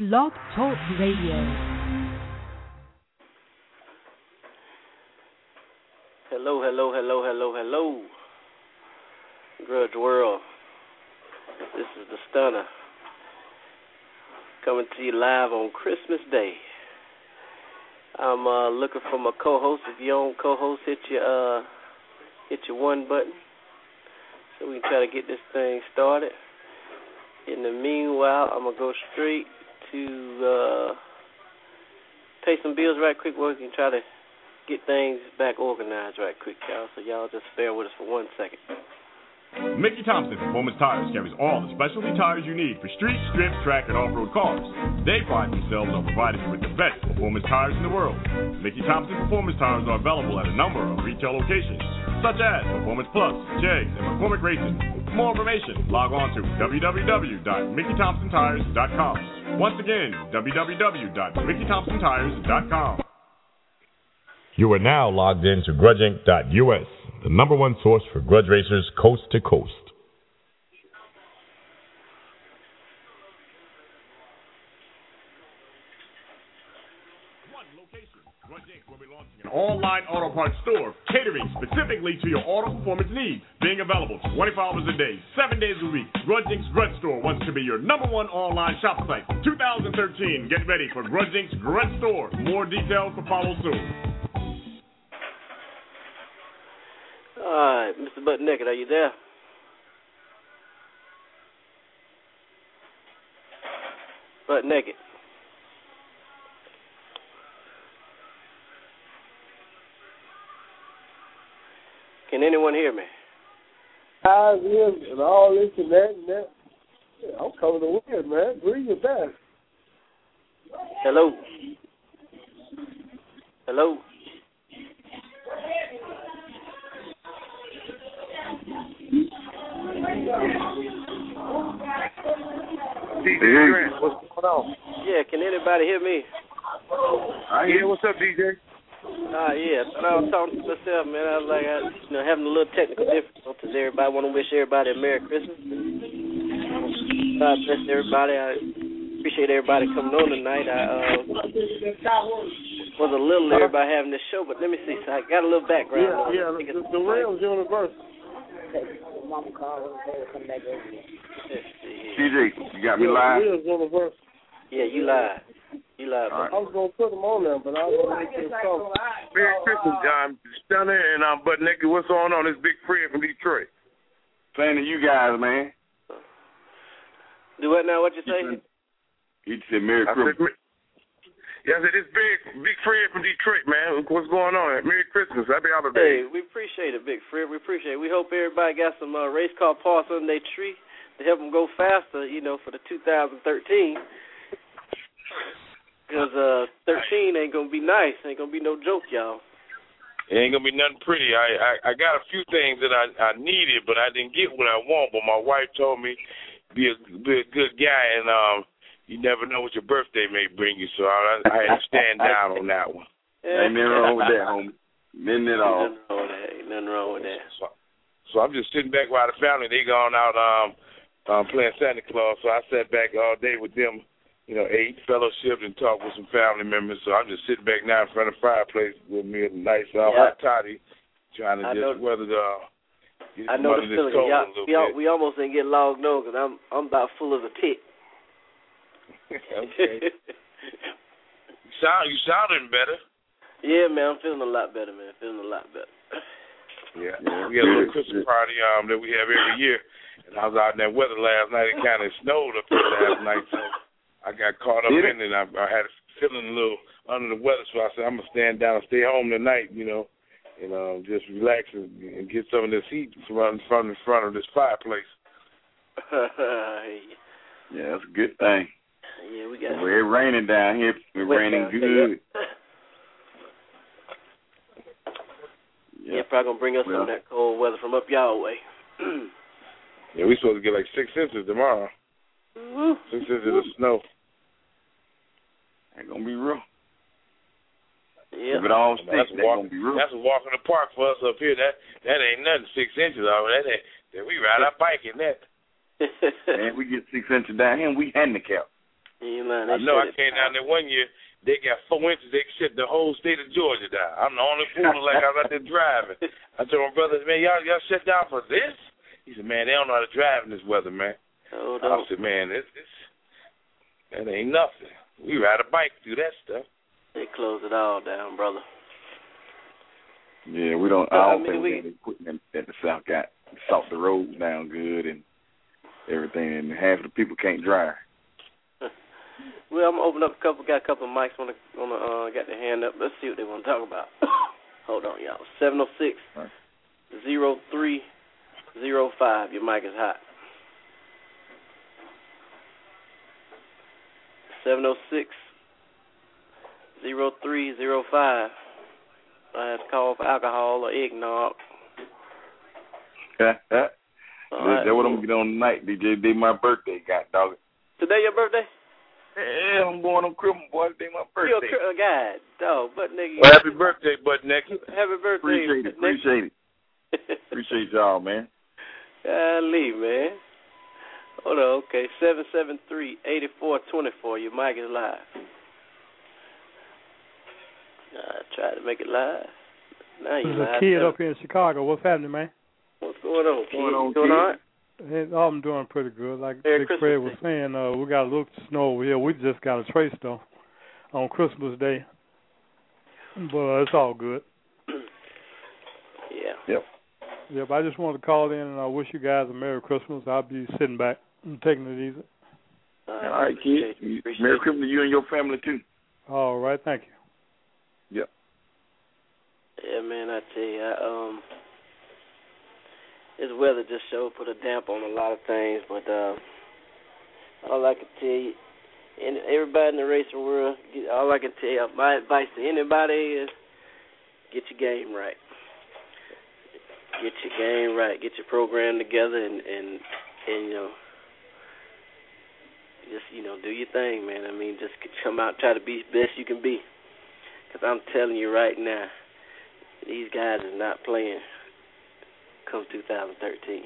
Blog Talk Radio. Hello, hello, hello, hello, hello. Grudge World. This is the Stunner. Coming to you live on Christmas Day. I'm looking for my co-host. If you don't co-host, hit your one button so we can try to get this thing started. In the meanwhile, I'm going to go straight to pay some bills right quick where we can try to get things back organized right quick, y'all. So y'all just bear with us for 1 second. Mickey Thompson Performance Tires carries all the specialty tires you need for street, strip, track, and off-road cars. They pride themselves on providing you with the best performance tires in the world. Mickey Thompson Performance Tires are available at a number of retail locations, such as Performance Plus, JEGS, and McCormick Racing. For more information, log on to www.MickeyThompsonTires.com. Once again, www.MickeyThompsonTires.com. You are now logged in to GrudgeInc.us, the number one source for grudge racers coast to coast. One location, Grudge Inc. will be launching an online auto parts store catering specifically to your auto performance needs. Being available 24 hours a day, 7 days a week, Grudge Inc.'s Grudge Store wants to be your number one online shop site. 2013, get ready for Grudge Inc.'s Grudge Store. More details to follow soon. All right, Mr. Butt Naked, are you there? Butt Naked. Can anyone hear me? And all this and that and that. Yeah, I'm coming to win, man. Bring it back. Hello? Hello? DJ Grant, what's going on? Yeah, can anybody hear me? I hear. What's up, DJ? Yeah. I was talking to myself, man. I was like, having a little technical difficulties. Everybody want to wish everybody a Merry Christmas. God bless everybody. I appreciate everybody coming on tonight. I was a little leery about having this show, but let me see. So I got a little background. Yeah, the Rams University. Mama called and come back over here. DJ, you got me live? Yeah, you live. You live. Right. I was going to put them on there, but I was going to make it come. Merry Christmas, John. Stunner and I'm Butt Naked. What's going on? It's Big Fred from Detroit. Saying to you guys, man. Do what now? What you say? He said Merry Christmas. Yeah, I said, it's Big Fred from Detroit, man. What's going on? Merry Christmas. Happy holidays. Hey, we appreciate it, Big Fred. We appreciate it. We hope everybody got some race car parts on their tree to help them go faster, for the 2013. Because 13 ain't going to be nice. Ain't going to be no joke, y'all. It ain't going to be nothing pretty. I got a few things that I needed, but I didn't get what I want. But my wife told me be a good guy, and you never know what your birthday may bring you, so I had to stand down on that one. Ain't nothing wrong with that, homie. Nothing at all. Ain't nothing wrong with that. So I'm just sitting back while the family, they gone out playing Santa Claus, so I sat back all day with them, ate, fellowship, and talked with some family members. So I'm just sitting back now in front of the fireplace with me a nice hot toddy, trying to weather the I know the feeling. We almost didn't get logged on because I'm about full of a tick. Okay. You sounding better. Yeah, man, I'm feeling a lot better, man. Yeah. We had a little Christmas party that we have every year, and I was out in that weather last night. It kind of snowed up here last night, so I got caught up in it, and I had feeling a little under the weather, so I said I'm gonna stand down and stay home tonight, and just relax and get some of this heat from in front of this fireplace. Yeah, that's a good thing. Yeah, we got. It's raining down here. It's raining good. Yeah, probably gonna bring us some of that cold weather from up y'all way. Yeah, we supposed to get like 6 inches tomorrow. 6 inches of snow. Ain't gonna be real. Yeah. If it all sticks, that's gonna be real. That's a walk in the park for us up here. That ain't nothing. 6 inches of it. That we ride our bike in that. And we get 6 inches down here, and we handicapped. You Man, I know I came down there one year. They got 4 inches. They shut the whole state of Georgia down. I'm the only fool like I was out there driving. I told my brother, man, y'all shut down for this? He said, man, they don't know how to drive in this weather, man. Oh, I said, man, that ain't nothing. We ride a bike through that stuff. They closed it all down, brother. Yeah, we don't. I don't think we putting them at the South got salt the roads down good and everything, and half of the people can't drive. Well, I'm gonna open up got a couple of mics got their hand up. Let's see what they want to talk about. Hold on, y'all. 706-0305. Your mic is hot. 706-0305. I have to call for alcohol or eggnog. That's what I'm gonna get on tonight, DJ. Day my birthday, dog. Today your birthday? Yeah, I'm going on Christmas, boy. Today my birthday. You're a guy, dog, butt nigga. Well, happy birthday, butt nigga. Happy birthday. Appreciate it. Appreciate y'all, man. Golly, man. Hold on, okay. 773-8424. Your mic is live. I tried to make it live. Now you live. There's a kid up here in Chicago. What's happening, man? What's going on, kid? You doing all right? I'm doing pretty good. Like Merry Big Fred was saying, we got a little snow over here. We just got a trace, though, on Christmas Day. But it's all good. Yeah. Yep, I just wanted to call in and I wish you guys a Merry Christmas. I'll be sitting back and taking it easy. All right, kid. Merry Christmas to you and your family, too. All right, thank you. Yep. Yeah, man, I tell you, this weather just put a damp on a lot of things, but all I can tell you, and everybody in the racing world, all I can tell you, my advice to anybody is get your game right. Get your game right. Get your program together and just, do your thing, man. I mean, just come out and try to be the best you can be. Because I'm telling you right now, these guys are not playing come 2013.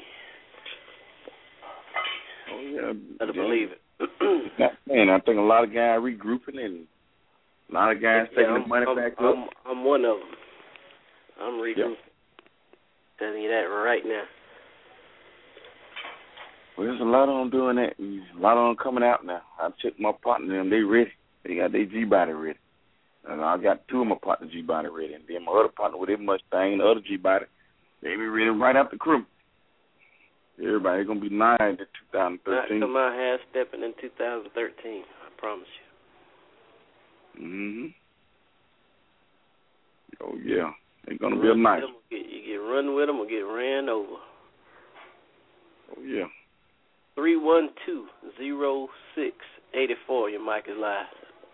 Oh, yeah. Better believe it. Man, I think a lot of guys regrouping and a lot of guys taking the money back up. I'm one of them. I'm regrouping. Yep. Telling you that right now. Well, there's a lot of them doing that. A lot of them coming out now. I checked my partner, them. They ready. They got their G-body ready. And I got 2 of my partners G-body ready. And then my other partner with his Mustang and the other G-body, they be ready right after Christmas. Everybody's going to be 9 to 2013. Not come out half stepping in 2013. I promise you. Mm-hmm. Oh, yeah. It's going to be a nice. You get run with them or get ran over. Oh, yeah. 312-0684. Your mic is live.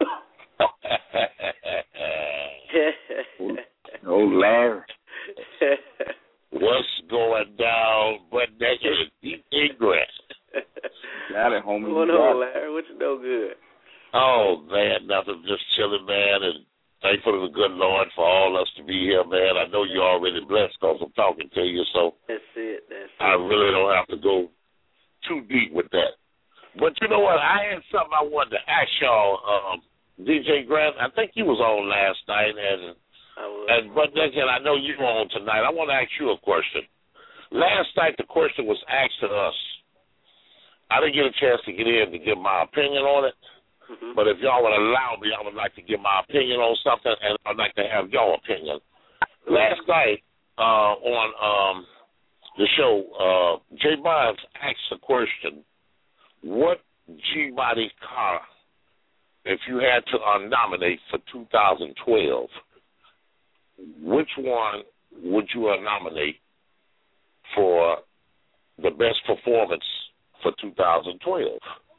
Oh, Larry. What's going down? But naked DJ Grant. Got it, homie. What's going on, Larry? What you know good? Oh, man, nothing. Just chilling, man, and thankful to the good Lord for all us to be here, man. I know you're already blessed because I'm talking to you, so that's it. I really don't have to go too deep with that. But you know what? I had something I wanted to ask y'all, DJ Grant. I think you was on last night, and but then I know you were on tonight. I want to ask you a question. Last night the question was asked to us. I didn't get a chance to get in to give my opinion on it. Mm-hmm. But if y'all would allow me, I would like to give my opinion on something, and I'd like to have your opinion. Last night on the show, Jay Bonds asked the question, what G-Body car, if you had to nominate for 2012, which one would you nominate for the best performance for 2012?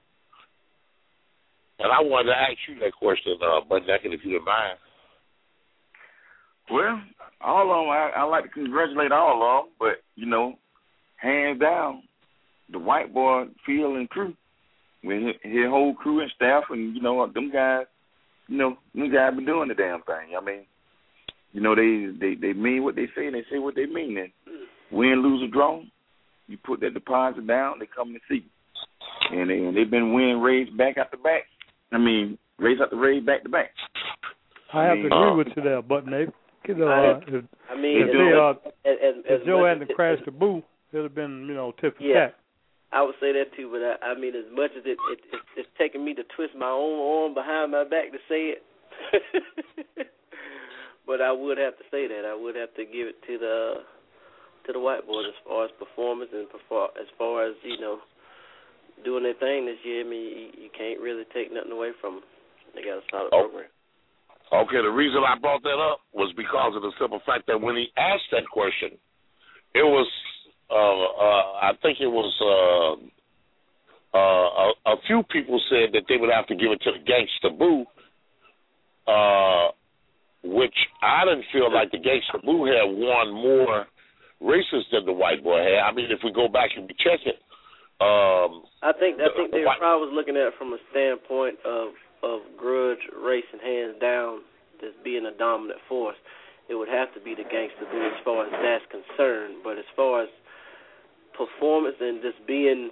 And I wanted to ask you that question, Bud Naked, if you didn't mind. Well, all of them, I like to congratulate all of them, but, hands down, the white boy, Phil and crew, with his whole crew and staff, and, them guys been doing the damn thing. I mean, they mean what they say, and they say what they mean. And win, lose, or draw, you put that deposit down, they come to see. And they've been winning raids back after back. I mean, race up the raid back to back. I have to agree with you there, but if Joe hadn't crashed the boo, it'd have been, tip for tat. I would say that too, but I mean, as much as it's taking me to twist my own arm behind my back to say it, but I would have to say that. I would have to give it to the white boys as far as performance and as far as doing their thing this year. I mean, you can't really take nothing away from them. They got a solid program. Okay, the reason I brought that up was because of the simple fact that when he asked that question, it was, I think it was a few people said that they would have to give it to the Gangsta Boo, which I didn't feel like the Gangsta Boo had won more races than the white boy had. I mean, if we go back and we check it, I think they probably was looking at it from a standpoint of grudge racing, hands down, as being a dominant force. It would have to be the Gangsta Boo as far as that's concerned. But as far as performance and just being,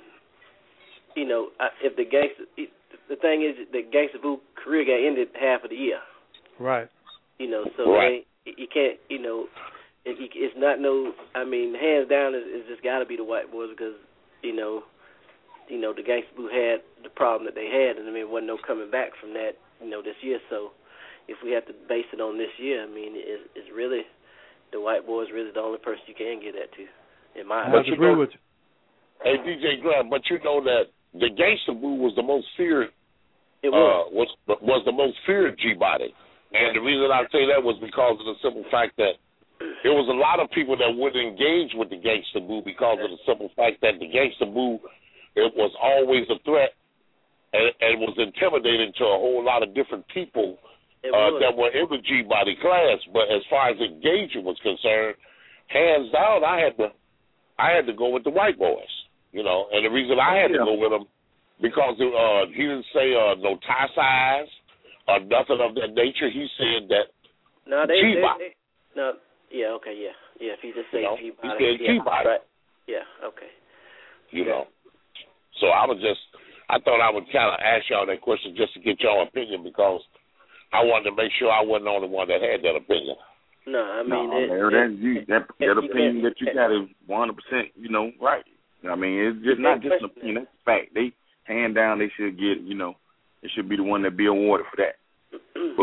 if the thing is, the Gangsta Boo career got ended half of the year. Right. So right. You can't, it's not no, I mean, hands down, it's just got to be the white boys because, the Gangsta Boo had the problem that they had, and I mean, wasn't no coming back from that, this year. So if we have to base it on this year, I mean, it's really the white boy is really the only person you can get that to, in my opinion. I agree with you. Hey, DJ Graham, but you know that the Gangsta Boo was the most feared. It was the most feared G-body, and the reason I say that was because of the simple fact that there was a lot of people that wouldn't engage with the Gangsta Boo because of the simple fact that the Gangsta Boo, it was always a threat and was intimidating to a whole lot of different people that were in the G-body class. But as far as engagement was concerned, hands down, I had to go with the white boys, and the reason I had to go with them because he didn't say no tie size or nothing of that nature. He said that G-body. No, yeah, okay, yeah. If he just said G-body. He said G-body. Right. Yeah, okay. So I thought I would kind of ask y'all that question just to get y'all opinion because I wanted to make sure I wasn't the only one that had that opinion. No, I mean, that opinion that you got is 100%, right. I mean, it's just not just an opinion. That's a fact. They, hand down, they should get, it should be the one that be awarded for that. But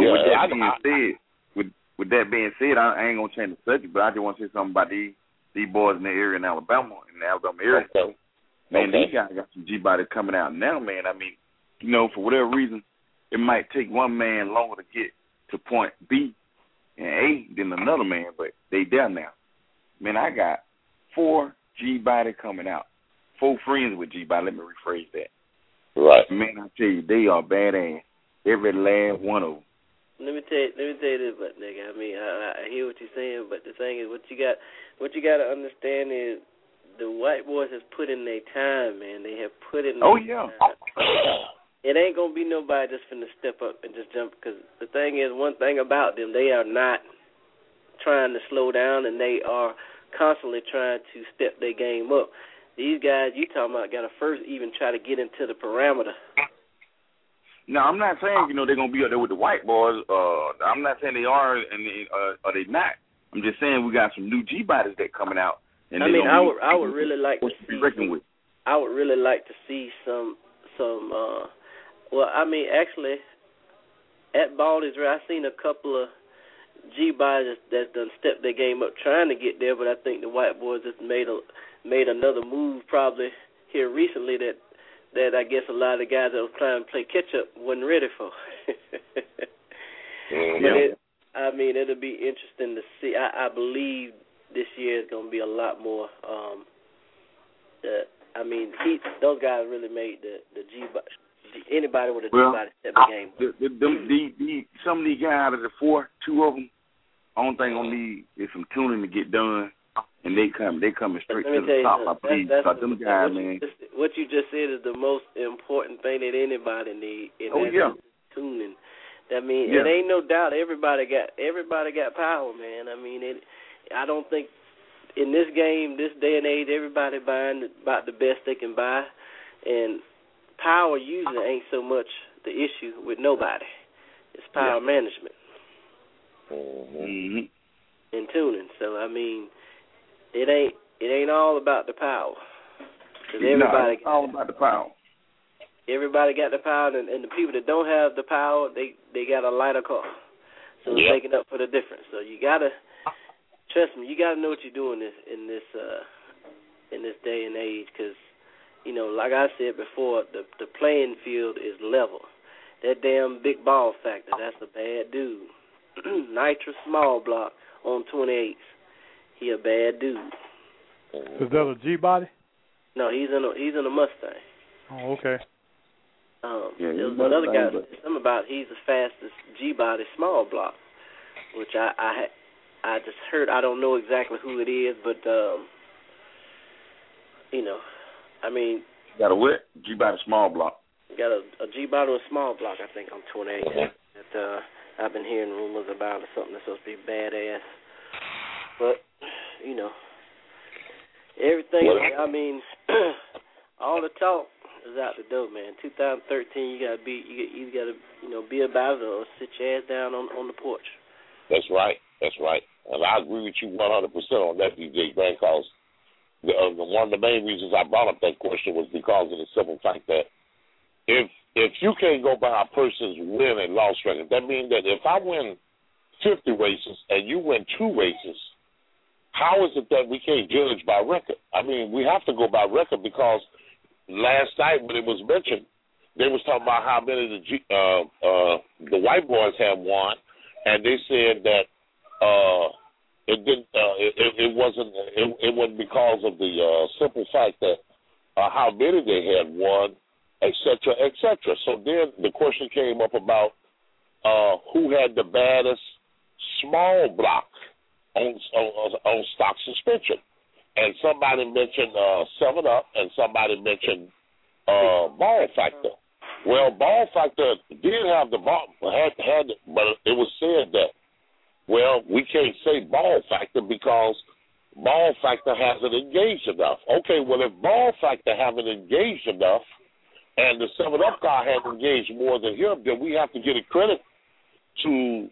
with that being said, I ain't going to change the subject, but I just want to say something about these boys in the area in the Alabama area. Okay. Man, these guys got some G-body coming out now, man. I mean, for whatever reason, it might take one man longer to get to point B and A than another man, but they there now. Man, I got 4 G-body coming out. 4 friends with G-body. Let me rephrase that. Right. Man, I tell you, they are badass. Every last one of them. Let me tell you this, but nigga, I mean, I hear what you're saying, but the thing is, what you got to understand is the white boys has put in their time, man. They have put in. Yeah. It ain't gonna be nobody just finna step up and just jump. Because the thing is, one thing about them, they are not trying to slow down, and they are constantly trying to step their game up. These guys you talking about got to first even try to get into the parameter. No, I'm not saying they're gonna be up there with the white boys. I'm not saying they are, or they not. I'm just saying we got some new G bodies that coming out. And I mean, I would really like to see. With. I would really like to see some. Well, I mean, actually, at Baldy's, I seen a couple of G bodies that done stepped their game up, trying to get there. But I think the white boys just made another move probably here recently that I guess a lot of the guys that was trying to play catch up wasn't ready for. But I mean, it'll be interesting to see. I believe this year is going to be a lot more. I mean, those guys really made the G body. Anybody with a G body step the game. Some of these guys out of the 4, 2 of them, only thing on need is some tuning to get done, and they coming straight to the top. I believe. Them guys, man. What you just said is the most important thing that anybody need. Tuning. I mean, it ain't no doubt everybody got power, man. I mean, I don't think in this game, this day and age, everybody buying about the best they can buy, and power usually ain't so much the issue with nobody. It's power management and tuning. So I mean, it ain't all about the power. Cause everybody it's all about the power. Everybody got the power, and the people that don't have the power, they got a lighter car. So it's making up for the difference. So you gotta trust me. You gotta know what you're doing in this day and age, because you know, like I said before, the playing field is level. That damn big ball factor, that's a bad dude. Nitro small block on 28s. He a bad dude. Is that a G-body? No, he's in a Mustang. Oh, okay. There was another guy that said something about he's the fastest G-body small block, which I just heard. I don't know exactly who it is, but you know, I mean, got a what? G-body small block. Got a G-body with small block, I think, on 28. That I've been hearing rumors about, or something that's supposed to be badass. But you know, everything. I mean, all the talk is out the door, man. 2013, you gotta be about it or sit your ass down on the porch. That's right. And I agree with you 100% on that, DJ Grant, because one of the main reasons I brought up that question was because of the simple fact that if you can't go by a person's win and loss record, that means that if I win 50 races and you win 2 races, how is it that we can't judge by record? I mean, we have to go by record, because last night when it was mentioned, they was talking about how many the white boys have won, and they said that it wasn't because of the simple fact that how many they had won, et cetera, et cetera. So then the question came up about who had the baddest small block on stock suspension, and somebody mentioned 7-Up, and somebody mentioned ball factor. Well, ball factor did have the ball, but it was said that, well, we can't say ball factor because ball factor hasn't engaged enough. Okay, well, if ball factor haven't engaged enough and the 7-Up car has engaged more than him, then we have to give it credit to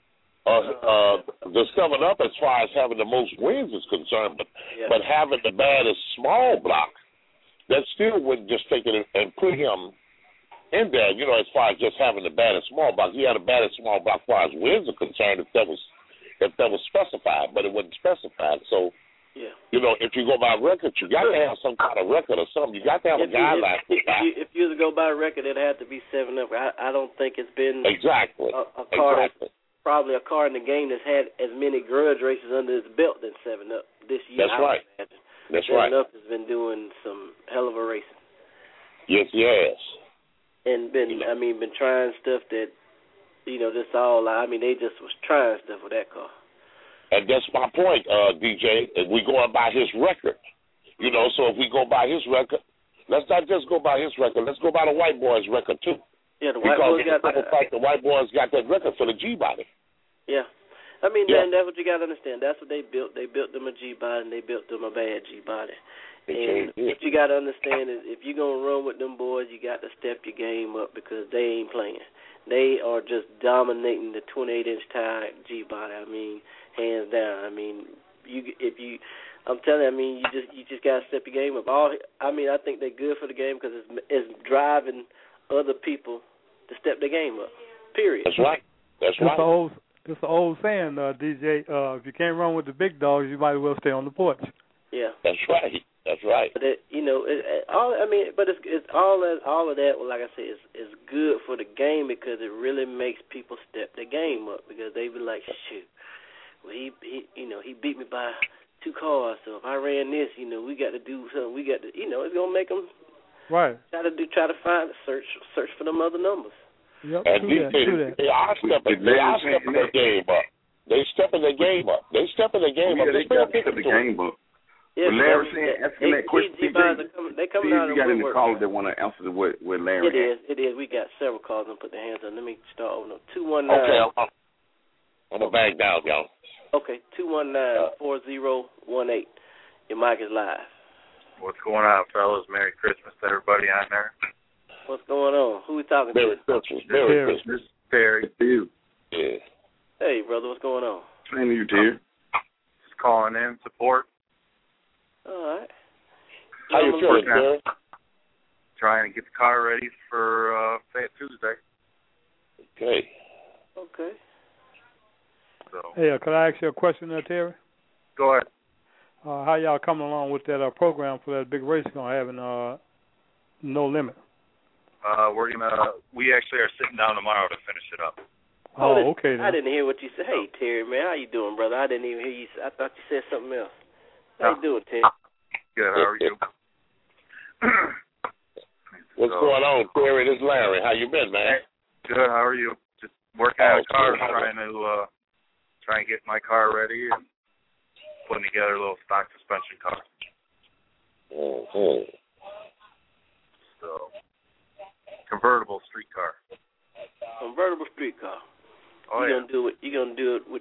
the 7-Up as far as having the most wins is concerned, but having the baddest small block, that still wouldn't just take it and put him in there, you know, as far as just having the baddest small block. He had the baddest small block as far as wins are concerned if that was specified, but it wasn't specified. So, you know, if you go by record, you got to have some kind of record or something. You got to have a guideline. If you go by record, it had to be 7-Up. I don't think it's been exactly a car probably a car in the game that's had as many grudge races under its belt than 7-Up this year. That's right. That's 7-Up has been doing some hell of a racing. Yes, he has. And been trying stuff that, you know, they just was trying stuff with that car. And that's my point, DJ. We going by his record. You know, so if we go by his record, let's not just go by his record. Let's go by the white boys' record, too. Yeah, the white boys got the white boys got that record for the G-body. Yeah. I mean, that's what you got to understand. That's what they built. They built them a G-body, and they built them a bad G-body. And what you got to understand is if you're going to run with them boys, you got to step your game up because they ain't playing. They are just dominating the 28-inch tire G-body. I mean, hands down. I mean, I'm telling you, I mean, you just got to step your game up. I think they're good for the game because it's driving other people to step their game up. Period. That's right. That's right. It's an old saying, DJ. If you can't run with the big dogs, you might as well stay on the porch. Yeah. That's right. That's right. But all of that. Well, like I said, is good for the game because it really makes people step their game up because they be like, shoot, well he beat me by 2 cars. So if I ran this, we got to do something. We got to, it's gonna make them right. Try to find search for them other numbers. Yep. And they are stepping their game up. They stepping their game up. They stepping their game up. They got to step the game up. Yeah, Larry asking that question. They coming out of the woodwork. You got any callers that want to answer what Larry It is. We got several callers and put their hands on. Let me start over. 219. Okay, I'm going to bang down, y'all. Okay, 219-4018. Your mic is live. What's going on, fellas? Merry Christmas to everybody on there. What's going on? Who we talking Merry to? Christmas. Merry Christmas. Terry. You. Yeah. Hey, brother, what's going on? Same to you, Terry. Just calling in support. All right. How you feeling, Terry? Trying to get the car ready for Fat Tuesday. Okay. Okay. So. Hey, could I ask you a question there, Terry? Go ahead. How y'all coming along with that program for that big race you're going to have in No Limit? We actually are sitting down tomorrow to finish it up. Oh, okay then. I didn't hear what you said. Hey, Terry, man, how you doing, brother? I didn't even hear you. I thought you said something else. How you doing, Terry? Good, how are you? What's going on, Terry? This is Larry. How you been, man? Good, how are you? Just working on a car, trying to get my car ready and putting together a little stock suspension car. Mm-hmm. So, convertible street car. Convertible street car. Oh, you yeah. gonna do it with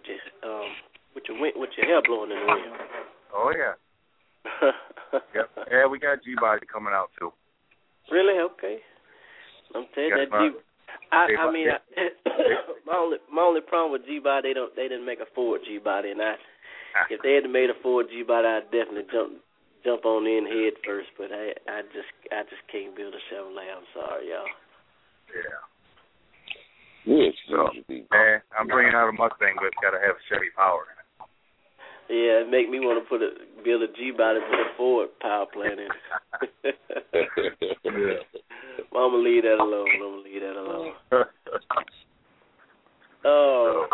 your hair blowing in the wind. Oh yeah. Yep. Yeah, we got G-Body coming out too. Really? Okay. I'm telling you that my only problem with G-Body, they didn't make a Ford G-Body, and if they had made a Ford G-Body, I'd definitely jump on in head first. But I just can't build a Chevrolet. I'm sorry, y'all. Yeah. Yes. So, I'm bringing out a Mustang, but it's got to have Chevy power. Yeah, it make me want to build a G-Body with a Ford power plant in it. Yeah. Well, I'm going to leave that alone. Oh.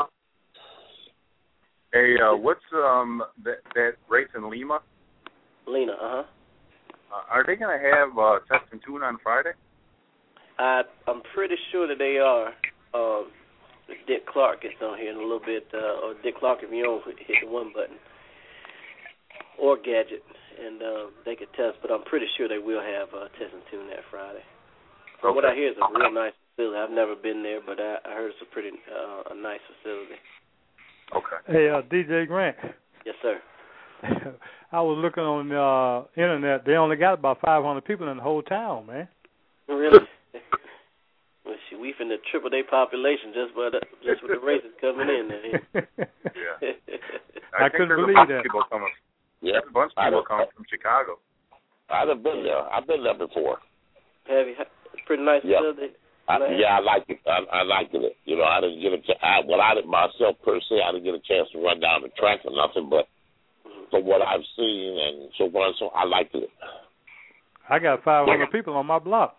Hey, what's that race in Lima? Lena, Are they going to have test and tune on Friday? I'm pretty sure that they are. Dick Clark gets on here in a little bit, or Dick Clark, if you don't hit the one button, or Gadget, and they could test, but I'm pretty sure they will have test and tune that Friday. From what I hear, it's a real nice facility. I've never been there, but I heard it's a pretty a nice facility. Okay. Hey, DJ Grant. Yes, sir. I was looking on the internet. They only got about 500 people in the whole town, man. Really? Well, we finna triple their population just with the races coming in there. Yeah. I couldn't believe that. People coming. Yeah, a bunch of people coming from Chicago. I've been there. I've been there before. Have you? Pretty nice facility. I liked it. I liked it. You know, I didn't get I didn't myself per se. I didn't get a chance to run down the track or nothing, but from what I've seen and so on, so I liked it. I got 500 people on my block.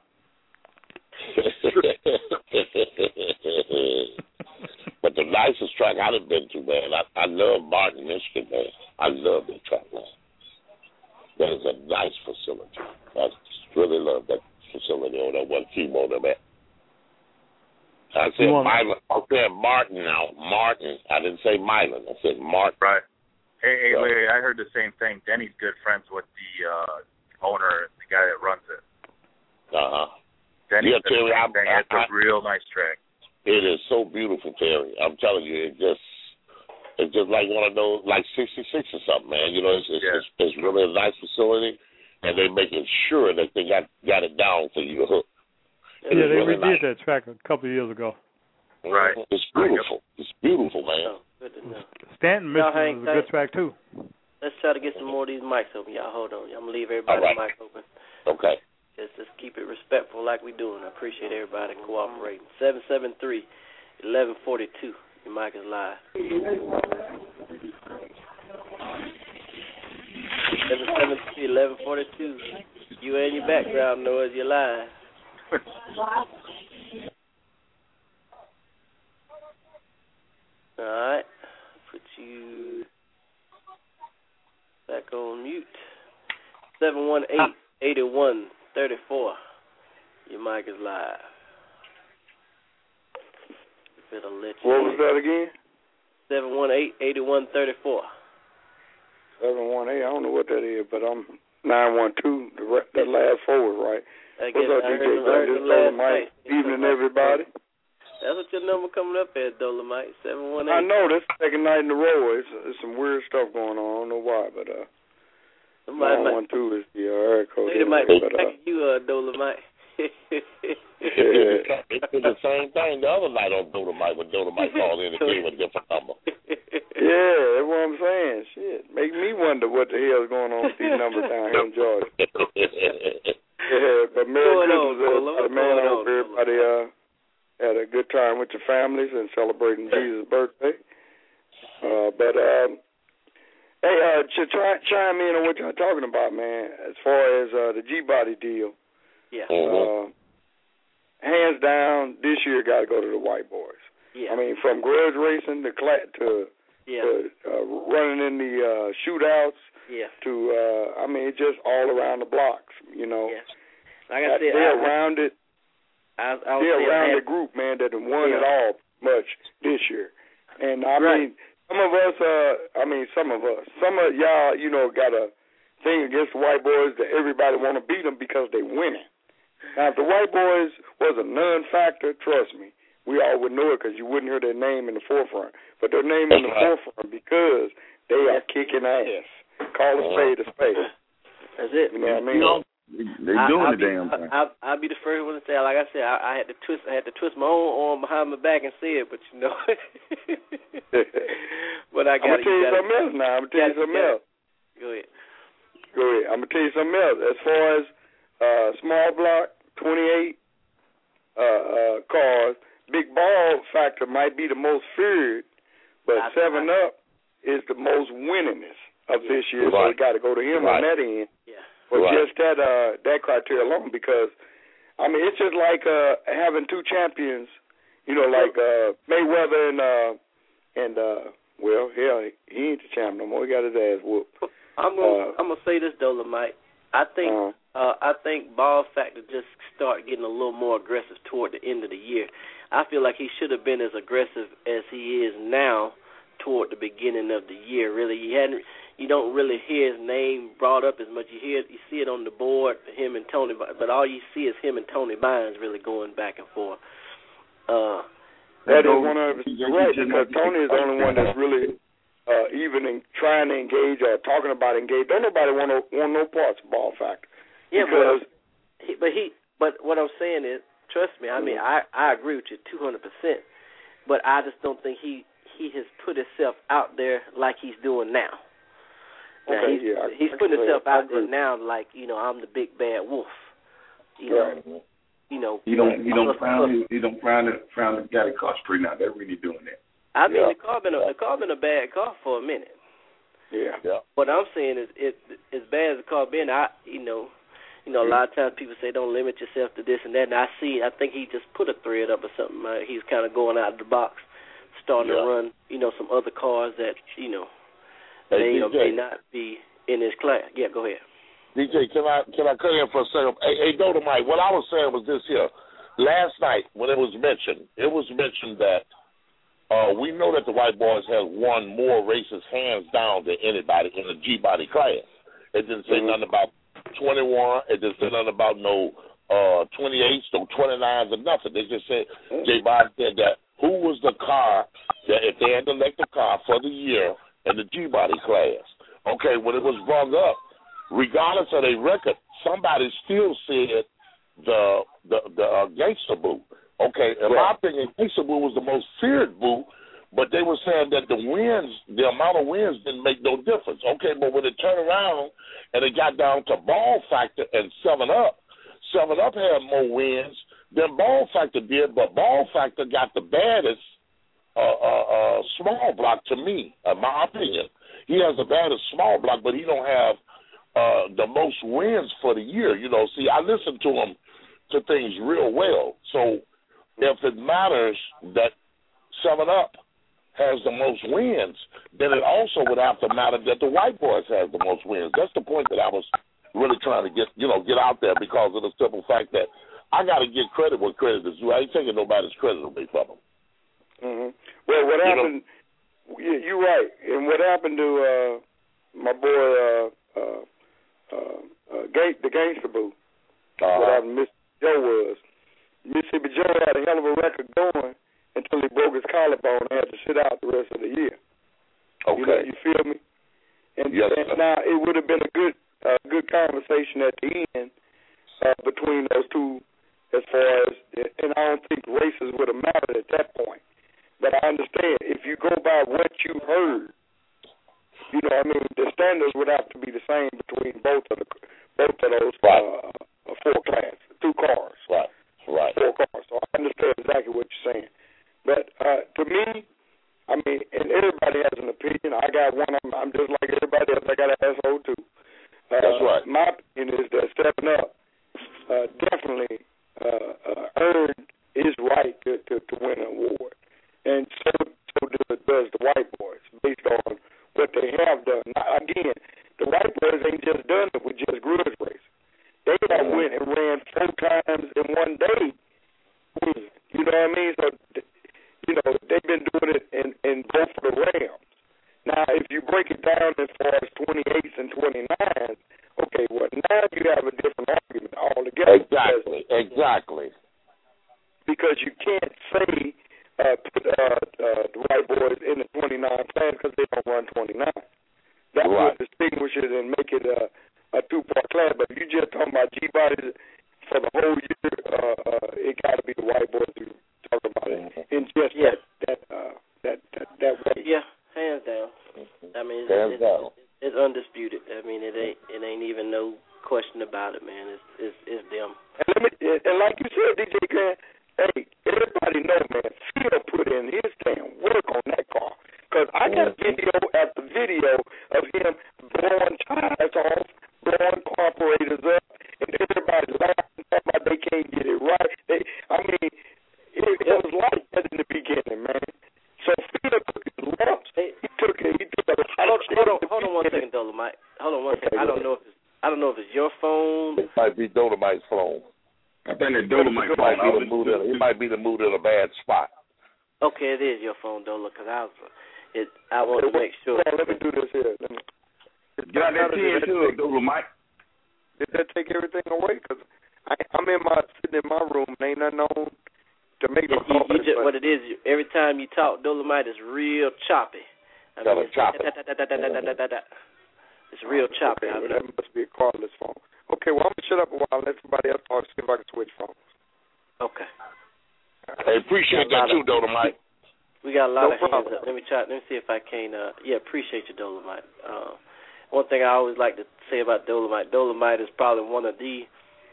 But the nicest track I've been to, man, I love Martin, Michigan, man. I love that track, man. That is a nice facility. I really love that facility on that one team on there, man. I said Milan. I said Martin now. Martin. I didn't say Milan. I said Martin. Right. Hey, Larry, I heard the same thing. Denny's good friends with the owner, the guy that runs it. Denny's it's a real nice track. It is so beautiful, Terry. I'm telling you, it's just like one of those, like 66 or something, man. You know, it's really a nice facility, and they're making sure that they got it down for you to hook. They really redid that track a couple of years ago. Right. It's beautiful. It's beautiful, man. Stanton, Michigan is a good track, too. Let's try to get some more of these mics open. Y'all hold on. I'm going to leave everybody's mic open. Okay. Just keep it respectful like we're doing. I appreciate everybody cooperating. 773-1142. Your mic is live. 773-1142. You and your background noise, you're live. All right. Put you back on mute. 718-8134. Your mic is live. What was that again? 718-8134. 718. I don't know what that is, but I'm 912. That last forward, right? What's up, DJ? Dolomite. Evening, everybody. That's what your number coming up at, Dolomite. 718. I know. This is the second night in a row. It's some weird stuff going on. I don't know why, but 912 is the area code. It might be you, Dolomite. They did the same thing the other night on Dolomite when Dolomite called in and gave a different number. Yeah, that's what I'm saying. Shit, make me wonder what the hell is going on with these numbers down here in Georgia. Yeah, but Merry Christmas, man. I hope everybody had a good time with your families and celebrating Jesus' birthday. Hey, chime in on what y'all talking about, man. As far as the G-Body deal, hands down, this year got to go to the white boys. Yeah. I mean, from grudge racing to running in the shootouts to, I mean, it's just all around the blocks, you know. Yeah. Like I said, they're around it. They're around the group, man, that have won it all much this year. And, I mean, some of y'all, you know, got a thing against the white boys that everybody want to beat them because they winning. Now, if the white boys was a non-factor, trust me, we all would know it because you wouldn't hear their name in the forefront. But their name in the forefront because they are kicking ass. Call a spade a spade. That's it. You know what I mean? They're doing the damn thing. I'll be the first one to say, like I said, I had to twist my own arm behind my back and say it, but you know. But I'm gonna tell you something else now. I'm gonna tell you something else. Go ahead. I'm gonna tell you something else. As far as small block, 28 cars, big ball factor might be the most feared, but 7-Up is the most winningest of this year, so we got to go to him on that end. Yeah. But just that criteria alone, because I mean it's just like having two champions, you know, like Mayweather and well, hell, he ain't the champ no more. He got his ass whooped. I'm gonna say this, Dolomite. I think ball factor just start getting a little more aggressive toward the end of the year. I feel like he should have been as aggressive as he is now toward the beginning of the year. Really, you don't really hear his name brought up as much. You see it on the board, him and Tony, but all you see is him and Tony Bynes really going back and forth. That is 100% right, because Tony is the only one that's really even trying to engage or talking about engage. Don't nobody want no parts of ball factor. Yeah, but what I'm saying is, trust me. I mean, I agree with you 200%, but I just don't think he has put himself out there like he's doing now. Now he's putting himself out there now like, you know, I'm the big bad wolf. You know. He don't frown the guy that car straight out. They're really doing that. I mean, the car been a bad car for a minute. Yeah. What I'm saying is, as bad as the car been, a lot of times people say don't limit yourself to this and that. And I think he just put a thread up or something. He's kind of going out of the box, starting to run, you know, some other cars that, you know, may or may not be in his class. Yeah, go ahead. DJ, can I cut in for a second? Hey, Dolomite, what I was saying was this here. Last night when it was mentioned that we know that the white boys have won more races hands down than anybody in the G-body class. It didn't say nothing about 21. It didn't say nothing about no 28s, no 29s, or nothing. They just said, J-Body said that who was the car that if they had to elect a car for the year in the G-body class. Okay, when it was brought up, regardless of their record, somebody still said the Gangster Boo. Okay, in my opinion, Gangster Boo was the most feared boo, but they were saying that the amount of wins didn't make no difference. Okay, but when it turned around and it got down to ball factor and 7-Up, 7-Up had more wins than ball factor did, but ball factor got the baddest small block to me, in my opinion. He has the baddest small block, but he don't have the most wins for the year. You know, see, I listen to him to things real well. So if it matters that 7-Up has the most wins, then it also would have to matter that the white boys have the most wins. That's the point that I was really trying to get out there, because of the simple fact that I got to give credit where credit is due. I ain't taking nobody's credit away from them. Mm-hmm. Well, what happened? You're right. And what happened to my boy the Gangster Boo? What happened to Mississippi Joe was Mississippi Joe had a hell of a record going until he broke his collarbone and had to sit out the rest of the year. Okay, you feel me? And now it would have been a good conversation at the end between those two as far as, and I don't think races would have mattered at that point. But I understand if you go by what you heard, you know, I mean, the standards would have to be the same between both of those four classes, 2 cars, right, 4 cars. So I understand exactly what you're saying. But to me, I mean, and everybody has an opinion. I got one. I'm just like everybody else. I got an asshole too. That's right. My opinion is that 7-Up definitely earned his right to win an award, and so does the White Boys, based on what they have done. Now, again, the White Boys ain't just done it with just grudge race. They have went and ran 4 times in one day. You know what I mean? So, you know, they've been doing it in both of the Rams. Now, if you break it down as far as 28s and 29s, okay, well, now you have a different argument altogether. Exactly. Because you can't say put the White Boys in the 29 class because they don't run 29. That's what distinguishes and make it a 2-part class. But if you just talking about G-bodies for the whole year, it got to be the White Boys who talk about it in just that way. Yeah, hands down. I mean, it's undisputed. I mean, it ain't even no question about it, man. It's them. And like you said, DJ Grant, hey, everybody know, man, Phil put in his damn work on that car. Because I got video after video of him blowing tires off, blowing carburetors up, and everybody laughing about they can't get it right. It was like that in the beginning, man. So Phil took his lumps. He took a Hold on one second, Dolomite. Hold on one second. I don't know if it's your phone. It might be Dolomite's phone. I think it's Dolomite's phone. He might be the mood in a bad spot. Okay, it is your phone, Dola, because I want to make sure. Let me do this here. Get out that TN2, Dolomite. Did that take everything away? Because I'm sitting in my room and ain't nothing on to make no noise. What it is, every time you talk, Dolomite is real choppy. Choppy. It's real choppy. That must be a cordless phone. Okay, well, I'm going to shut up a while and let somebody else talk, see if I can switch phones. Okay. I appreciate that too, Dolomite. We got a lot of hands up. Let me see if I can. Appreciate you, Dolomite. One thing I always like to say about Dolomite is probably one of the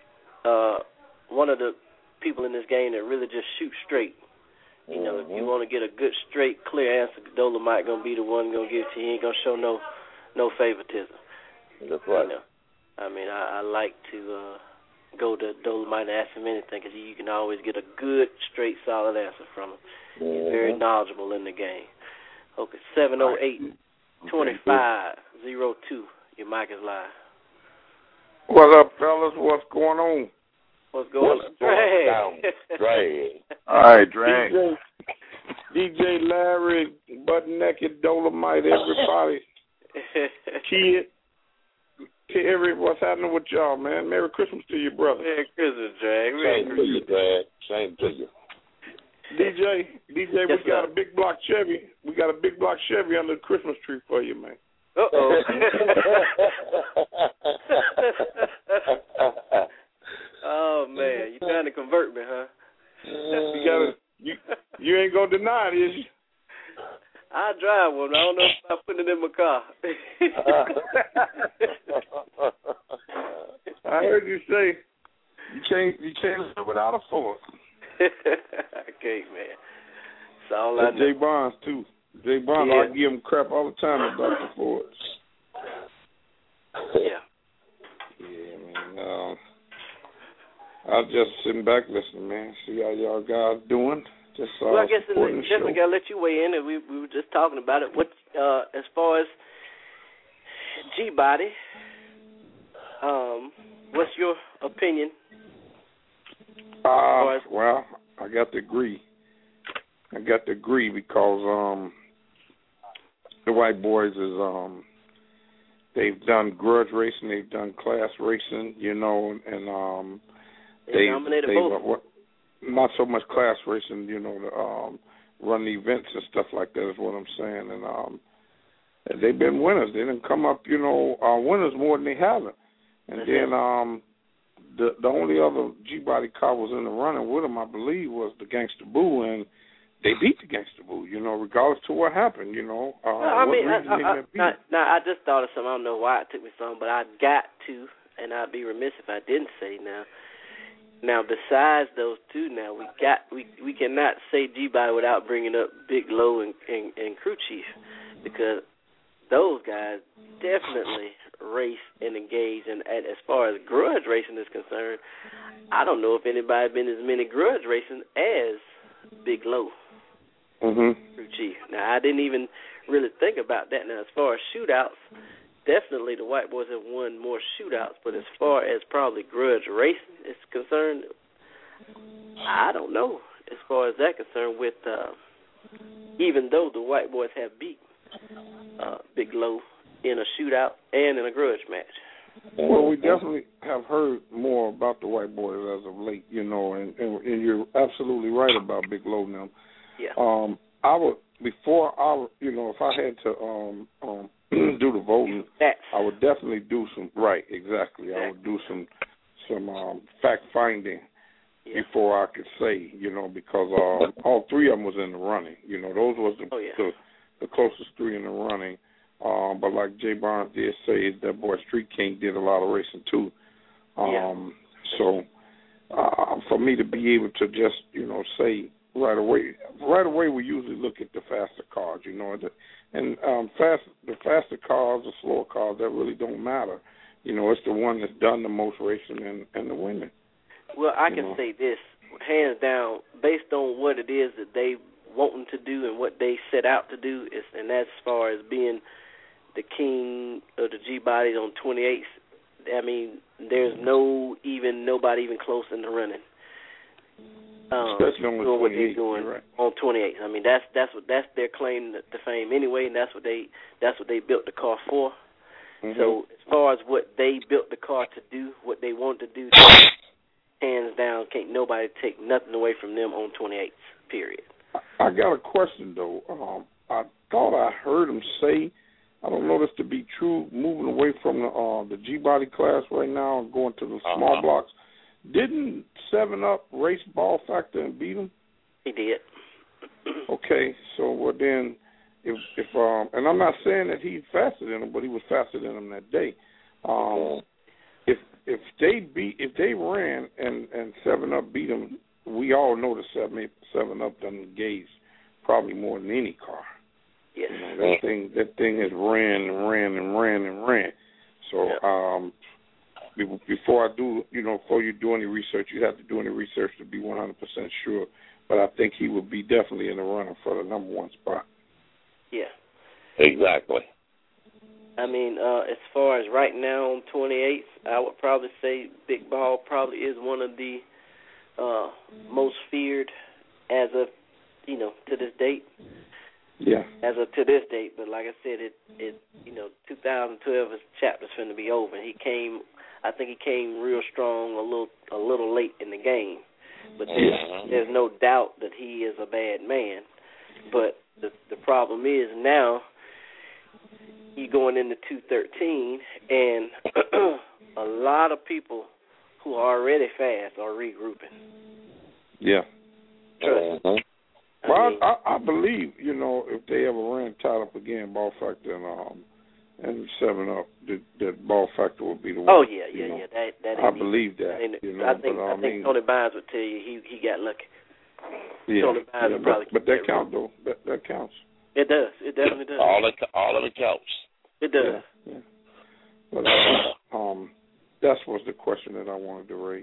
people in this game that really just shoot straight. You know, if you want to get a good, straight, clear answer, Dolomite gonna be the one gonna give it to you. He ain't gonna show no favoritism. That's right. You know? I mean, I like to go to Dolomite and ask him anything because you can always get a good, straight, solid answer from him. He's very knowledgeable in the game. Okay, 708-2502. Your mic is live. What up, fellas? What's going on? What's going on? Drag. All right, Drag. DJ Larry, Butt Naked, Dolomite, everybody. Kid. Terry, what's happening with y'all, man? Merry Christmas to you, brother. Merry Christmas, Drag. Same to you, Drag. Same to you. DJ, we got a big block Chevy. We got a big block Chevy under the Christmas tree for you, man. Uh-oh. Oh, man. You trying to convert me, huh? You ain't going to deny it, is you? I drive one. I don't know if I'm putting it in my car. I heard you say you can't live without a Ford. I can't, man. That's all I know. Jay Bonds, too. Jay Bonds, I give him crap all the time about the Fords. Yeah. Yeah, man. I'm just sitting back listening, man. See how y'all guys doing. Just well, I guess definitely got to let you weigh in. And we were just talking about it. What as far as G-Body, what's your opinion? Well, I got to agree. Because the White Boys is they've done grudge racing, they've done class racing, you know, and they dominated both. Not so much class racing, you know, to run the events and stuff like that is what I'm saying. And they've been winners. They didn't come up, you know, winners more than they haven't. And then the only other G-Body car was in the running with him, I believe, was the Gangsta Boo, and they beat the Gangsta Boo, regardless to what happened, I just thought of something. I don't know why it took me so long, but I got to, and I'd be remiss if I didn't say now. Now, besides those two, now we cannot say G-Body without bringing up Big Low and Crew Chief, because those guys definitely race and engage. And as far as grudge racing is concerned, I don't know if anybody been as many grudge racing as Big Low, Crew Chief. Now, I didn't even really think about that. Now, as far as shootouts, definitely the White Boys have won more shootouts, but as far as probably grudge racing is concerned, I don't know as far as that concerned with, even though the White Boys have beat Big Low in a shootout and in a grudge match. Well, we definitely have heard more about the White Boys as of late, and you're absolutely right about Big Low now. Yeah. I would, before I, if I had to do the voting, I would definitely do some, right, exactly. I would do some fact finding before I could say, because all three of them was in the running. Those was the closest three in the running. But like Jay Barnes did say, that boy Street King did a lot of racing too. So for me to be able to just, say right away we usually look at the faster cars, and the faster cars, the slower cars, that really don't matter. It's the one that's done the most racing and the winning. Well, I can say this, hands down, based on what it is that they wanting to do and what they set out to do, and that's as far as being the king of the G-Bodies on 28s. I mean, there's nobody even close in the running. Especially on doing what they're doing right. on 28s. I mean, that's their claim to fame anyway, and that's what they built the car for. So as far as what they built the car to do, what they want to do, hands down, can't nobody take nothing away from them on 28s. Period. I got a question though. I thought I heard him say, I don't know this to be true, moving away from the G-Body class right now and going to the small blocks. Didn't 7-Up race Ball Factor and beat him? He did. Okay, so then if and I'm not saying that he's faster than him, but he was faster than him that day. If they ran and 7-Up beat him, we all know the 7-Up done engaged probably more than any car. Yes. That thing has ran. So before you do any research, you have to do any research to be 100% sure. But I think he would be definitely in the running for the number one spot. Yeah. Exactly. I mean, as far as right now on 28th, I would probably say Big Ball probably is one of the most feared as of, to this date. Yeah. As of to this date, but like I said, 2012 his chapter's finna be over. I think he came real strong a little late in the game, but there's no doubt that he is a bad man. But the problem is now you're going into 213, and a lot of people who are already fast are regrouping. Yeah. Trust me. Well, I believe, if they ever ran tied up again, Ball Factor and 7-Up, that Ball Factor will be the one. Oh yeah. That I believe that. I think Tony Bynes would tell you he got lucky. Yeah. Tony Bynes would probably. But that counts though. That counts. It does. It definitely does. All of it counts. It does. Yeah. But that was the question that I wanted to raise.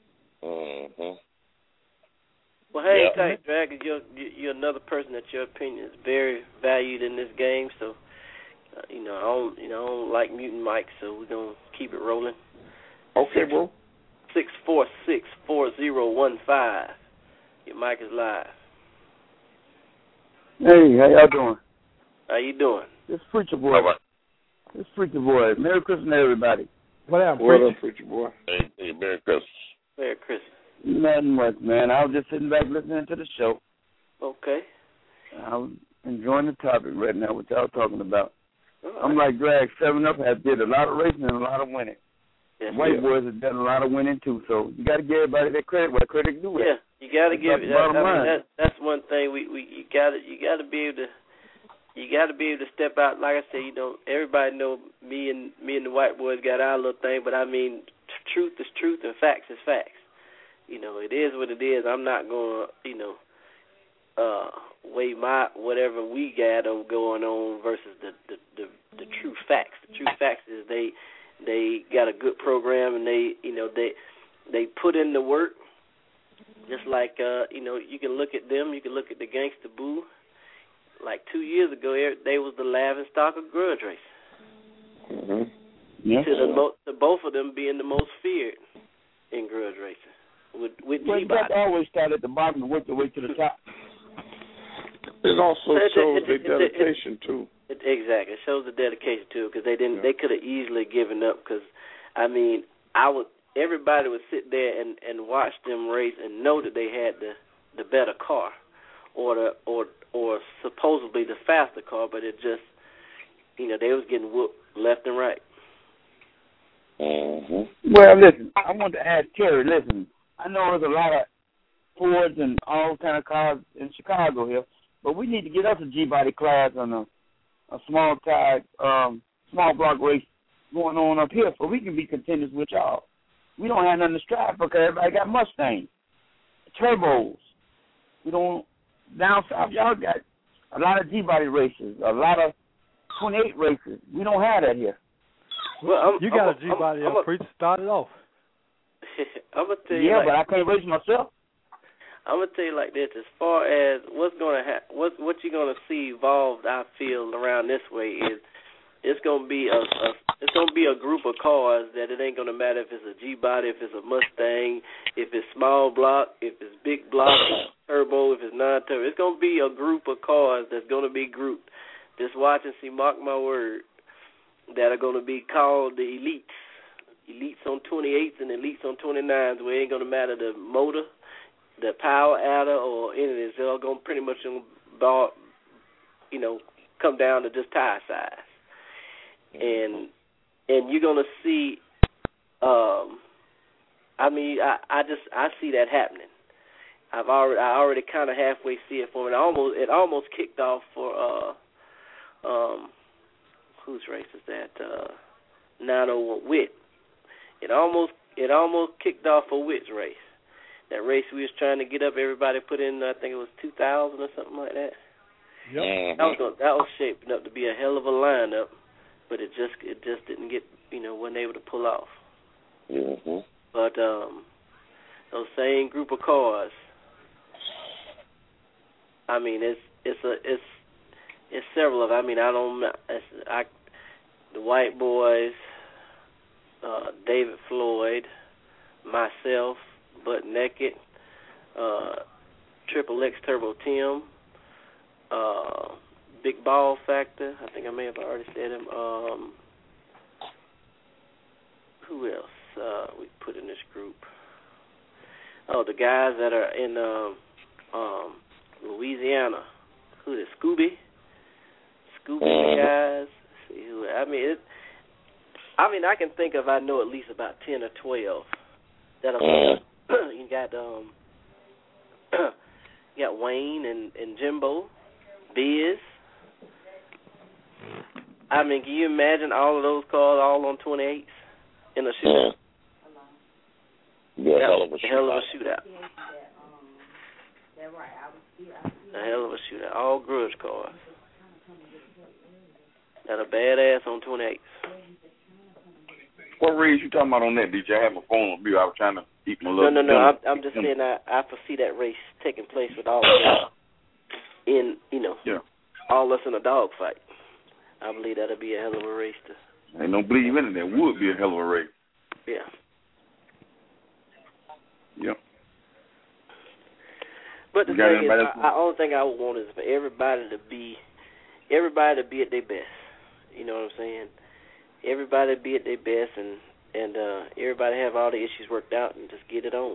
Well, hey, Tight Dragon, you're another person that your opinion is very valued in this game. So, I don't like muting Mike, so we're gonna keep it rolling. Okay, bro. 646-4015. Your mic is live. Hey, how y'all doing? How you doing? This Preacher Boy. This Preacher Boy. Merry Christmas, everybody. What up, Preacher Boy? Hey, Merry Christmas. Merry Christmas. Nothing much, man. I was just sitting back listening to the show. Okay. I was enjoying the topic right now, what y'all talking about. Right. I'm like Drag, 7-Up has did a lot of racing and a lot of winning. Yes, white boys have done a lot of winning too. So you got to give everybody their credit where credit due. Yeah, you got to give. That's one thing you got to be able to. You got to be able to step out. Like I said, everybody know me and the white boys got our little thing, but I mean, truth is truth and facts is facts. It is what it is. I'm not going to, weigh my whatever we got going on versus the true facts. The true facts is they got a good program and they put in the work. Just like you can look at them, you can look at the Gangsta Boo. Like 2 years ago, they was the laughing stock of grudge racing. Mm-hmm. Yeah. To both of them being the most feared in grudge racing. With well, you got to always start at the bottom and work your way to the top. It also shows their dedication too. Exactly, it shows the dedication too, because they didn't. Yeah. They could have easily given up. Because everybody would sit there and watch them race and know that they had the better car, or supposedly the faster car, but it just, they was getting whooped left and right. Mm-hmm. Well, listen, I want to ask Terry, listen, I know there's a lot of Fords and all kind of cars in Chicago here, but we need to get us a G-body class on a small tire, small block race going on up here so we can be contenders with y'all. We don't have nothing to strive for because everybody got Mustangs, turbos. We don't. Down south, y'all got a lot of G-body races, a lot of 28 races. We don't have that here. Well, you got a G-body preacher started off. I'm gonna tell you. Yeah, but I can't race myself. I'm gonna tell you like this: as far as what's gonna what you're gonna see evolved, I feel around this way is it's gonna be a group of cars that it ain't gonna matter if it's a G-body, if it's a Mustang, if it's small block, if it's big block, turbo, if it's non-turbo. It's gonna be a group of cars that's gonna be grouped. Just watch and see, mark my word, that are gonna be called the elites. Elites on 28s and elites on 29s, where it ain't gonna matter the motor, the power adder, or any of this. They're all gonna pretty much come down to just tire size. And you're gonna see, I see that happening. I already kind of halfway see it for me. It almost kicked off for whose race is that? 901 Witt. It almost kicked off for Witt's race. That race we was trying to get up, everybody put in. I think it was 2,000 or something like that. Yep. That was shaping up to be a hell of a lineup. But it just didn't get, wasn't able to pull off. Mm-hmm. But those same group of cars, it's several of them. The White Boys, David Floyd, myself, Butt Naked, Triple X Turbo Tim, Big Ball Factor. I think I may have already said him. Who else we put in this group? Oh, the guys that are in Louisiana. Who is Scooby? Scooby guys. Let's see who. I can think of. I know at least about 10 or 12 that are. You got Wayne and Jimbo, Biz. Can you imagine all of those cars all on 28s in a shootout? Yeah, hell of a shootout. A hell of a shootout. All grudge cars. That are badass on 28s. What race you talking about on that, DJ? I have my phone on mute. I was trying to eat my little... No. I'm just saying I foresee that race taking place with all of us in, all of us in a dogfight. I believe that'll be a hell of a race. Ain't no believe in it. That would be a hell of a race. Yeah. Yep. But the thing is, the only thing I would want is for everybody to be at their best. You know what I'm saying? Everybody be at their best and everybody have all the issues worked out and just get it on.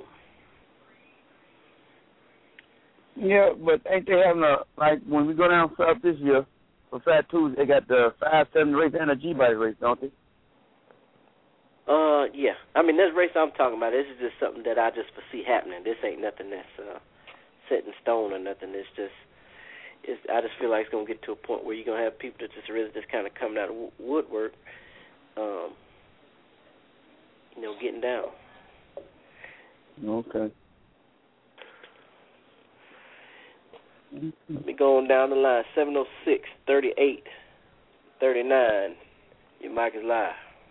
Yeah, but ain't they having when we go down south this year for Fat Tuesday, they got the 5-7 race and a G-body race, don't they? Yeah. I mean, this race I'm talking about, this is just something that I just foresee happening. This ain't nothing that's set in stone or nothing. It's just, I just feel like it's going to get to a point where you're going to have people that just really just kind of coming out of woodwork, getting down. Okay. Let me go on down the line. 706-38-39. Your mic is live.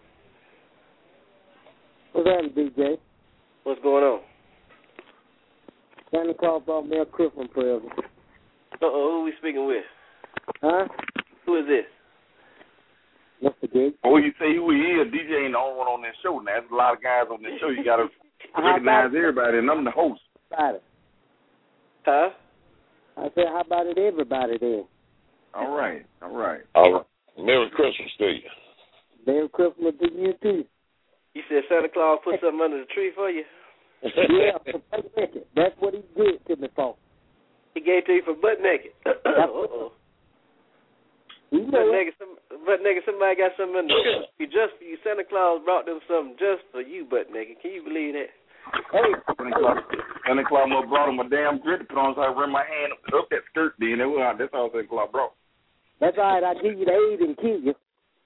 What's happening, DJ? What's going on? Trying to call about Mel Christmas present. Who we speaking with? Huh? Who is this? Mr. Gig. Oh, you say who he is? DJ ain't the only one on this show. Now, there's a lot of guys on this show. You got to recognize everybody, and I'm the host. About it. Huh? I said, how about it, everybody then? All right. Merry Christmas to you. Merry Christmas to you, too. You said Santa Claus put something under the tree for you? Yeah, for butt naked. That's what he did to me for. He gave to you for butt naked. Uh-oh. Butt naked, somebody got something under the tree just for you. Santa Claus brought them something just for you, butt naked. Can you believe that? Hey, Santa Claus brought him a damn grit to put on, so I ran my hand up that skirt. Then that's all Santa Claus brought. That's all right. I give you the aid and kill you.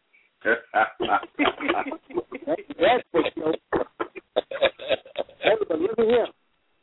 That's for sure. Hey, but look at him.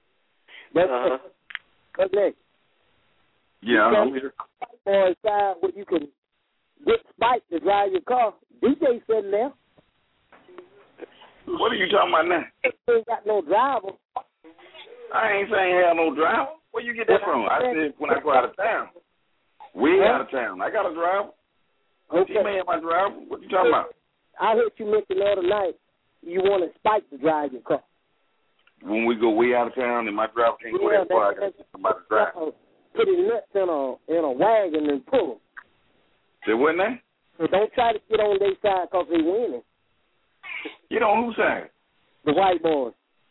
That's next. Yeah, I'm here. Or side where you can get Spike to drive your car. DJ sitting there. What are you talking about now? He ain't got no driver. I ain't saying he have no driver. Where you get that from? I said when I go out of town. Way out of town. I got a driver. Okay. T-Man my driver. What you talking about? I heard you mention the other night you wanted Spike to drive your car. When we go way out of town and my driver can't go that far, I got to get somebody to drive. Put his nuts in a wagon and pull him. Say what now? So don't try to get on their side because they winning. Get on whose side? The white boys.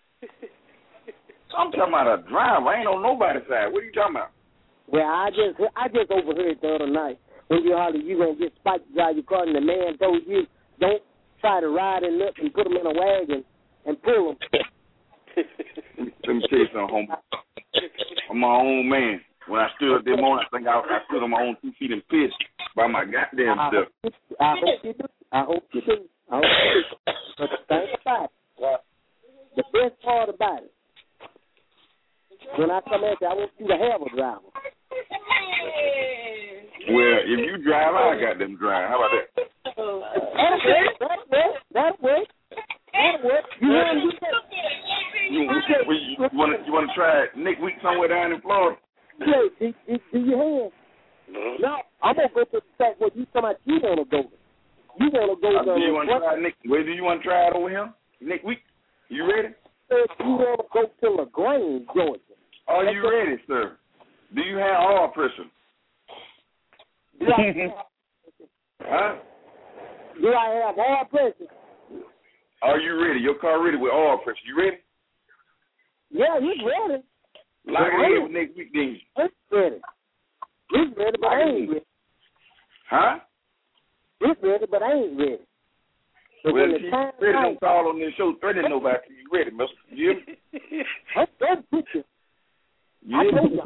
I'm talking about a driver. I ain't on nobody's side. What are you talking about? Well, I just overheard the other night when you hollered you gonna get Spike to drive your car, and the man told you don't try to ride him up and put him in a wagon and pull him. Let me tell you something, homie. I'm my own man. When I stood up that morning, I think I stood on my own 2 feet and pissed by my goddamn self. I hope you do. But the thing about it, the best part about it, when I come at you, I want you to have a driver. Well, if you drive, I got them drive. How about that? That'll work. You want to try it next week somewhere down in Florida? Yeah, do you have? No, I'm going to go to the fact where you talking about you want to go. You want to go do you want to try it next? Where do you want to try it over here next week? You ready? You want to go to LaGrange, Georgia. Are you ready, sir? Do you have oil pressure? Huh? Do I have oil pressure? Are you ready? Your car ready with oil pressure. You ready? Yeah, he's ready. Lock it in next week, then. He's ready. He's ready, but I ain't ready. Huh? He's ready, but I ain't ready. So well, if you're ready, don't call on this show threatening nobody till you ready, Mr. Jim. That's picture. Yeah.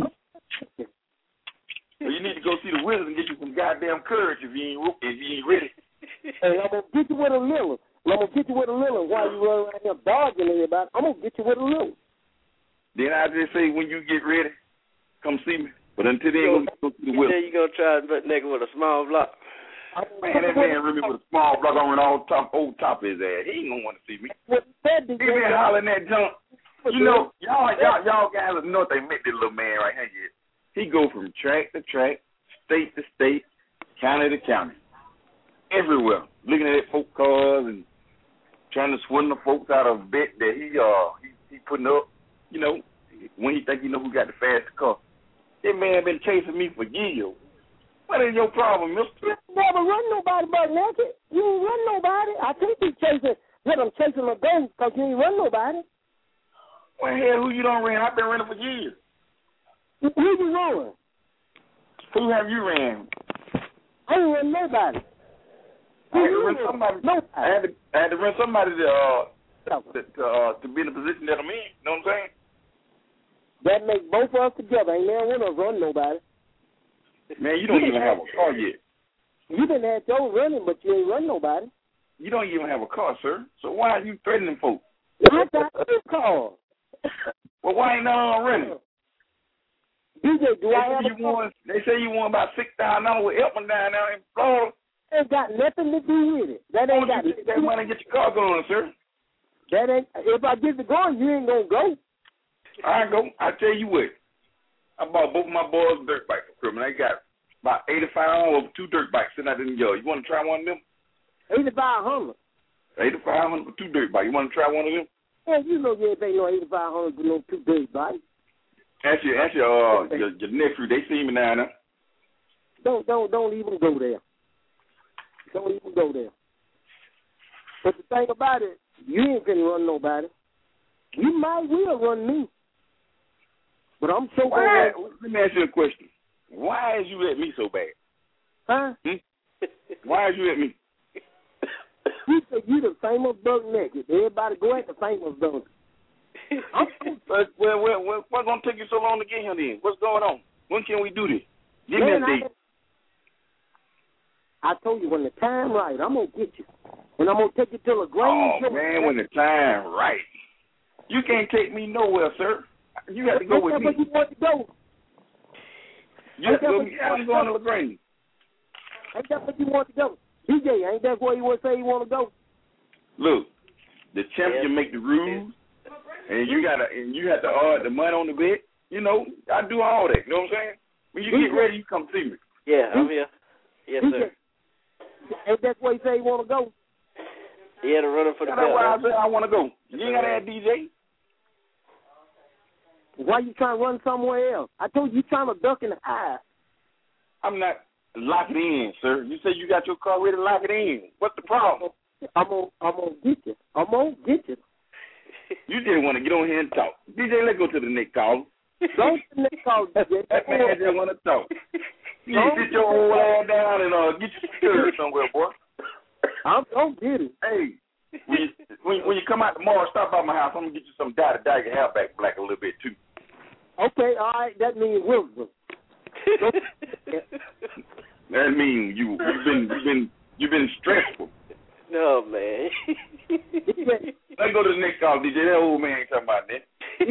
Well, you need to go see the Wizards and get you some goddamn courage if you ain't ready. Hey, I'm going to get you with a little. While you run around here dodging everybody, I'm going to get you with a little. Then I just say, when you get ready, come see me. But until then, go see the Wizards. You going to try butt naked with a small block. Man, that man really with a small block on old top of his ass. He ain't going to want to see me. He been hollering that junk. You know, y'all guys know they met this little man right here. He go from track to track, state to state, county to county, everywhere, looking at folk cars and trying to swindle the folks out of a bet that he putting up. You know, when he think he know who got the fastest car. That man been chasing me for years. What is your problem, mister? You never run nobody but naked. You ain't run nobody. I think you chasing a ghost because you ain't run nobody. Well, hell, who you done ran? I've been running for years. Who you running? Who have you ran? I ain't run nobody. I had to rent somebody. I had to rent somebody to be in the position that I'm in. You know what I'm saying? That makes both of us together. Ain't never one of us run nobody. Man, you don't even have a car yet. You didn't have your running, but you ain't run nobody. You don't even have a car, sir. So why are you threatening folks? I got two cars. Well, why ain't none running? DJ, do I have a car? They say you won about $6,000 with Elton down there in Florida. That ain't got nothing to do with it. That ain't got you get that money and get your car going, sir. That ain't. If I get it going, you ain't gonna go. I go. I tell you what. I bought both of my boys dirt bikes for Christmas. They got about $8,500 for 2 dirt bikes sitting out in the yard. You want to try one of them? $8,500. $8,500 for 2 dirt bikes. You want to try one of them? Yeah, you know you ain't paying no $8,500 for no 2 dirt bikes. Ask your nephew. They see me down there. Don't even go there. Don't even go there. But the thing about it, you ain't gonna run nobody. You might will run me. But I'm so glad. Let me ask you a question. Why is you at me so bad? Huh? Why is you at me? You said you the famous Buck Naked. Everybody go at the famous Buck. Well, what's going to take you so long to get here then? What's going on? When can we do this? Give me a date. I told you, when the time right, I'm going to get you. And I'm going to take you to a grand. Oh, man, when the time right. You can't take me nowhere, sir. You got to go with me. Where you want to go? You got to go with me. I'm going to LaGrange. Ain't that where you want to go? DJ, ain't that where you want to say you want to go? Look, the champion make the rules, and you have to add the money on the bet. You know, I do all that. You know what I'm saying? When you get ready, you come see me. Yeah, I'm here. Yes, sir. Ain't that where you say you want to go? Yeah, the runner for the belt. That's why I said I want to go. You ain't got to add DJ. Why you trying to run somewhere else? I told you trying to duck in the eye. I'm not. Lock it in, sir. You say you got your car ready to lock it in. What's the problem? I'm gonna get you. I'm gonna get you. You just want to get on here and talk. DJ, let's go to the next call. Go to the next call, DJ. That man just want to talk. You need to sit your old ass down and get you scared somewhere, boy. I'm gonna get it. Hey, when you come out tomorrow, stop by my house. I'm gonna get you some dye to dye your hair back black a little bit too. Okay, all right. That means wisdom. That means you've been stressful. No, man. Let's go to the next call, DJ. That old man ain't talking about that.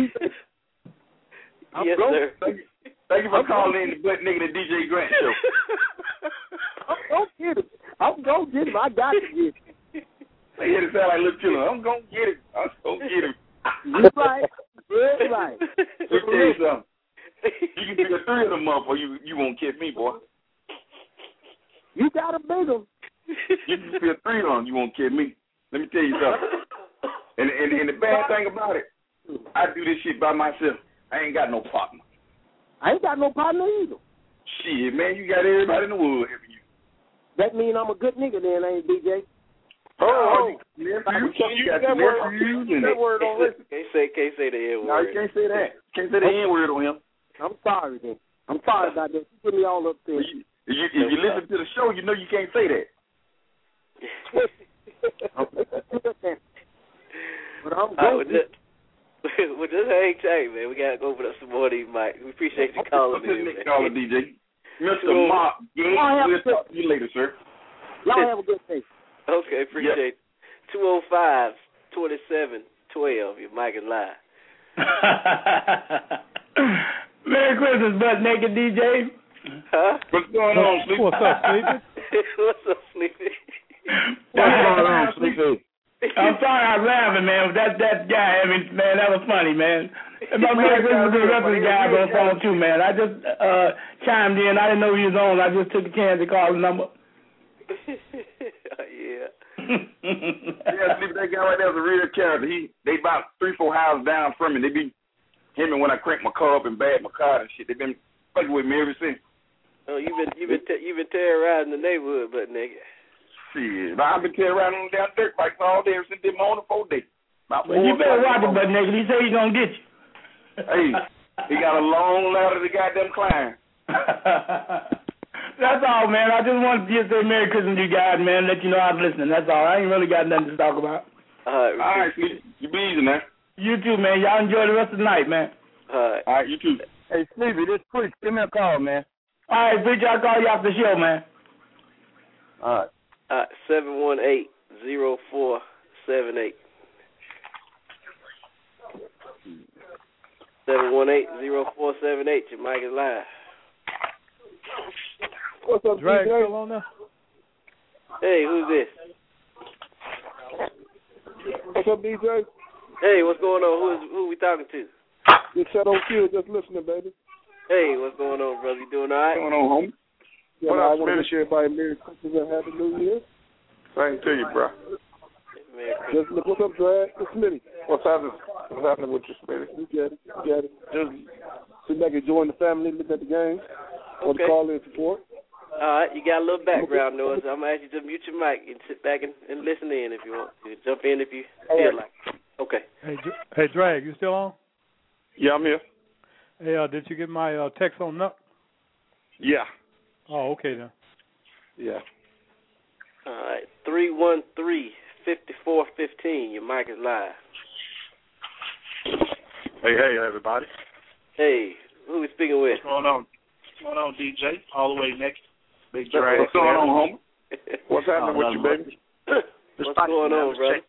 Yes, sir. Thank you for calling in the Butt Nigga the DJ Grant Show. I'm gonna get him. I got to get him. They hear it sound like Little Killer. I'm gonna get him. I'm gonna get him. You're right. You're right. Let me tell you something. You can pick a 3 of them up, or you won't catch me, boy. You got a big one. You can pick 3 on, you won't catch me. Let me tell you something. And the bad thing about it, I do this shit by myself. I ain't got no partner. I ain't got no partner either. Shit, man, you got everybody in the world helping you. That mean I'm a good nigga then, ain't DJ? You got that word on listen. Can't say the N word. No, you can't say that. Can't say the N word on him. I'm sorry then. I'm sorry about that. You put me all up there. If you listen to the show, you know you can't say that. But I'm good. Well, just hang tight, man. We got to go open up some more of these mics. We appreciate you calling in, man. Caller, DJ. Mr. Mark, we'll talk to you later, sir. Y'all have a good day. Okay, appreciate it. 205-2712. Your mic is live. Merry Christmas, Butt Naked DJ. Huh? What's going on, Sleepy? What's up, Sleepy? What's up, Sleepy? What's going on, Sleepy? I'm sorry I was laughing, man. That guy, man, that was funny, man. About Merry Christmas to the rest of the guys on the phone, too, man. I just chimed in. I didn't know he was on. I just took a chance to call the number. Yeah. Yeah, Sleepy, that guy right there is a real character. They about 3-4 houses down from me. They be him, and when I crank my car up and bag my car and shit, they been fucking with me ever since. Oh, you've been terrorizing the neighborhood, but nigga. Shit, I've been terrorizing on down dirt bikes all day ever since they morning 4 days. Well, you better watch it, Butt Naked. He said he's gonna get you. Hey, he got a long ladder to goddamn climb. That's all, man. I just wanted to just say Merry Christmas to you guys, man. Let you know I'm listening. That's all. I ain't really got nothing to talk about. All right, you be easy, man. You too, man. Y'all enjoy the rest of the night, man. All right, you too. Hey, Sleepy, this Preach. Give me a call, man. All right, Preach, I'll call you after the show, man. All right. 718-0478. 718-0478. Your mic is live. What's up, Drag DJ? still on there? Hey, who's this? What's up, DJ? Hey, what's going on? Who we talking to? It's Shadow Kid, just listening, baby. Hey, what's going on, brother? You doing all right? What's going on, homie? Yeah, I want to wish everybody Merry Christmas and Happy New Year. Same to you, bro. Just look, what's up, Drag? It's Smitty. What's happening? What's happening with you, Smitty? You get it. Just sit back and join the family, look at the game, or the call in support. All right, you got a little background noise. I'm going to ask you to mute your mic and sit back and listen in if you want. You can jump in if you feel like it. Okay. Hey, Drag, you still on? Yeah, I'm here. Hey, did you get my text on Nuck? Yeah. Oh, okay then. Yeah. All right, 313-5415. Your mic is live. Hey, everybody. Hey, who we speaking with? What's going on? What's going on, DJ? All the way next. Big Drag. What's going on, homie? What's happening with you, baby? What's going on, brother?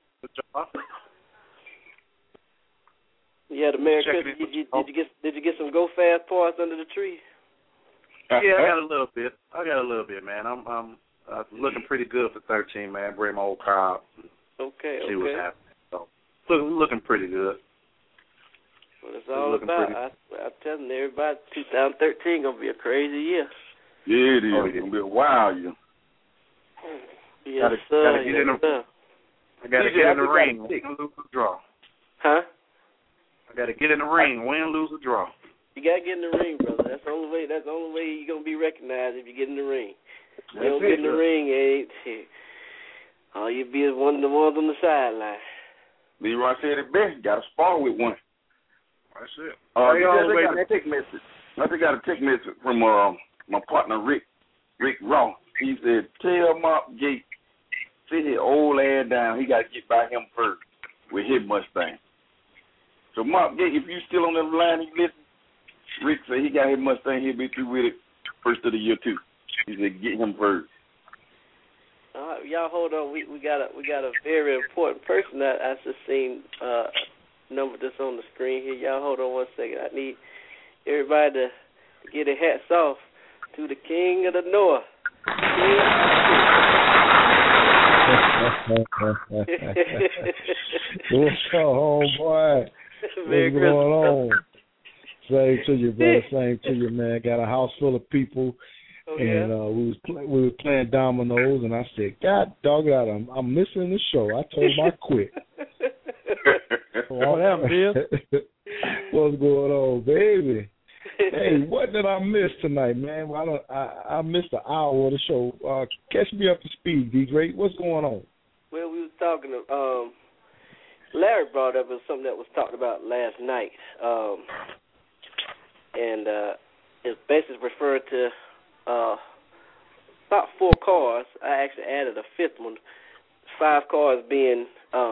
You had a Merry Christmas. Did you get some Go Fast parts under the tree? Yeah, I got a little bit. Man. I'm looking pretty good for 13, man. Bring my old car out. Okay. See what's happening. So, looking pretty good. What it's all about. I'm telling everybody, 2013 gonna be a crazy year. Yeah, it is. It's gonna be a wild year. Yes, sir. Gotta get in the ring. Win, lose, or draw. Huh? I gotta get in the ring. Win, lose, or draw. You gotta get in the ring, brother. That's the only way you're gonna be recognized if you get in the ring. You don't get in the ring, all you be is one of the ones on the sideline. Leroy said it best. You gotta spar with one. That's it. I got a text message. I just got a text message from my partner Rick Ross. He said, "Tell Mark Gate, sit his old ass down. He got to get by him first with his Mustang." So Mark Gate, if you still on the line, you listen. Rick said he got his Mustang. He'll be through with it first of the year too. He said, "Get him first." All right, y'all hold on. We got a very important person that I just seen number that's on the screen here. Y'all hold on one second. I need everybody to get their hats off to the King of the North. What's up, homeboy? What's going on? Same to you, brother. Same to you, man. Got a house full of people. And we were playing dominoes, and I said, "God dog it out, I'm missing the show." I told him I quit. What happened, Bill? What's going on, baby? Hey, what did I miss tonight, man? I missed an hour of the show. Catch me up to speed, D. Great. What's going on? Well, we was talking. Larry brought up something that was talked about last night, and it's basically referred to. About 4 cars. I actually added a 5th one. 5 cars being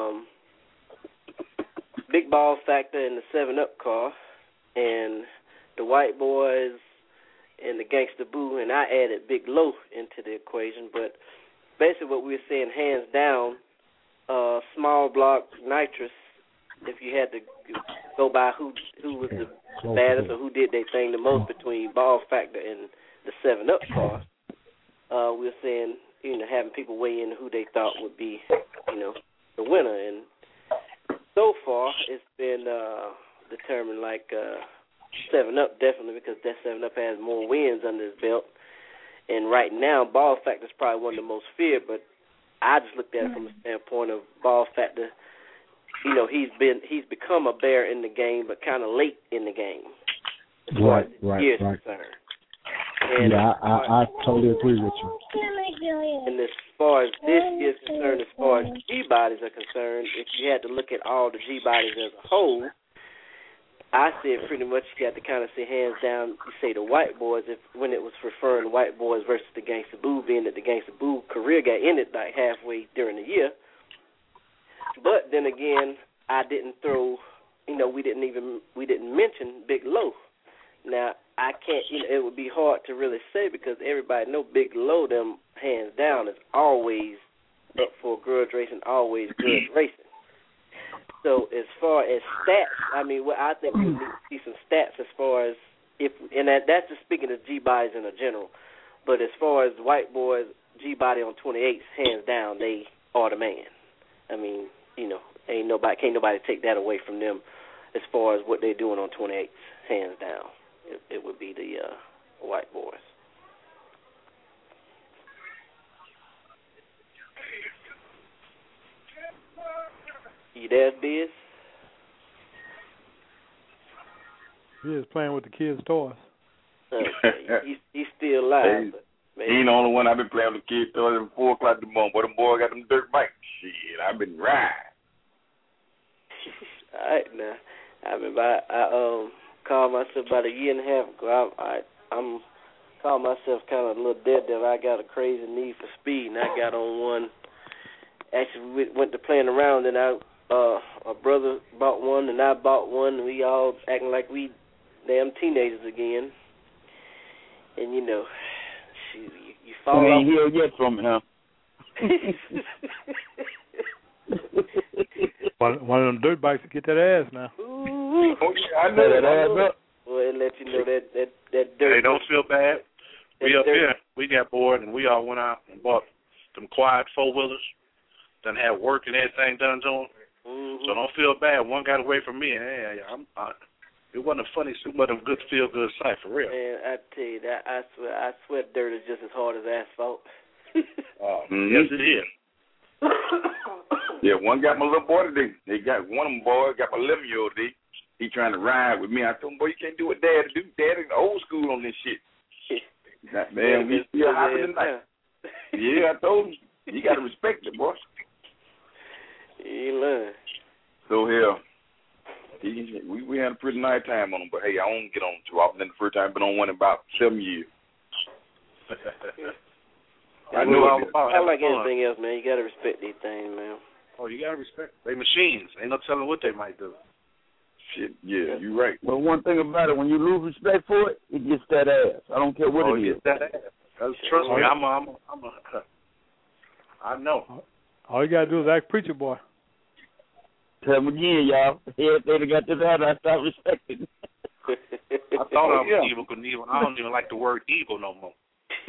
Big Ball Factor in the 7-Up car, and the White Boys and the Gangsta Boo, and I added Big Low into the equation. But basically what we were saying, hands down, small block nitrous, if you had to go by who was the baddest or who did their thing the most between Ball Factor and the 7-Up car, we were saying, having people weigh in who they thought would be, the winner. And so far, it's been determined like 7-Up definitely, because that 7-Up has more wins under his belt. And right now, Ball Factor is probably one of the most feared, but I just looked at it from the standpoint of Ball Factor. He's become a bear in the game, but kind of late in the game. Right. Concerned. And I totally agree with you. And as far as this is concerned, as far as G-bodies are concerned, if you had to look at all the G-bodies as a whole, I said pretty much you got to kind of say hands down, you say the white boys, when it was referring to white boys versus the Gangsta Boo, being that the Gangsta Boo career got ended like halfway during the year. But then again, I didn't throw, we didn't mention Big Low. Now, I can't, it would be hard to really say because everybody know Big Low, them hands down, is always up for grudge racing, always grudge racing. So as far as stats, I think we need to see some stats as far as that's just speaking of G-bodies in general. But as far as white boys, G-body on 28s, hands down, they are the man. Can't nobody take that away from them as far as what they're doing on 28s, hands down. It would be the white boys. You there, Biz? Biz playing with the kids' toys. Okay. He's still alive. He ain't the only one I've been playing with the kids' toys at 4 o'clock in the morning. Boy, them boys got them dirt bikes. Shit, I've been riding. All right, now. I remember I called myself about a year and a half ago. I'm called myself kind of a little daredevil. I got a crazy need for speed, and I got on one. Actually, we went to playing around, and my brother bought one, and I bought one, and we all acting like we damn teenagers again. And, you fall off. You ain't hear yet from it, huh? One of them dirt bikes to get that ass now. Ooh. Oh, yeah, I know that ass up. Well, it let you know that dirt. Hey, don't feel bad. We up here, we got bored, and we all went out and bought them quiet 4-wheelers. Done had work and everything done to them. Mm-hmm. So don't feel bad. One got away from me, and it wasn't a funny, it wasn't a good feel-good sight, for real. Man, I tell you that, I swear dirt is just as hard as asphalt. Yes, it is. Yeah, one got my little boy today. They got one of them boys got my 11-year-old today. He trying to ride with me. I told him, boy, you can't do what Dad do. Dad is old school on this shit. Man, we still hopping tonight. Yeah, I told him. You got to respect it, boy. You learn. So, we had a pretty nice time on him, but, hey, I don't get on too often. Then the first time I've been on one in about 7 years. I know like anything else, man. You got to respect these things, man. Oh, you got to respect. They machines. Ain't no telling what they might do. Shit, yeah, you're right. Well, one thing about it, when you lose respect for it, it gets that ass. I don't care what it is. It gets that ass. Trust me, I know. All you got to do is act preacher boy. Tell them again, y'all. If they'd have got this out, I'd stop respecting. I thought I was evil Knievel. I don't even like the word evil no more.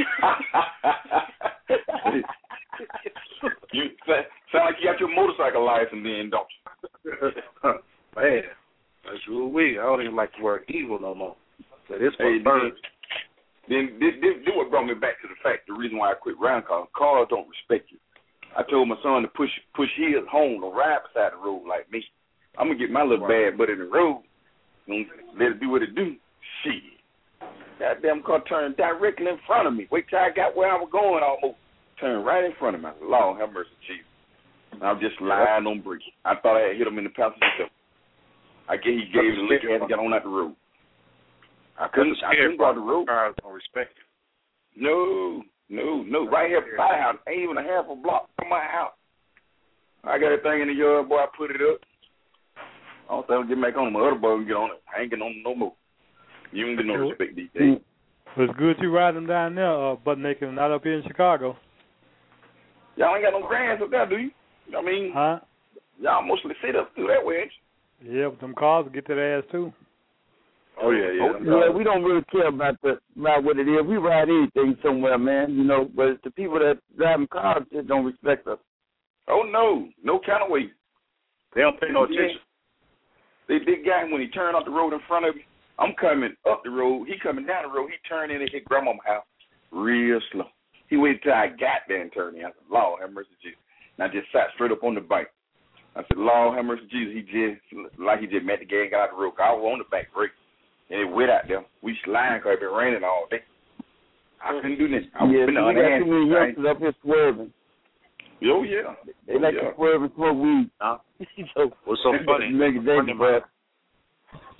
You sound like you got your motorcycle license then, don't you? Man, that's real weird. I don't even like the word evil no more. So this Then this what brought me back to the fact, the reason why I quit riding cars don't respect you. I told my son to push his home to ride beside the road like me. I'm going to get my little bad butt in the road and let it do what it do. Shit. Goddamn car turned directly in front of me. Wait till I got where I was going almost. Turned right in front of me. Lord have mercy, Jesus. I was just lying on brakes. I thought I had hit him in the passenger seat. I guess he gave it a lick and got on out the road. I couldn't go out the road. Cars don't respect you. No. Right here by the house, ain't even a half a block from my house. I got a thing in the yard, boy. I put it up. I don't think I'll get back on my other boy and get on it. I ain't getting on it no more. You don't get no respect these days. It's good you ride them down there, butt naked, not up here in Chicago. Y'all ain't got no grands up there, do you? I mean, y'all mostly sit up through that way, ain't you? Yeah, but them cars will get to their ass too. Oh yeah. Yeah, we don't really care about what it is. We ride anything somewhere, man. But it's the people that drive cars just don't respect us. Oh no kind of way. They don't pay no attention. This guy, when he turned off the road in front of me, I'm coming up the road. He coming down the road. He turned in and hit grandma's house real slow. He waited till I got there and turned in. I said, Lord have mercy, Jesus. And I just sat straight up on the bike. I said, Lord have mercy, Jesus. He just met the guy and got out the road. I was on the back brake. And it wet out there. We sliding because it been raining all day. I couldn't do this. I was we got too many youngsters up here swerving. Oh, yeah. They like to swerve and smoke weed. What's so funny? Make it dangerous, a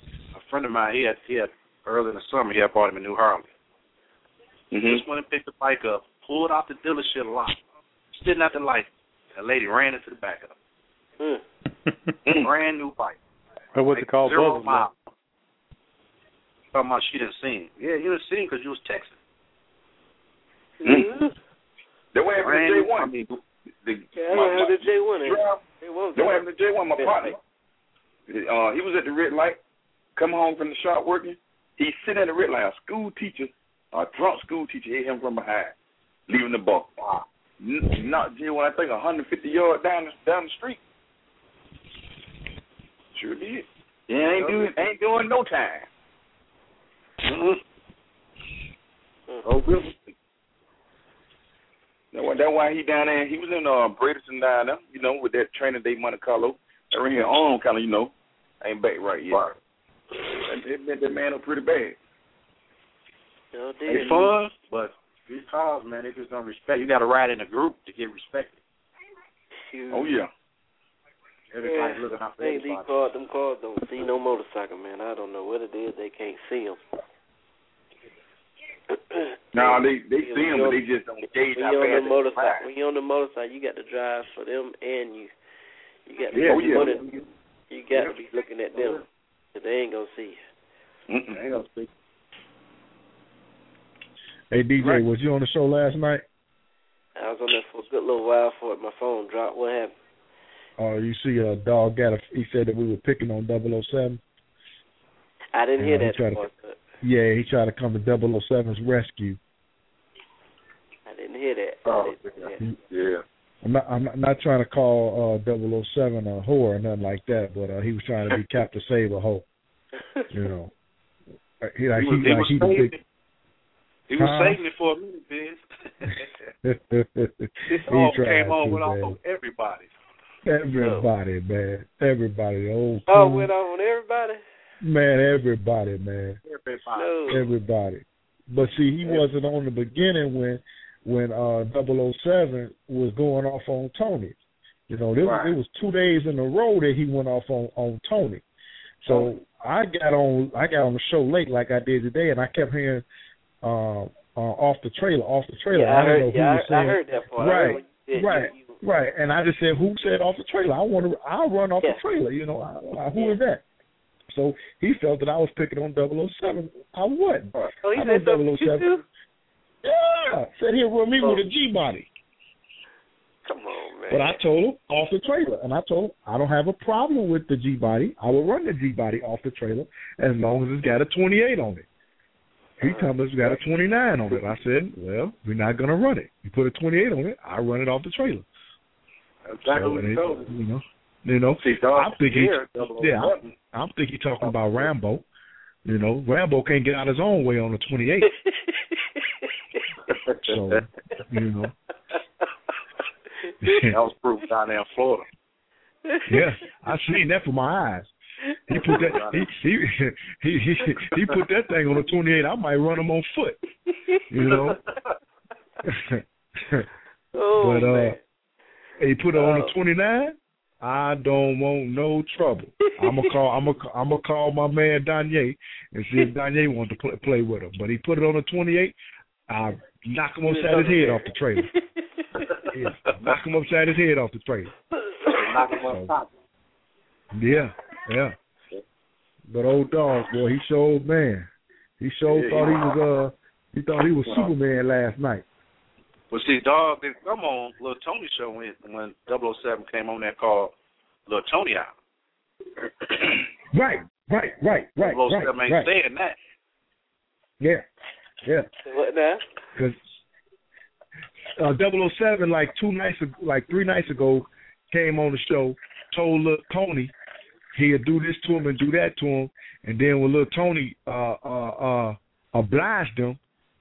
friend of mine, he had early in the summer, he had bought him a new Harley. Just went and picked the bike up, pulled out the dealership lot, sitting at the light. A lady ran into the back of it. Brand new bike. What's it called? 0 miles. Talking about she didn't see him. Yeah, you didn't see him because you was texting. That way happened to J1. The J1. That way happened to J1, my partner. He was at the red light, come home from the shop working. He's sitting at the red light. A drunk school teacher hit him from behind, leaving the bus. Not J1, I think 150 yards down the street. Sure did. Yeah, ain't doing no time. Oh, really? That's why he down there. He was in Bradenton down there, with that training day Monte Carlo. Around here on, kind of, ain't back right yet. Right. It bent that man up pretty bad. It's fun, but these cars, man, they just don't respect. You got to ride in a group to get respected. Oh, yeah. Everybody's looking out for everybody. Them cars don't see no motorcycle, man. I don't know what it is. They can't see them. No, they see them, but they just don't gauge how fast they fly. When you're on the motorcycle, you got to drive for them, and you got to you got to be looking at them, because they ain't gonna see you. They ain't gonna see. Hey DJ, was you on the show last night? I was on there for a good little while before my phone dropped. What happened? Oh, you see, Dog he said that we were picking on 007. I didn't hear that part. Yeah, he tried to come to 007's rescue. I didn't hear that. Yeah. I'm not trying to call 007 a whore or nothing like that, but he was trying to be Captain Save a hoe. He was saving it for a minute, Biz. This all came on with almost everybody. Everybody, man. Everybody. Old went on everybody? Man, everybody, man. Everybody. But see, he wasn't on the beginning when 007 was going off on Tony. It was 2 days in a row that he went off on Tony. So I got on the show late like I did today, and I kept hearing off the trailer. Yeah, I heard that part. Right. And I just said, who said off the trailer? I'll run off the trailer. Who is that? So he felt that I was picking on 007. I wasn't. Oh, he said 007. Yeah, said he'll run me with a G-body. Come on, man. But I told him off the trailer, and I told him I don't have a problem with the G-body. I will run the G-body off the trailer as long as it's got a 28 on it. He told me it's got a 29 on it. I said, well, we're not going to run it. You put a 28 on it, I run it off the trailer. Exactly what he told him. I'm thinking he's talking about Rambo. Rambo can't get out his own way on a 28. So, that was proof down there in Florida. Yeah, I seen that with my eyes. He put that he put that thing on a 28. I might run him on foot. Man. He put it on a 29. I don't want no trouble. I'm gonna call my man Danye and see if Danye wants to play with him. But he put it on a 28. I knock him upside his head off the trailer. Knock him upside his head off the trailer. Knock him up top. Yeah. But old dog, boy, he showed man. He thought he was Superman last night. Well, see, dog didn't come on Lil Tony's show when 007 came on that called Lil Tony out. Right. 007 ain't saying that. Yeah. What now? Because 007, like 3 nights ago, came on the show, told Lil Tony he'd do this to him and do that to him, and then when Lil Tony obliged him,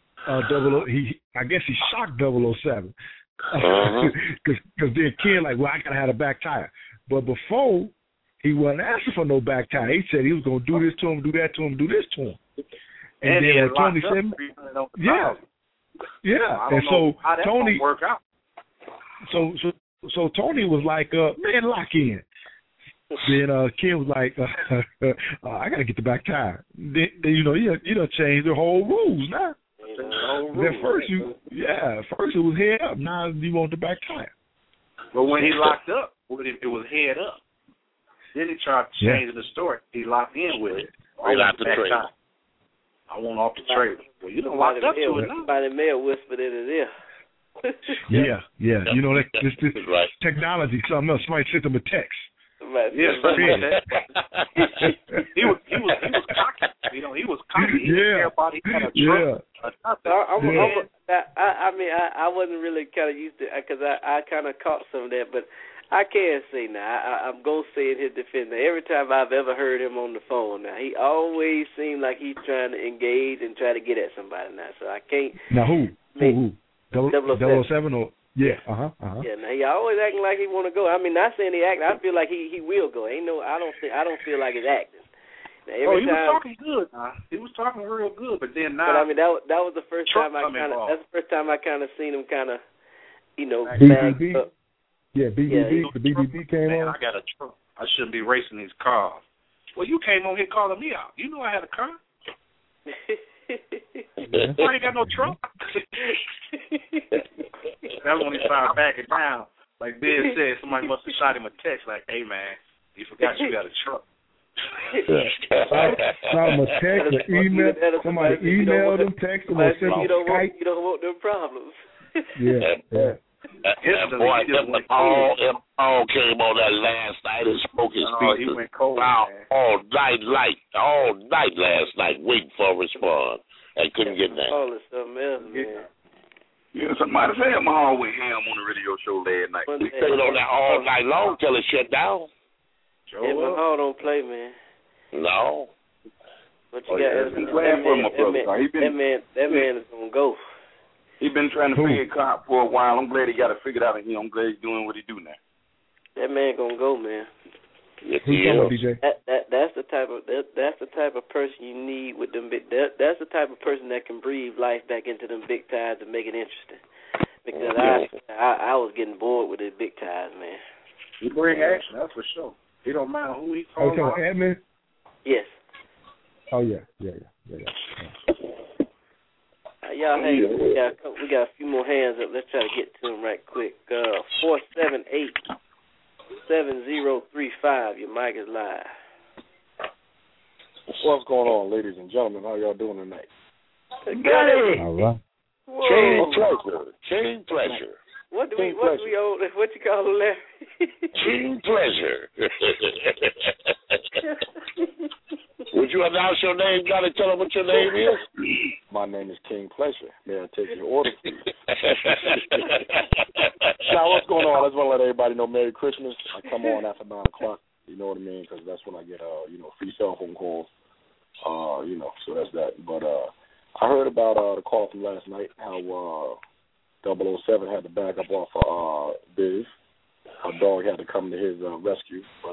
I guess he shocked 007. Because then Ken like, well, I gotta have a back tire. But before, he wasn't asking for no back tire. He said he was gonna do this to him, do that to him, do this to him. And then when Tony said, and so Tony work out. So Tony was like, man, lock in. Then Ken was like, I gotta get the back tire. Then you done changed the whole rules now. Then first it was head up. Now you want the back tire. But when he locked up, it was head up. Then he tried changing the story. He locked in with it. Right out the trailer. I want off the trailer. Well, you done locked up to it now. Somebody may have whispered in his ear. Yeah. You know, this technology, something else. Somebody sent him a text. Yes, he was cocky. You know, he was cocky. He didn't care about he had a truck. I wasn't really kind of used to it because I kind of caught some of that, but I can't say now. I'm going to say in his defense. Now, every time I've ever heard him on the phone, now he always seemed like he's trying to engage and try to get at somebody now. So I can't. Now who? 007 or? Yeah, Yeah, now he always acting like he want to go. I mean, not saying he acting. I feel like he will go. I don't feel like it's acting. Now, he was talking good. He was talking real good, but then now. But I mean, that was the first time that's the first time I kind of seen him kind of, BBB. Up. Yeah, BBB. The BBB came on. I got a truck. I shouldn't be racing these cars. Well, you came on here calling me out. You know I had a car. I ain't got no truck. That's when he started backing down. Like Biz said, somebody must have shot him a text like, "Hey man, you forgot you got a truck." Shot him a text or email. Somebody emailed him, texted him, or sent him Skype. You don't want them problems. Yeah. That boy, the Paul came on that last night and spoke his speech. He went cold, all night last night, waiting for a response. And couldn't get that. Oh, it's something else, man. Yeah, somebody said Mahal with him on the radio show last night. We stayed on that all night long till it shut down. Yeah, Mahal don't play, man. No. But you got that man is gonna go. He's been trying to figure it out for a while. I'm glad he got it figured out, and I'm glad he's doing what he do now. That man gonna go, man. Who's talking, DJ? That's the type of person you need with them big. That's the type of person that can breathe life back into them big ties and make it interesting. Because I was getting bored with the big ties, man. He bring action, that's for sure. He don't mind who he calls. Oh, so admin? Yes. Oh yeah. Y'all, hey, we got a few more hands up. Let's try to get to them right quick. 478-7035. Your mic is live. What's going on, ladies and gentlemen? How y'all doing tonight? Good. All right. Chain pleasure. What you call it, Larry? Chain pleasure. Would you announce your name? Got to tell them what your name is? My name is King Pleasure. May I take your order, please? Now, what's going on? I just want to let everybody know Merry Christmas. I come on after 9 o'clock. You know what I mean? Because that's when I get, free cell phone calls. So that's that. But I heard about the call from last night, how 007 had to back up off Biz. How Dog had to come to his rescue. But,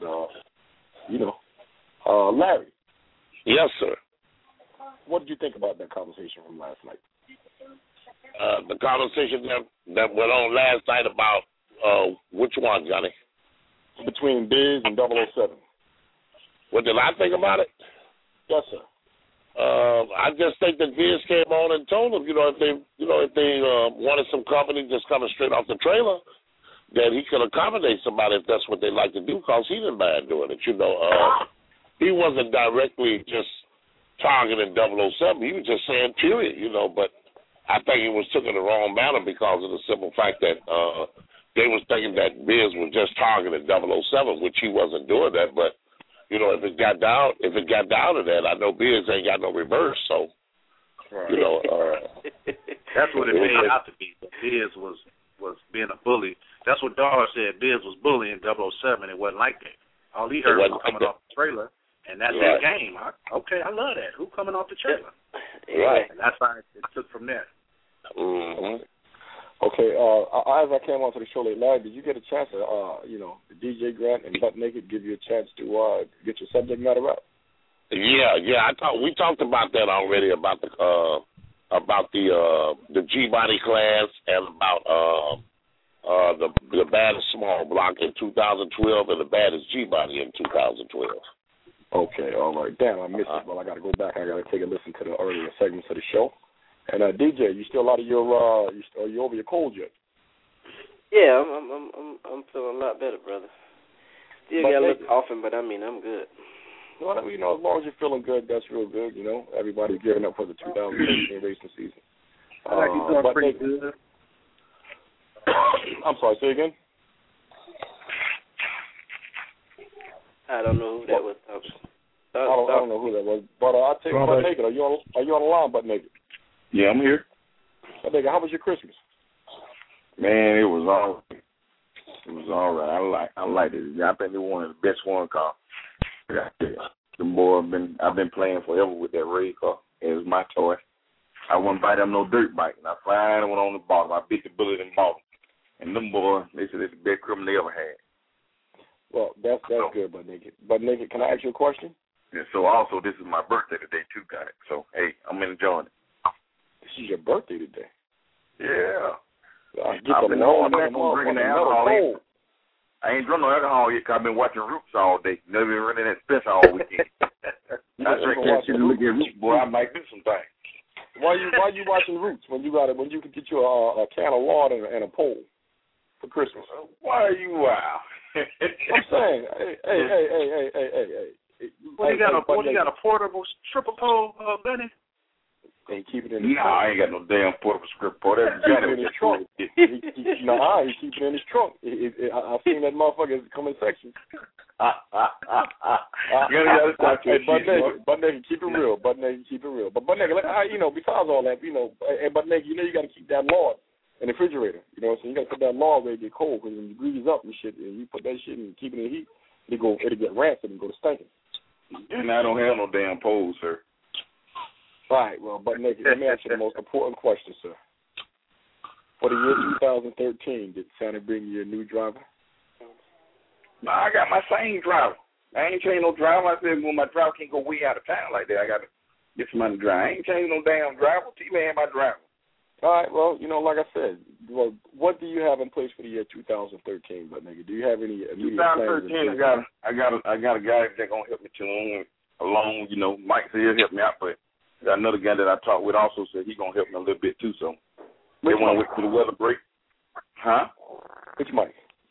Larry. Yes, sir. What did you think about that conversation from last night? The conversation that went on last night about which one, Johnny? Between Biz and 007. What did I think about it? Yes, sir. I just think that Biz came on and told them, if they wanted some company just coming straight off the trailer, that he could accommodate somebody if that's what they like to do, because he didn't mind doing it. He wasn't directly just targeting 007. He was just saying period, but I think he was took in the wrong manner because of the simple fact that they was thinking that Biz was just targeting 007, which he wasn't doing that. But, if it got down to that, I know Biz ain't got no reverse, so, That's what it made out to be. Biz was being a bully. That's what Dawg said. Biz was bullying 007. It wasn't like that. All he heard was coming off the trailer. And that's their game. I love that. Who coming off the trailer? Right. And that's how it took from there. Mm-hmm. Okay. As I came onto the show late night, did you get a chance to, the DJ Grant and Butt Naked give you a chance to get your subject matter out? Yeah. We talked about that already, about the G-body class and about the baddest small block in 2012 and the baddest G-Body in 2012. Okay, all right. Damn, I missed it. Well, I got to go back. I got to take a listen to the earlier segments of the show. And DJ, you still out of your? Are you over your cold yet? Yeah, I'm feeling a lot better, brother. Still got a little coughing, but I mean I'm good. Well, as long as you're feeling good, that's real good. Everybody's gearing up for the 2018 racing season. I like you doing pretty good. I'm sorry, say again? I don't know who that was. I don't know who that was. But I'll tell you, Butt Naked, are you on the line, Butt Naked? Yeah, I'm here. Butt Naked, how was your Christmas? Man, it was all right. It was all right. I liked it. I think it was one of the best one car. The boy I've been playing forever with that race car. It was my toy. I wouldn't buy them no dirt bike, and I finally went on the bottom. I bit the bullet and bought them. And them boys, they said it's the best criminal they ever had. Well, that's good, Butt Naked. Butt Naked, can I ask you a question? Yeah, so also, this is my birthday today, too, got it. So, hey, I'm enjoying it. This is your birthday today? Yeah. I've been drinking alcohol. I ain't drunk no alcohol yet because I've been watching Roots all day. Never been running that Spencer all weekend. I drink that shit and look at Roots, boy. I might do some things. Why you watching Roots when you can get you a can of lard and a pole for Christmas? Why are you wild? I'm saying, hey. What you got a portable stripper pole, Benny? Ain't keep it in his trunk. I ain't got no damn portable stripper pole. That's in his trunk. He keep it in his trunk. I've seen that motherfucker come in sections. Butt Naked, keep it real. Butt Naked, keep it real. But Butt Naked, besides all that, and Butt Naked, you got to keep that lard in the refrigerator. You know what I'm saying? You got to put that lard where it get cold, because when you grease up and shit, and you put that shit and keep it in heat, it'll get rancid and go to stinking. And I don't have no damn poles, sir. All right, well, Butt Naked, let me ask you the most important question, sir. For the year 2013, did Santa bring you a new driver? No, I got my same driver. I ain't changed no driver. I said, well, my driver can't go way out of town like that. I got to get somebody to drive. I ain't changed no damn driver. T-Man, my driver. All right, well, like I said, what do you have in place for the year 2013, Butt Naked? Do you have any immediate 2013, plans? I got a guy that's going to help me along. Mike said he'll help me out, but I got another guy that I talked with also said he's going to help me a little bit too, so they want to wait for the weather break. Huh? Which Mike?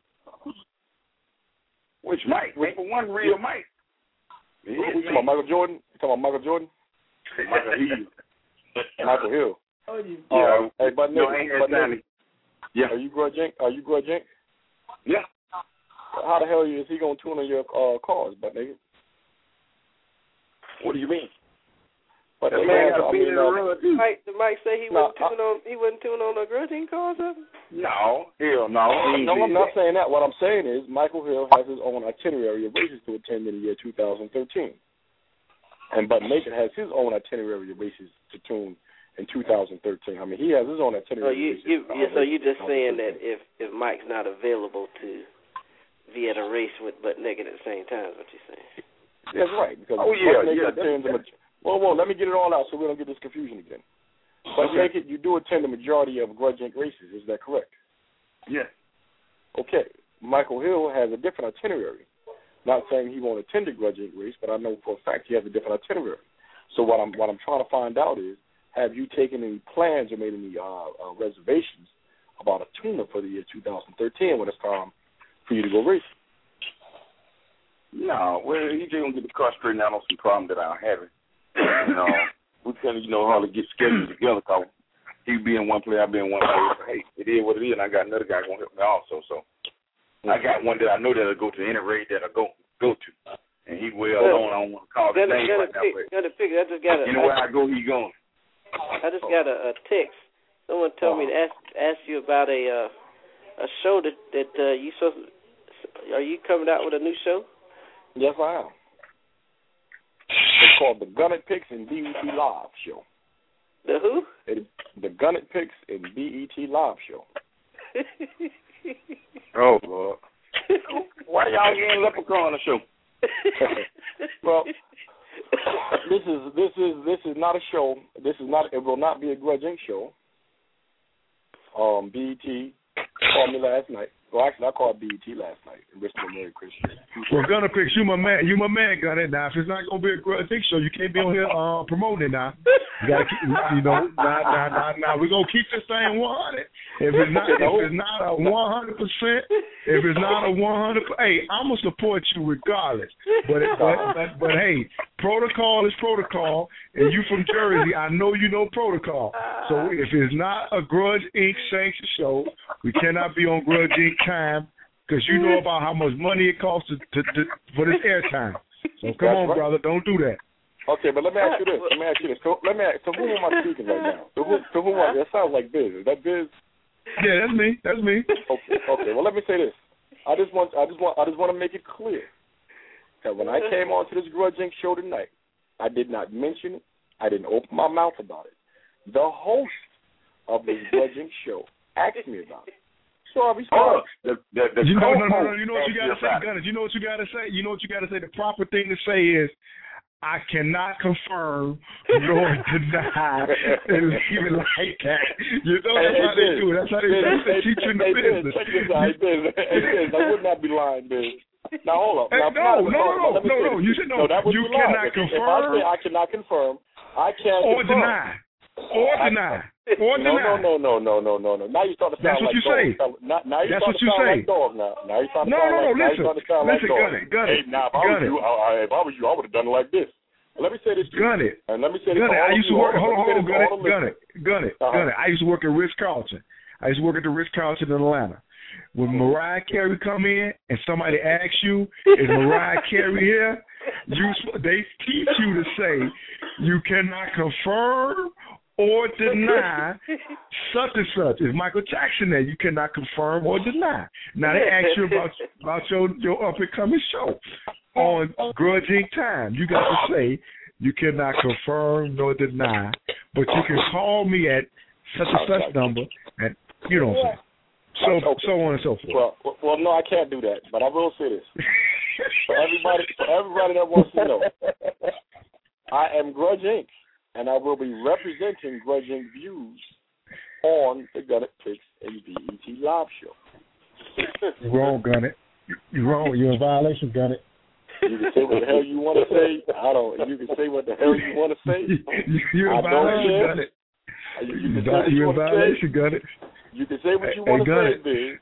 Which Mike? Wait for one real Mike. You talking about Michael Jordan? You talking about Michael Jordan? Michael Hill. Michael Hill. Oh, yeah. Hey, Butt Naked. Yeah. Are you Grudge Inc.? Yeah. How the hell is he going to tune on your cars, Butt Naked? What do you mean? But the man got beat in the road. Mike say he wouldn't tune on a Grudge Inc. car or something? No, hell no. No, I'm not saying that. What I'm saying is Michael Hill has his own itinerary of races to attend in the year 2013. And Butt Naked has his own itinerary of races to tune in 2013. I mean, he has his own itinerary. So you're just saying that if Mike's not available to be at a race with Butt Naked at the same time, is what you're saying? That's right. Because Butt Naked attends Well, let me get it all out so we don't get this confusion again. Butt Naked, you do attend the majority of Grudge Inc. races. Is that correct? Yes. Okay. Michael Hill has a different itinerary. Not saying he won't attend a Grudge Inc. race, but I know for a fact he has a different itinerary. So what I'm trying to find out is, have you taken any plans or made any reservations about a tune-up for the year 2013 when it's time for you to go racing? No, well, he's just going to get the car straightened out on some problem that I'm having. We couldn't, hardly get scheduled together because he be in one place, I be in one place. Hey, it is what it is, and I got another guy going to help me also. So I got one that I know that'll go to any race that I go to. And he well alone. I don't want to call his name right now. But anywhere I go, he going. I just got a text. Someone told me to ask you about a show that you supposed. Are you coming out with a new show? Yes, I am. It's called the Gun It Picks and BET Live Show. The who? The Gun It Picks and BET Live Show. Oh Lord! Why y'all getting Leprechaun on the show? Well, this is not a show. It will not be a Grudge Inc. show. BET called me last night. Well, actually, I called BET last night and wished him a Merry Christmas. Well, Gunner Picks, you my man, Gunner. Now, if it's not gonna be a Grudge Inc. show, you can't be on here promoting it now. You gotta keep, nah. We're gonna keep this thing 100. If it's not a 100%, hey, I'm gonna support you regardless. But hey, protocol is protocol, and you from Jersey, I know you know protocol. So if it's not a Grudge Inc. sanctioned show, we cannot be on Grudge Inc. time, because you know about how much money it costs for this airtime. So come on, brother, don't do that. Okay, but let me ask you this. So who am I speaking right now? To whom that sounds like Biz. Is that Biz? Yeah, that's me. Okay. Well, let me say this. I just want to make it clear that when I came on to this Grudge Inc. show tonight, I did not mention it. I didn't open my mouth about it. The host of this Grudge Inc. show asked me about it. So I responded. No. You know what you gotta say, Gunner. You know what you gotta say. The proper thing to say is, I cannot confirm nor deny and leave it like that. You know that's how they do it. That's how they teach you in the business. Check this out, Biz. I would not be lying, Biz. Now hold up. No. You said no. You cannot confirm. If I say I cannot confirm, I can't or confirm. deny. No. Now you start to sound like dog. Now you start to sound like dog. Now you start to sound like dog. Gun it. Hey, now if I was you, I would have done it like this. Let me say this. Gun it. And let me say this. I used to work. Hold on. Gun it. I used to work at Ritz-Carlton. I used to work at the Ritz-Carlton in Atlanta. When Mariah Carey come in and somebody asks you, is Mariah Carey here? They teach you to say you cannot confirm or deny such and such. Is Michael Jackson there? You cannot confirm or deny. Now they ask you about your up and coming show on Grudge Inc. time. You got to say you cannot confirm nor deny, but you can call me at such and such number, and you know what I'm saying. So on and so forth. Well, no, I can't do that, but I will say this. For everybody that wants to know, I am Grudge Inc., and I will be representing Grudge Inc. views on the Gunner Picks and BET live show. You're wrong, Gunner. You're wrong. You're in violation, Gunner. You can say what the hell you want to say. You can say what the hell you want to say. You're in violation, Gunner. You're in violation, Gunner. You can say what you want to say, big.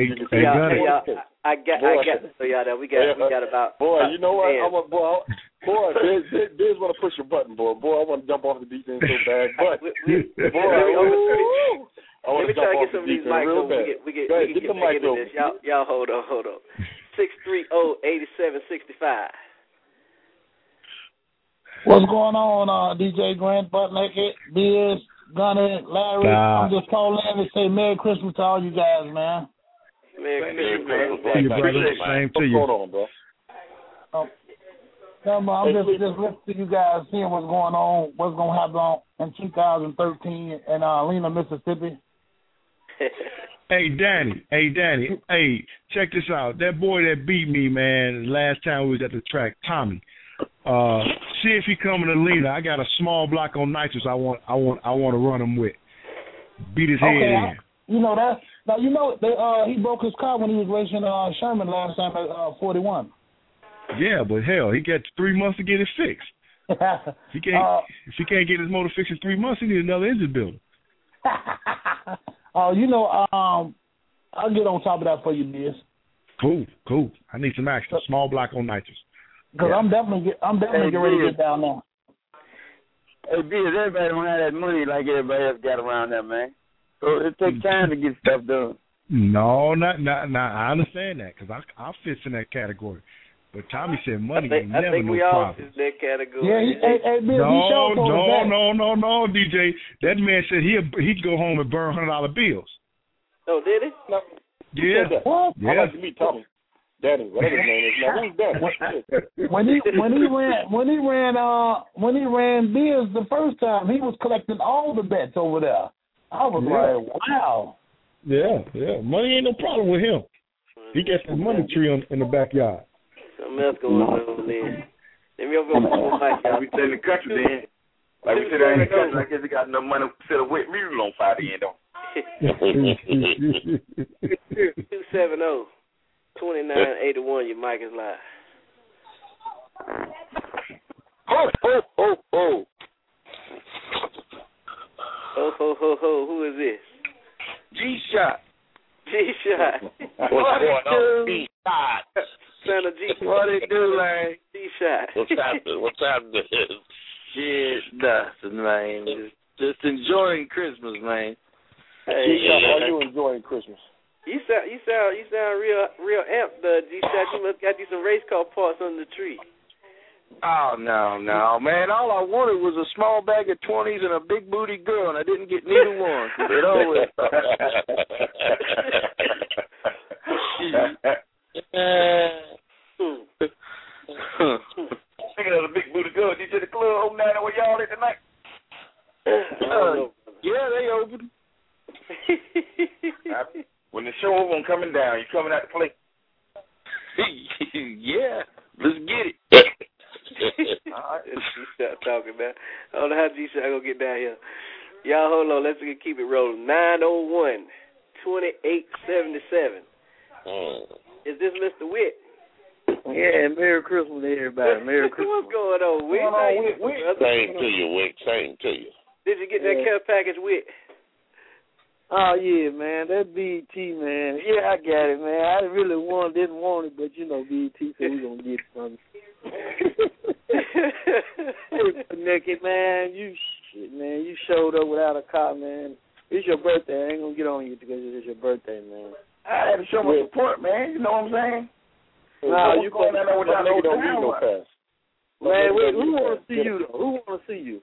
I got so y'all that we got about. Boy, you know what? Biz want to push your button, boy. Boy, I want to jump off the deep end so bad, but let me try to get some of these mics over. We get the mic over. Y'all hold on. 630-8765. What's going on, DJ Grant, Butt Naked, Biz, Gunner, Larry? I'm just calling in to say Merry Christmas to all you guys, man. Merry Christmas, man. Same to you. What's going on, bro? I'm just listening to you guys, seeing what's going on, what's going to happen in 2013 in Lena, Mississippi. Hey, Danny. Hey, check this out. That boy that beat me, man, last time we was at the track, Tommy. See if he coming to Lena. I got a small block on nitrous. I want to run him with. Beat his head in. You know that. Now you know he broke his car when he was racing Sherman last time at 41. Yeah, but hell, he got 3 months to get it fixed. If he can't get his motor fixed in 3 months, he needs another engine builder. I'll get on top of that for you, Biz. Cool. I need some action. Small block on nitrous. Because I'm definitely getting ready to get down there. Hey, Biz, everybody don't have that money like everybody else got around there, man. So it takes time to get stuff done. No, not. I understand that because I fit in that category. But Tommy said money ain't never no problem. I think we all fit in that category. Yeah, Biz, no, DJ. That man said he'd go home and burn $100 bills. Oh, did he? No. Yeah. What? Yeah. I'd like to meet Tommy. Danny, whatever his name is. Now who's Danny? when he ran Biz the first time, he was collecting all the bets over there. I was like, wow. Yeah. Money ain't no problem with him. He got his money tree in the backyard. Something else going on over there. Let me over we sit in the country then. Like we sit in the country, I guess he got enough money to set a wet mule on fire then, don't 270-2981. Your mic is live. Ho, ho, ho, ho. Ho, ho, ho, ho. Who is this? G-Shot. G-Shot. What's going on? G-Shot. Son of G. What it do, man? G-Shot. What's happening? Shit, nothing, man. Just enjoying Christmas, man. Hey, G-Shot, how are you enjoying Christmas? You sound real amped, G-Shot. You must got you some race car parts under the tree. Oh, no, man. All I wanted was a small bag of 20s and a big booty girl, and I didn't get neither one. It always... Speaking of the big booty girl, did you to the club open down there where y'all at tonight? Yeah, they open. When the show over, I'm coming down. You coming out to play? Yeah, let's get it. All right, G-Shot talking now. I don't know how G-Shot gonna get down here. Y'all hold on, let's keep it rolling. 901-2877. Is this Mr. Witt? Yeah, Merry Christmas to everybody. Merry Christmas. What's going on, Witt? Same to you, Wick. Same to you. Did you get that care package, Witt? Oh, yeah, man. That BET, man. Yeah, I got it, man. I really didn't want it, but, BET said we're going to get something. Naked, man. You showed up without a car, man. It's your birthday. I ain't going to get on you because it's your birthday, man. I had to show my support, man. You know what I'm saying? No, you going down there without no pass. Man, wait, who want to see you, though? Who want to see you?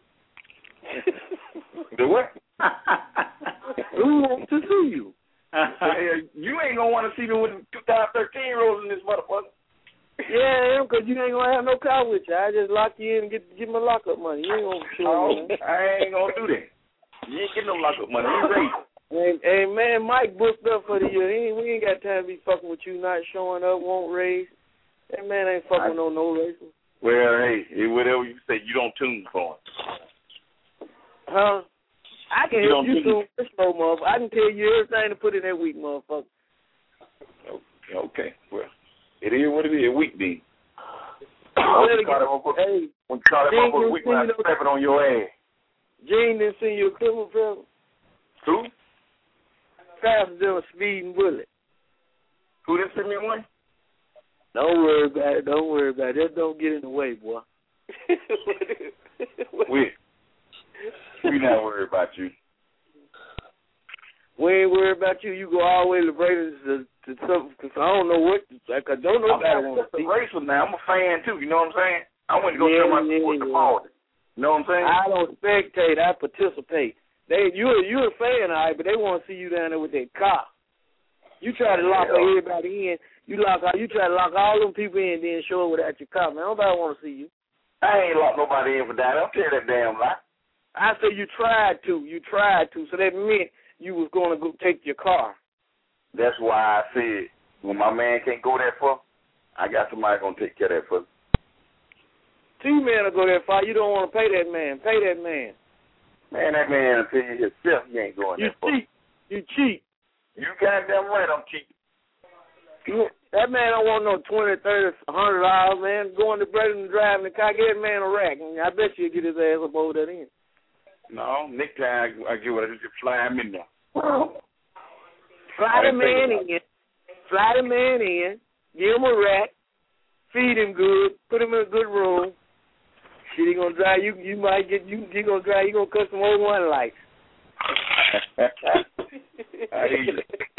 The what? Who wants to see you? You ain't going to want to see me with 2013-year-olds in this motherfucker. Yeah, because you ain't going to have no car with you. I just lock you in and get my lockup money. You ain't going to show me. I ain't going to do that. You ain't getting no lockup money. You raised. Hey, man, Mike booked up for the year. We ain't got time to be fucking with you not showing up, won't raise. That man ain't fucking on no races. Well, hey, whatever you say, you don't tune for him. Huh? I can help you tune this show, motherfucker. I can tell you everything to put in that week, motherfucker. Okay, well, it is what it is. Week, D. Hey, when you call that motherfucker week, when I slap it on your ass. Gene didn't send you a Christmas present. Who? Faster than a speeding bullet. Who didn't send me one? Don't worry about it. Just don't get in the way, boy. We not worried about you. We ain't worried about you. You go all the way to Braden's to something, because I don't know what, I don't know about it. I'm a racer now. I'm a fan, too. You know what I'm saying? I went to go show my support to Paul. You know what I'm saying? I don't spectate. I participate. You're a fan, all right, but they want to see you down there with that car. You try to lock everybody in. You try to lock all them people in, then show up without your car. Man, nobody want to see you. I ain't locked nobody in for that. Don't tell that damn lie. I said you tried to. So that meant you was going to go take your car. That's why I said when my man can't go that far, I got somebody going to take care of that for me. 2 men will go that far. You don't want to pay that man. Pay that man. Man, that man will tell you himself he ain't going that far. You cheat. You goddamn right I'm cheating. That man don't want no $20, $30, $100, man. Going to Braden and driving the car, get that man a rack. And I bet you get his ass up over that end. No, next time I get what I just fly him in there. Fly the man in, give him a rack, feed him good, put him in a good room. Shit, he gonna drive you. You might get you. He gonna drive. You gonna cut some old one lights. I hear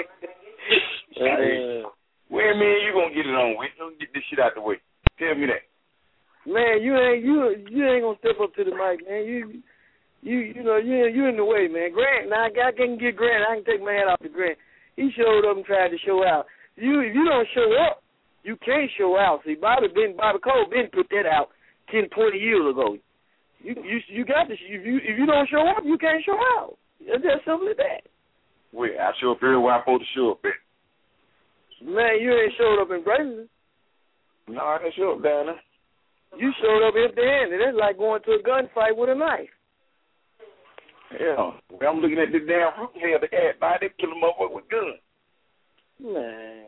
you. Where man you gonna get it on with? Don't get this shit out the way. Tell me that. Man, you ain't gonna step up to the mic, man. You in the way, man. Grant, now I can get Grant. I can take my head off the Grant. He showed up and tried to show out. If you don't show up, you can't show out. See, Bobby Cole been put that out 10, 20 years ago. You got to. If you don't show up, you can't show out. It's just simple as that. Well, I show up everywhere I'm supposed to show up at. Man, you ain't showed up in Bradenton. No, I didn't show up down there. You showed up empty-handed. That's like going to a gunfight with a knife. Yeah, I'm looking at this damn fruit here. They had by they kill them up with guns. Man.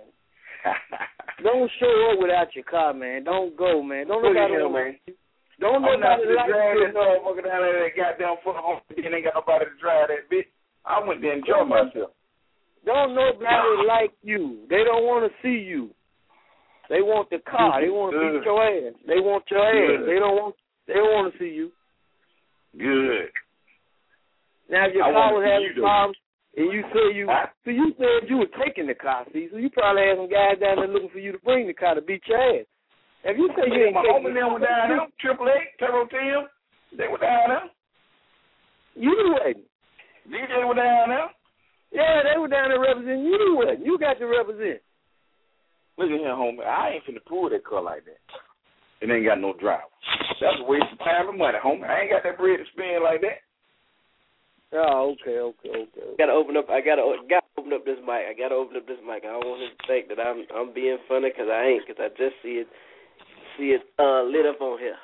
show up without your car, man. Don't go, man. Don't nobody man. Don't nobody like that motherfucker down there that goddamn foot home and ain't got nobody to drive that bitch. I went there and enjoy myself. Don't nobody like you. They don't want to see you. They want the car. They want to beat your ass. They want your ass. They don't want to see you. Good. Now if your car was having problems and you said you were taking the car, see, so you probably had some guys down there looking for you to bring the car to beat your ass. If you say you ain't my homie them were down there, Triple A, Terrell Team, they were down there. You wasn't. DJ were down there. Yeah, they were down there representing you. Wasn't. You got to represent. Look at here, homie. I ain't finna pull that car like that. It ain't got no driver. That's a waste of time and money, homie. I ain't got that bread to spend like that. Oh, okay. I gotta open up this mic. I don't want him to think that I'm being funny, because I ain't, because I just see it lit up on here.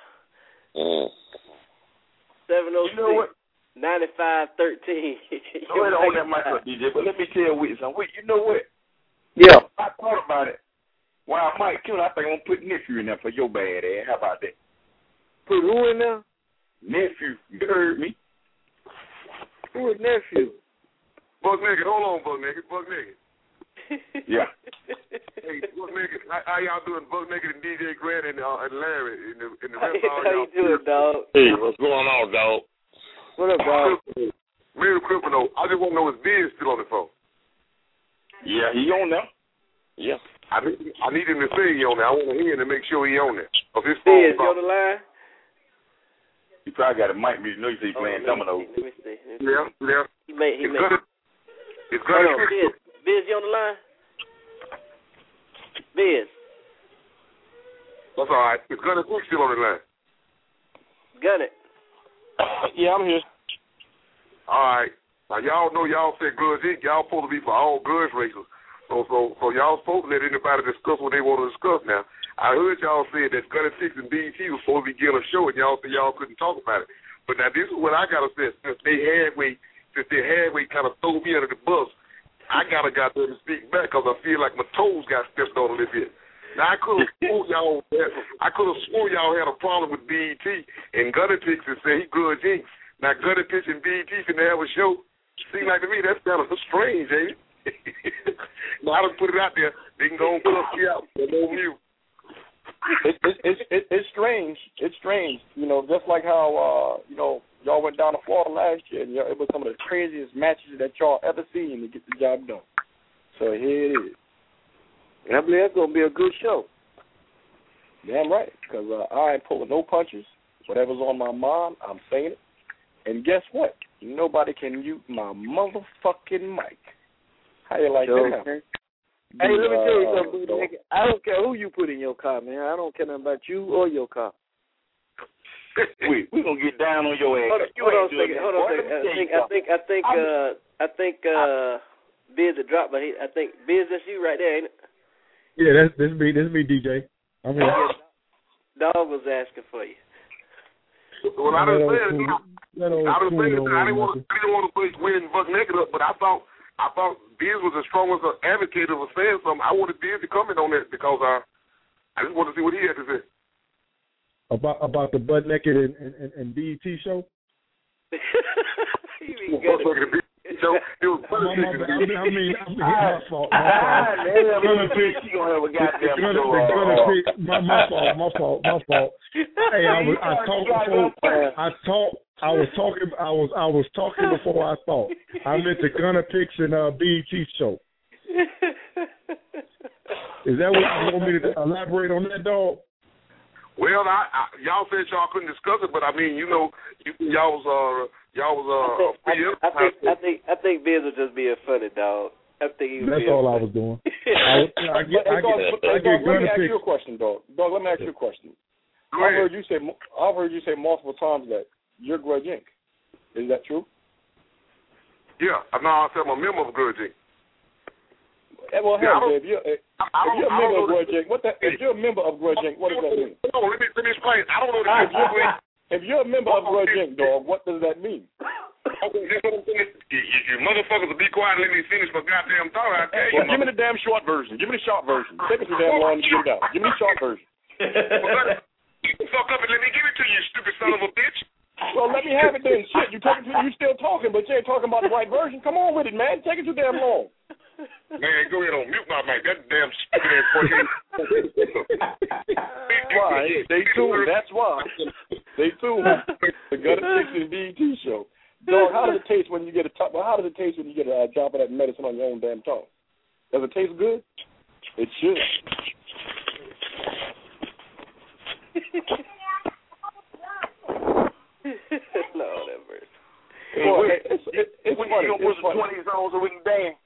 706. You know what? 9513. Go ahead and hold that mic up, DJ. But let me tell you something. You know what? Yeah. I thought about it. While Mike killed, I think I'm gonna put nephew in there for your bad ass. How about that? Put who in there? Nephew. You heard me. Who is nephew? Buck Naked. Hold on, Buck Naked. Yeah. Hey, Buck Naked. How y'all doing? Buck Naked and DJ Grant and Larry and the rest of y'all. How you doing, dog? Hey, what's going on, dog? What up, dog? Merry Christmas. I just want to know if Biz still on the phone. Yeah, he on there. Yeah. I need him to say he on there. I want to hear him to make sure he on there. Of his phone. Biz, you on the line? You probably got a mic. You know you say playing dominoes. Let me see. Yeah. He made. It's good. Biz, you on the line? Biz. That's all right. It's Gunner Quick still on the line. Gunner. Yeah, I'm here. All right. Now, y'all know y'all said Goods Inc. Y'all supposed to be for all goods racers. So y'all supposed to let anybody discuss what they want to discuss now. I heard y'all say that Gunner 6 and BET was supposed to be getting a show, and y'all said y'all couldn't talk about it. But now this is what I got to say. Since they halfway kind of throw me under the bus, I got there to speak back because I feel like my toes got stepped on a little bit. Now, I could have swore y'all had a problem with BET, and Gunner Picks and said he Goods Inc. Now, Gunner Picks and BET finna have a show. Seems like to me that's kind of strange, ain't it? Now, I done put it out there. They can go and cuss you out. They're no mute. It's strange. It's strange. You know, just like how y'all went down to Florida last year, and it was some of the craziest matches that y'all ever seen to get the job done. So here it is. And I believe that's gonna be a good show. Damn right, because I ain't pulling no punches. Whatever's on my mind, I'm saying it. And guess what? Nobody can mute my motherfucking mic. How you like that now? Hey, let me tell you something. I don't care who you put in your car, man. I don't care nothing about you or your car. We gonna get down on your ass. Hold on a second. I think Biz a drop, but I think Biz, that's you right there, ain't it? Yeah, this is me, DJ. I'm here. Dog was asking for you. Well, I didn't say it. I didn't want to win Buck Naked up, but I thought Biz was as strong as an advocate of saying something. I wanted Biz to comment on that because I just wanted to see what he had to say. About the Butt Naked and BET show? You mean good. So it was my fault. My fault. Hey, I was talking before I thought. I meant the Gunner Picks and BET show. Is that what you want me to elaborate on that, dog? Well, y'all said y'all couldn't discuss it, but I mean, y'all was I think Biz was just being funny, dog. I think he was. That's all I was doing. I get let me ask you a question, dog. Dog, let me ask you a question. I've heard you say multiple times that you're Grudge Inc. Is that true? Yeah, I said I'm a member of Grudge Inc. Well, if you're a member of Grudge Inc., if you're a member of Grudge Inc., what does that mean? No, let me explain. I don't know if you're a member of Grudge Inc., dog, what does that mean? Okay, that's what I'm saying. You motherfuckers will be quiet and let me finish my goddamn thought. I tell you. Well, give me the damn short version. Give me the short version. Take it too damn long to get it out. Give me the short version. Fuck up and let me give it to you, stupid son of a bitch. Well, let me have it then. Shit, you still talking, but you ain't talking about the right version. Come on with it, man. Take it too damn long. Man, go ahead on mute my mic. That damn stupid ass fucking. Why? Stay tuned. That's why. Stay tuned. The Gutter 60 BET show. Dog, how does it taste when you get a drop of that medicine on your own damn tongue? Does it taste good? It should. Lord have mercy. It's when funny. You gonna put some 20s on so we can dance?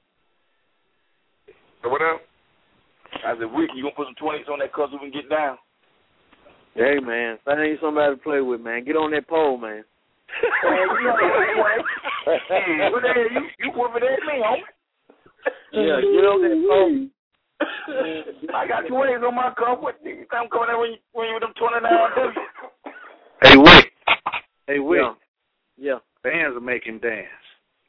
What up? I said, Rick, you gonna put some 20s on that cause we can get down? Hey, man, that ain't somebody to play with, man. Get on that pole, man. Man, you know what? What the hell? You whooping at me, homie? Yeah, get on that pole. I got 20s on my cup. What you think I'm coming out when you with them 29 dudes? Hey, Wick. Hey, Wick. Yeah. Fans are making dance.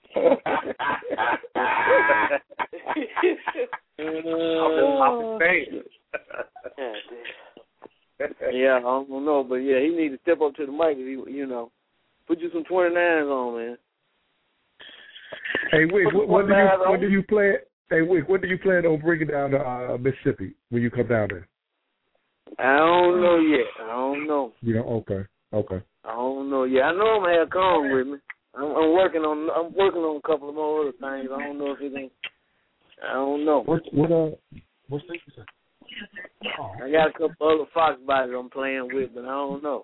Yeah, I don't know, but yeah, he need to step up to the mic. Put you some 29s on, man. Hey, Wick, what do you plan? Hey, Wick, what do you plan on bringing down to Mississippi when you come down there? I don't know yet. I don't know. You know, okay. I don't know yet. I know I'm gonna have Kong with me. I'm working on a couple of more other things. I don't know if it ain't. I don't know. What's that? I got a couple other Fox bodies I'm playing with, but I don't know.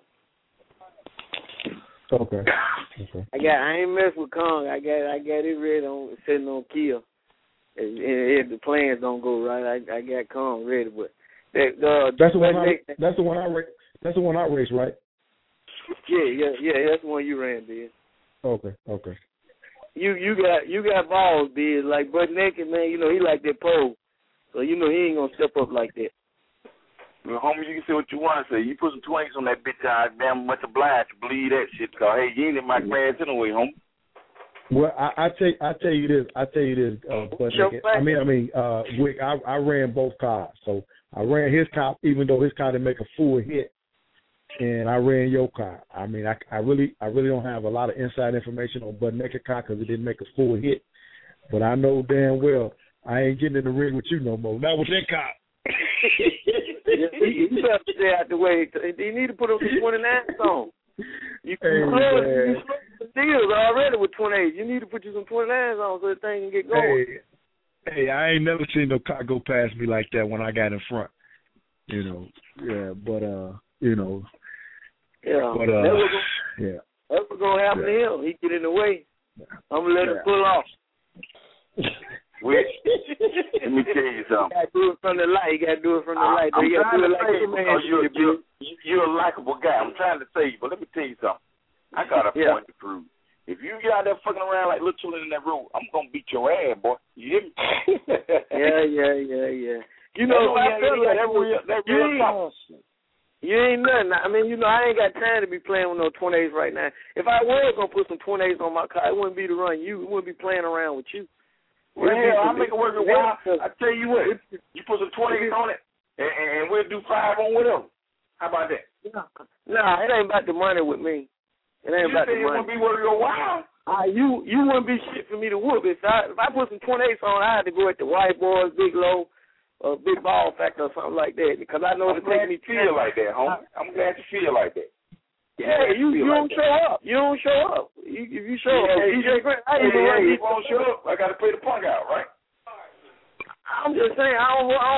Okay. I ain't messed with Kong. I got it ready on sitting on Kia. If the plans don't go right, I got Kong ready. But that's the one I raced, right? Yeah. That's the one you ran, Biz. Okay. You got balls, Biz. Like Butt Naked, man. You know he like that pole, so you know he ain't gonna step up like that. Well, homie, you can say what you want to say. You put some 20s on that bitch, I damn much obliged to believe that shit. Cause hey, you ain't in my class anyway, homie. Well, I tell you this, Butt Naked. Wick, I ran both cars, so I ran his car, even though his car didn't make a full hit, and I ran your car. I mean, I really don't have a lot of inside information on Butt Naked car because it didn't make a full hit, but I know damn well I ain't getting in the ring with you no more. Not with that car. You better stay out the way. You need to put up the 29s on. You deals already with 28s. You need to put you some 29s on so the thing can get going. Hey, I ain't never seen no car go past me like that when I got in front. That's what's gonna happen to him. He get in the way. I'm gonna let him pull off. Let me tell you something. You gotta do it from the light. You're a likable guy. I'm trying to tell you, but let me tell you something. I got a point to prove. If you get out there fucking around like little children in that road, I'm gonna beat your ass, boy. You hear me? Yeah. You know, I feel like that real talk. You ain't nothing. I mean, I ain't got time to be playing with no 28s right now. If I was gonna put some 28s on my car, it wouldn't be to run you. It wouldn't be playing around with you. Well, hell, I'll make it work a while. I tell you what, you put some 20s on it, and we'll do 5 on whatever. How about that? Nah, it ain't about the money with me. It ain't about the money. You say it won't be worth a while. You wouldn't be shit for me to whoop. If I put some 28s on, I had to go at the White Boys, Big Low, Big Ball Factor or something like that, because I know I'm glad you feel like that, homie. I'm glad you feel like that. Yeah, you don't show up. You don't show up. If you show up, DJ Grant, you won't show up. I got to play the punk out, right? I'm just saying, it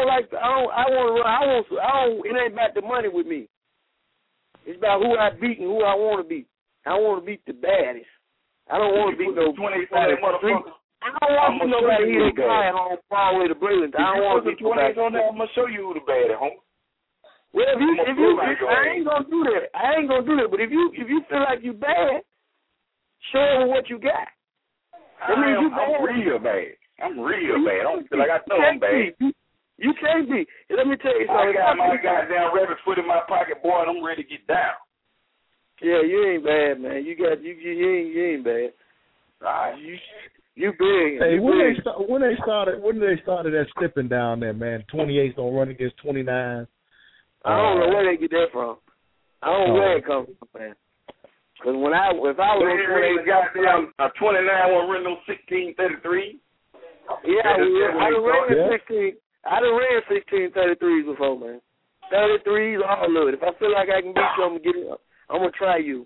ain't about the money with me. It's about who I beat and who I want to beat. I want to beat the baddest. I don't want to beat no 20 motherfuckers. I don't want to beat nobody here that flying home far away to Breland. I don't want to beat nobody. On there, I'm gonna show you who the baddest, homie. Well, if I ain't gonna do that. But if you feel like you bad, show them what you got. I'm real bad. I don't feel like I know I'm bad. You can't be. Let me tell you something. I got my goddamn rabbit foot in my pocket, boy, and I'm ready to get down. Yeah, you ain't bad, man. You ain't bad. You big. Hey, when they started that stepping down there, man, 28 don't run against 29. I don't know where they get that from. I don't know where it comes from, man. Because if I was on 28, goddamn 29 won't run no 1633. Yeah, I done ran 16. I done ran 1633s before, man. 33s, all of it. If I feel like I can beat you, I'm gonna get it up. I'm gonna try you.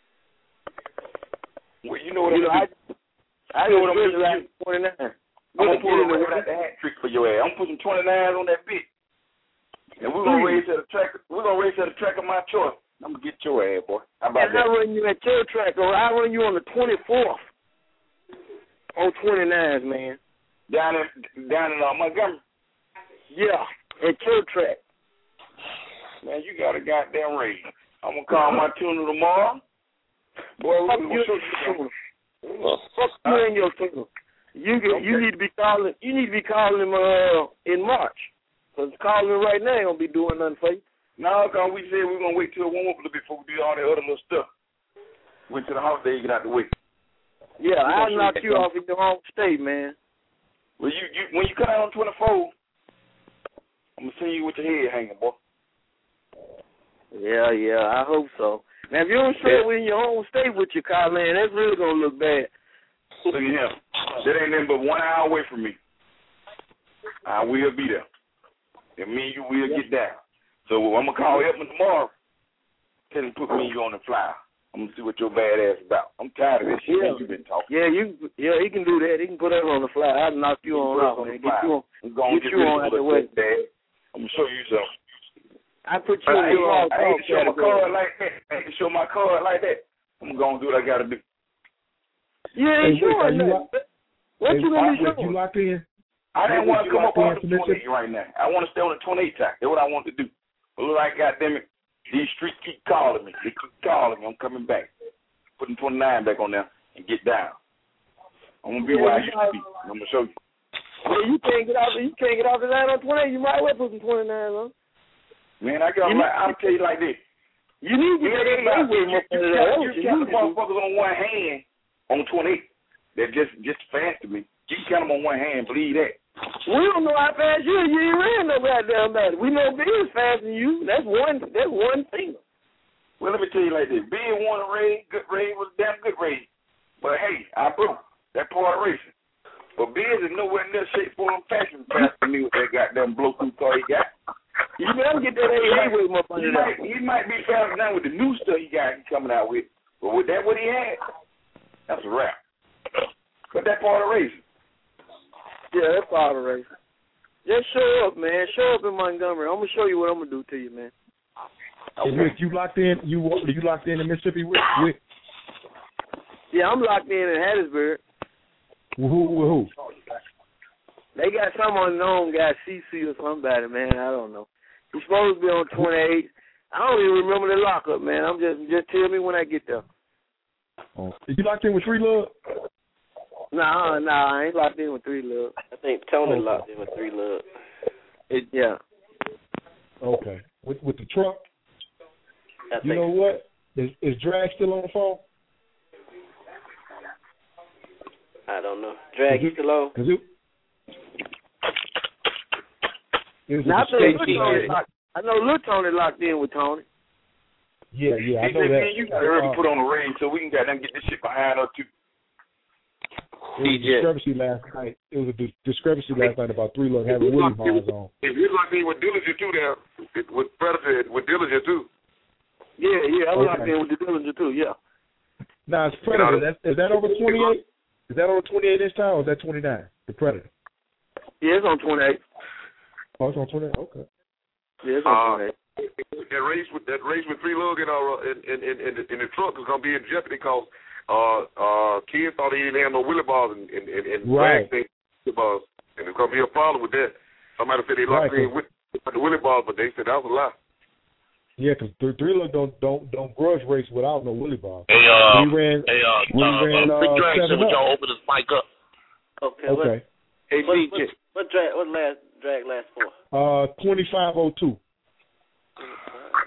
Well, you know what I do. I know what I'm gonna do. Like 29. I'm gonna put the hat trick for your ass. I'm gonna put some 29s on that bitch, and we're gonna race at a track. We're gonna race at a track of my choice. I'm gonna get your ass, boy. How about that? I run you at your track, or I run you on the 24th on 29s, man. Down in Montgomery. Yeah, at your track. Man, you got a goddamn race. I'm gonna call my tuner tomorrow. Boy, we're gonna show you something. Fuck you and your tuner. You need to be calling. You need to be calling him in March. Cause calling him right now ain't gonna be doing nothing for you. No, cause we said we're gonna wait till it warm up a little bit before we do all that other little stuff. Went to the holiday, you get out the way. Yeah, I'll knock you off in your own state, man. Well, you when you come out on 24, I'm gonna see you with your head hanging, boy. Yeah, I hope so. Now, if you don't show up in your own state with your car, man, that's really gonna look bad. Look at him. That ain't nothing but 1 hour away from me. I will be there. And me and you will get down. So I'm gonna call Edmund tomorrow. Tell him put me and you on the flyer. I'm gonna see what your bad ass about. I'm tired of this shit you've been talking. Yeah, he can do that. He can put that on the flyer. I'll knock you on out, man. Get you on out the way. I'm gonna show you something. I put you in the wrong I ain't to show my card like that. I ain't to show my card like that. I'm gonna do what I gotta do. You ain't showing that. What you gonna be showing? You locked in? I didn't want to come up on the 28 right now. I want to stay on the 28 track. That's what I want to do. But look like, goddamn it, these streets keep calling me. They keep calling me. I'm coming back. Putting 29 back on there and get down. I'm gonna be where I used to be. I'm gonna show you. Yeah, you can't get off the line on 28. You might well put some 29 on. Man, I'll tell you like this. You need to get in there with you count the motherfuckers on one hand on 28. They're just fast to me. You can count them on one hand. Believe that. We don't know how fast you ain't ran no goddamn battle. We know Bill's faster than you. That's one thing. Well, let me tell you like this. Bill won a race. Good race was a damn good race. But hey, I broke that part of racing. But Bill is nowhere near shape, form, fashion faster than me with that goddamn blow-through car he got. You better get that AA with my money. He might be faster now with the new stuff he got coming out with. But with that, what he had, that's a wrap. But that part of racing. Yeah, that's part of racing. Just show up, man. Show up in Montgomery. I'm gonna show you what I'm gonna do to you, man. Okay. Rick, you locked in? You locked in Mississippi, Rick? Yeah, I'm locked in Hattiesburg. Who? They got some unknown guy, CC or somebody, man. I don't know. He's supposed to be on 28. I don't even remember the lockup, man. I'm just tell me when I get there. Oh. You locked in with 3 Love? Nah, I ain't locked in with 3 Love. I think Tony locked in with 3 Love. Yeah. Okay. With the truck? You know what? Is Drag still on the phone? I don't know. Drag, you still on? I know Lil Tony locked in with Tony. Yeah, I know that. You got to hurry put on the range so we can get this shit behind us too. It was a discrepancy last night. It was a discrepancy last night about 3 Love having Willie Bonds on. If you locked in with Dillinger too, there with Predator with Dillinger too. Yeah, I locked in with the Dillinger too. Yeah. Now it's Predator. Is that over 28? Is that over 28 this time, or is that 29? The Predator. Yeah, it's on 28. Oh, it's on 28. Okay. Yeah, it's on 28. That race with 3 Lug in the truck is gonna be in jeopardy because kids thought he didn't have no Willie bars and right. Willie bars, and there's gonna be a problem with that. Somebody said they locked in with the Willie bars, but they said that was a lie. Yeah, because 3 Lug don't grudge race without no Willie bars. Hey, Big Drag said we y'all open this mic up. Okay. Hey, DJ. What drag last for? 2502.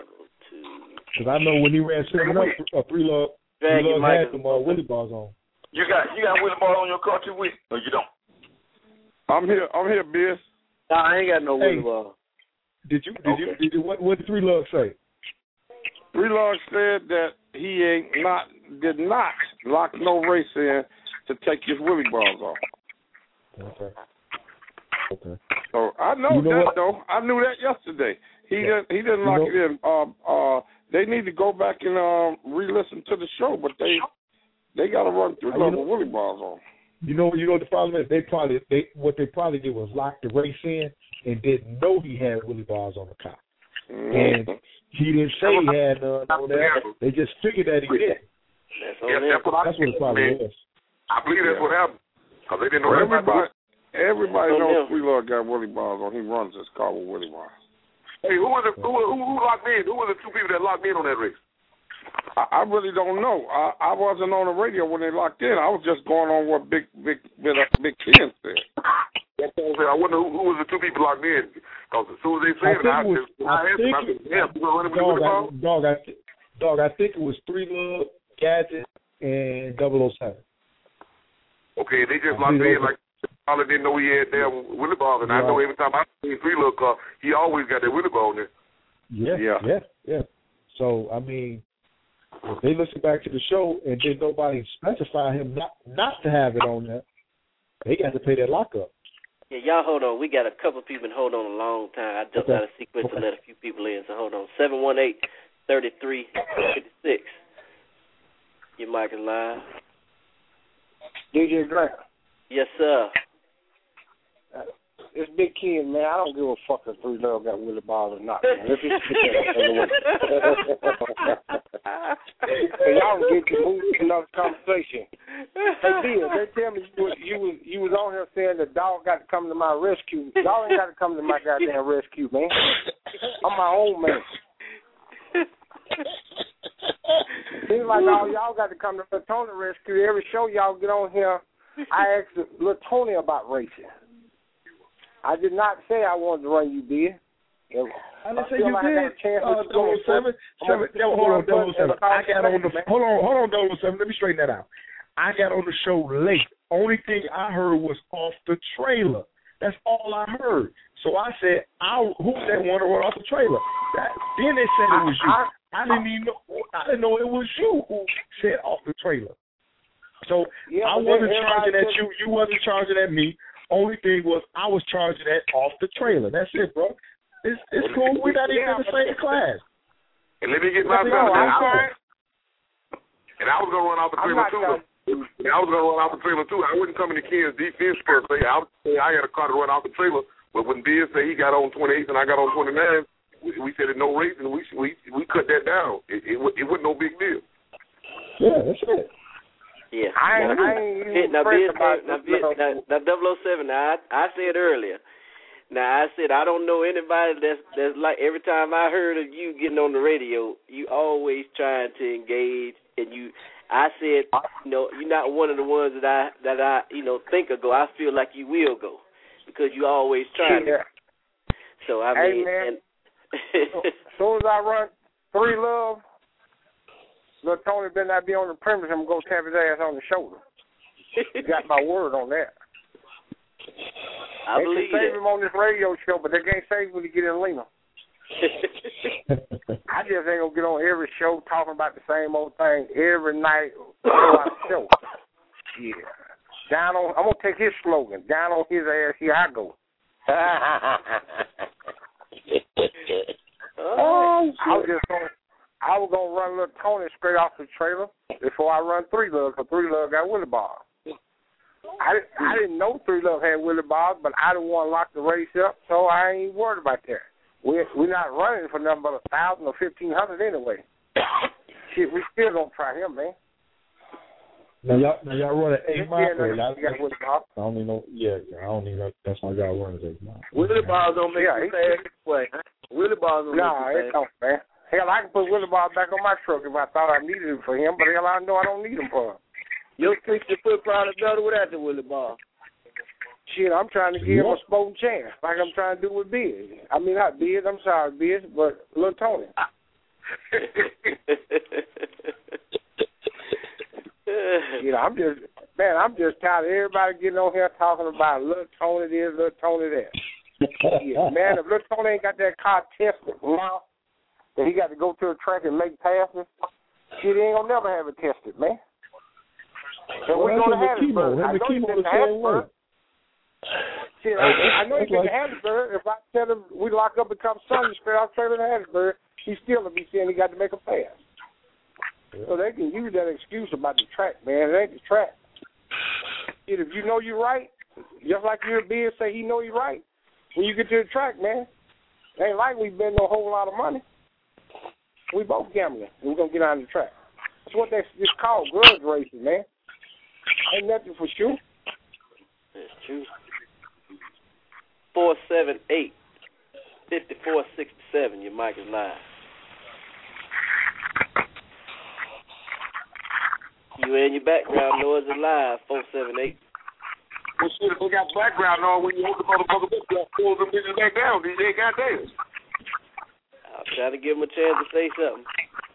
Because I know when he ran 7 up, 3 Lug had some Willie bars on. You got Willie Ball on your car too, Willie? Or you don't? I'm here, Biz. Nah, I ain't got no Willie Ball. Did you? What did 3 Lug say? 3 Lug said that he did not lock no race in to take his Willie Balls off. Okay. So I know that though. I knew that yesterday. He didn't lock it in. They need to go back and re-listen to the show, but they got to run 3 Lug with Willie Balls on. You know what the problem is? What they probably did was lock the race in and didn't know he had Willie Balls on the car. And he didn't say he had none on there. They just figured that he did. That's what it probably was. I believe that's what happened. Because they didn't know everybody knows 3 Lug got Willie Balls on. He runs his car with Willie Balls. Hey, who locked in? Who were the 2 people that locked in on that race? I really don't know. I wasn't on the radio when they locked in. I was just going on what Big Ken said. I wonder who was the 2 people locked in. Because as soon as they said Dog, I think it was 3 Lug, Gadget, and 007. Okay, they just locked in like I didn't know he had damn Willie Ball, and I know every time I see 3 Lug car, he always got that Willie Ball in there. Yeah. So I mean, if they listen back to the show and did nobody specify him not to have it on there, they got to pay that lockup. Yeah, y'all hold on. We got a couple of people been holding on a long time. I jumped out of sequence to let a few people in, so hold on. 718-3356. Your mic is live. DJ Grant. Yes, sir. It's Big Ken, man. I don't give a fuck if 3 Lug got Willie Ball or not, man. Let's just get that out of the way. Hey, y'all can get to move to another conversation. Hey, Bill, they tell me you was on here saying the dog got to come to my rescue. Y'all ain't got to come to my goddamn rescue, man. I'm my own man. Seems like all y'all got to come to Lil Tony rescue. Every show y'all get on here, I ask Lil Tony about racing. I did not say I wanted to run you, B. I didn't say you did. 007. Hold on, 007. Hold on, 007. Let me straighten that out. I got on the show late. Only thing I heard was off the trailer. That's all I heard. So I said, who's that one to run off the trailer? Then they said it was you. I didn't know it was you who said off the trailer. So I wasn't charging at you. You wasn't charging at me. Only thing was I was charging that off the trailer. That's it, bro. It's cool. We're not even in the same class. And let me get my brother. And I was going to run off the trailer, too. I wouldn't come into Ken's defense per se. I would say I had a car to run off the trailer. But when Bill said he got on 28 and I got on 29, we said it no race, and we cut that down. It wasn't no big deal. Yeah, that's it. Yeah. I ain't now, 007. Now, I said earlier. Now, I said I don't know anybody that's like, every time I heard of you getting on the radio, you always trying to engage, and I said, you're not one of the ones that I think will go. I feel like you will go because you always trying to. So I mean, man. As soon as I run 3 Love, Lil Tony better not be on the premise. I'm going to tap his ass on the shoulder. You got my word on that. I believe they can save him on this radio show, but they can't save him when he get in Lena. I just ain't going to get on every show talking about the same old thing every night throughout the show. Yeah. I'm going to take his slogan. Down on his ass, here I go. I was going to run Lil Tony straight off the trailer before I run 3 Lug, because 3 Lug got Willie Ball. I didn't know 3 Lug had Willie Ball, but I didn't want to lock the race up, so I ain't worried about that. We're not running for nothing but 1,000 or 1,500 anyway. Shit, we still going to try him, man. Now y'all run an 8 mile. I don't even know. Yeah, I don't even know. That's why y'all run an 8 mile. Willie Ball don't make it fast way. Willie Ball don't make it fast. Don't, man. Hell, I can put Willie Ball back on my truck if I thought I needed him for him, but hell, I know I don't need him for him. Your 60-foot probably better without the Willie Ball. Shit, I'm trying to give him a sporting chance, like I'm trying to do with Biz. I mean, not Biz, I'm sorry, Biz, but Lil Tony. I'm just, Man, I'm just tired of everybody getting on here talking about little Tony this, little Tony that. Yeah, man, if little Tony ain't got that car tested now, that he got to go to the track and make passes, shit, he ain't gonna never have it tested, man. So we're gonna have it, but I know he's in Hattiesburg. Shit, I know he's in Hattiesburg. If I tell him we lock up and come Sunday straight out trailer to Hattiesburg, he still will be saying he got to make a pass. Yeah. So they can use that excuse about the track, man. It ain't the track. Shit, if you know you're right, just like you're being say he know you're right, when you get to the track, man, it ain't like we spend no whole lot of money. We both gambling, and we're going to get on the track. That's what it's called, grudge racing, man. Ain't nothing for sure. That's true. 478-5467, your mic is live. You and your background noise are live, 478. Well, shit, if they got background noise when you hold the motherfucker up, you pull them bitches back down. These ain't got damn. I'll try to give him a chance to say something.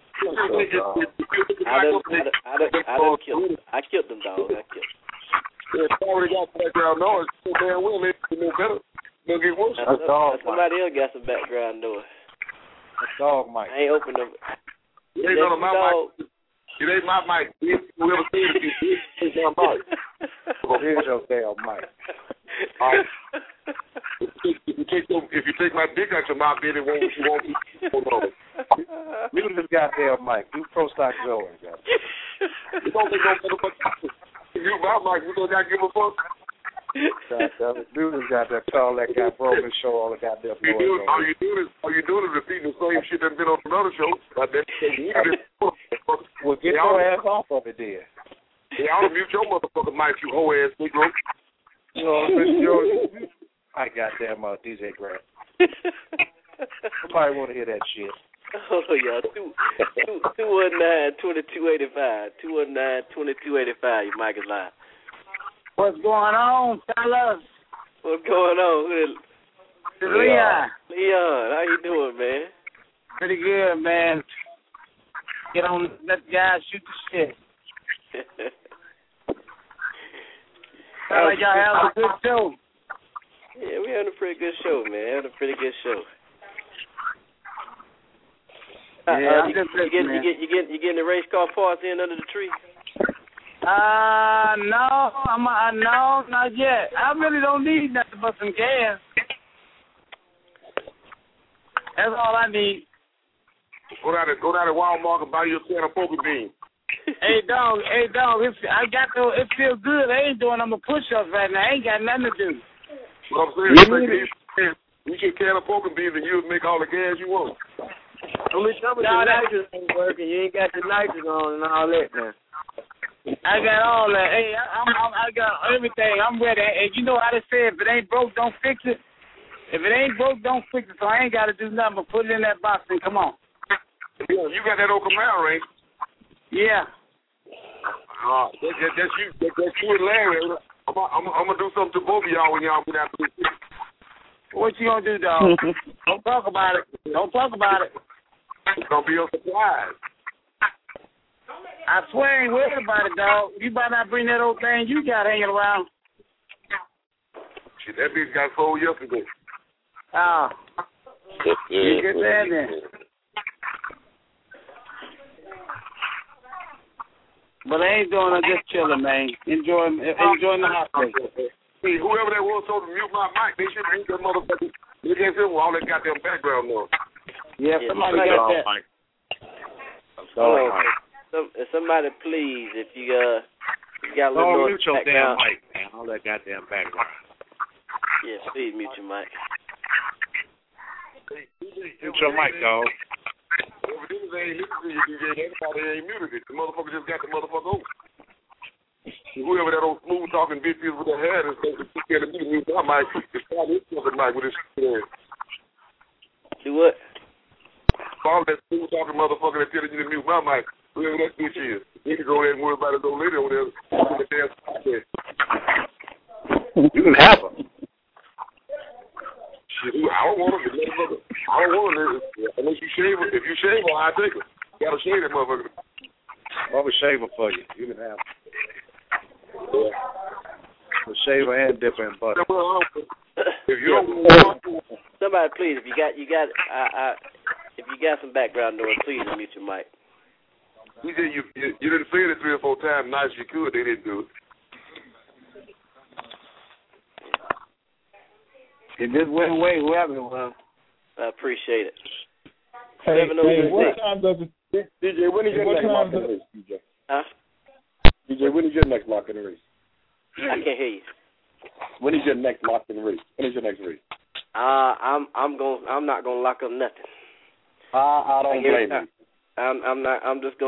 I done killed him. I killed them, dog. I killed him. Yeah, if I already got background noise, so damn well, they no better. They'll get worse. Somebody else got some background noise. That's dog mic. I ain't open them. It ain't none of my mic. It ain't my mic. Whoever said it, it's my mic. Well, here's your damn mic. If you take my dick out your mouth, then it won't be. Mute this goddamn mic. Do Pro Stock Joe. You don't think no motherfucker. You my mic, you don't gotta give a fuck. Dude has got that call that guy broke and show all the goddamn noise. All you doing is repeating the same shit that's been on another show. Well, get your ass off of it then. Yeah, I'll mute your motherfucking mic, you hoe ass Negro. You know what I'm saying? I goddamn DJ Grant. Somebody want to hear that shit. Oh, yeah. 219-2285. 219-2285. Your mic is live. What's going on, fellas? What's going on? Leon. Leon, how you doing, man? Pretty good, man. Get on, let the guys shoot the shit. Sound like y'all having a good show. Yeah, we having a pretty good show, man. Having a pretty good show. Yeah, I'm just you getting the race car parts in under the tree? No, no, not yet. I really don't need nothing but some gas. That's all I need. Go down to Walmart and buy you a can of poker beans. Hey dog, it feels good. I ain't doing no push-ups right now. I ain't got nothing to do. What I'm saying, you get a can of poker beans and you'll make all the gas you want. Only some of the nitrous ain't working. You ain't got the nitrous on and all that now. I got all that. Hey, I got everything. I'm ready. And you know how they say, if it ain't broke, don't fix it. If it ain't broke, don't fix it. So I ain't got to do nothing but put it in that box and come on. Yeah, you got that old Camaro, right? Yeah. That's you and Larry. I'm gonna do something to both of y'all when y'all get out there. What you gonna do, dog? Don't talk about it. Don't talk about it. It's gonna be a surprise. I swear I ain't worried about it, dog. You better not bring that old thing you got hanging around. Shit, that bitch got sold yesterday. Oh. You get that then. But I ain't doing it, just chilling, man. Enjoying the holiday. Hey, whoever that was told to mute my mic, they should mute that motherfucker. They can't say all that goddamn background noise. Yeah, somebody got that. Somebody, please, if you got a little mute your damn mic, man. All that goddamn background. Yeah, please mute your mic. Mute your mic, dog. Everybody ain't muted it. The motherfucker just got the motherfucker over. Whoever that old smooth talking bitch is with their hair and stuff, is scared of me to mute my mic. It's probably his fucking mic with his shit. Do what? All that smooth talking motherfucker that telling you to mute my mic. Whoever that bitch is. He can go there and worry about his old lady over there in the damn podcast. You can have her. Shit, I don't want her. I don't want her. Unless you shave her. If you shave her, I'll take her. You gotta shave that motherfucker. I'm gonna shave her for you. You can have her. The shaver and dipper and butter. If you don't, somebody please, if you got some background noise, please mute your mic. You said you didn't say it 3 or 4 times. Nice, you could. They didn't do it. It just went away, whoever it was. I appreciate it. Hey, what time does it? DJ, when is your next market race, DJ? Huh? DJ, when is your next market race? I can't hear you. When is your next market race? When is your next race? I'm not gonna lock up nothing. I don't blame you. I'm just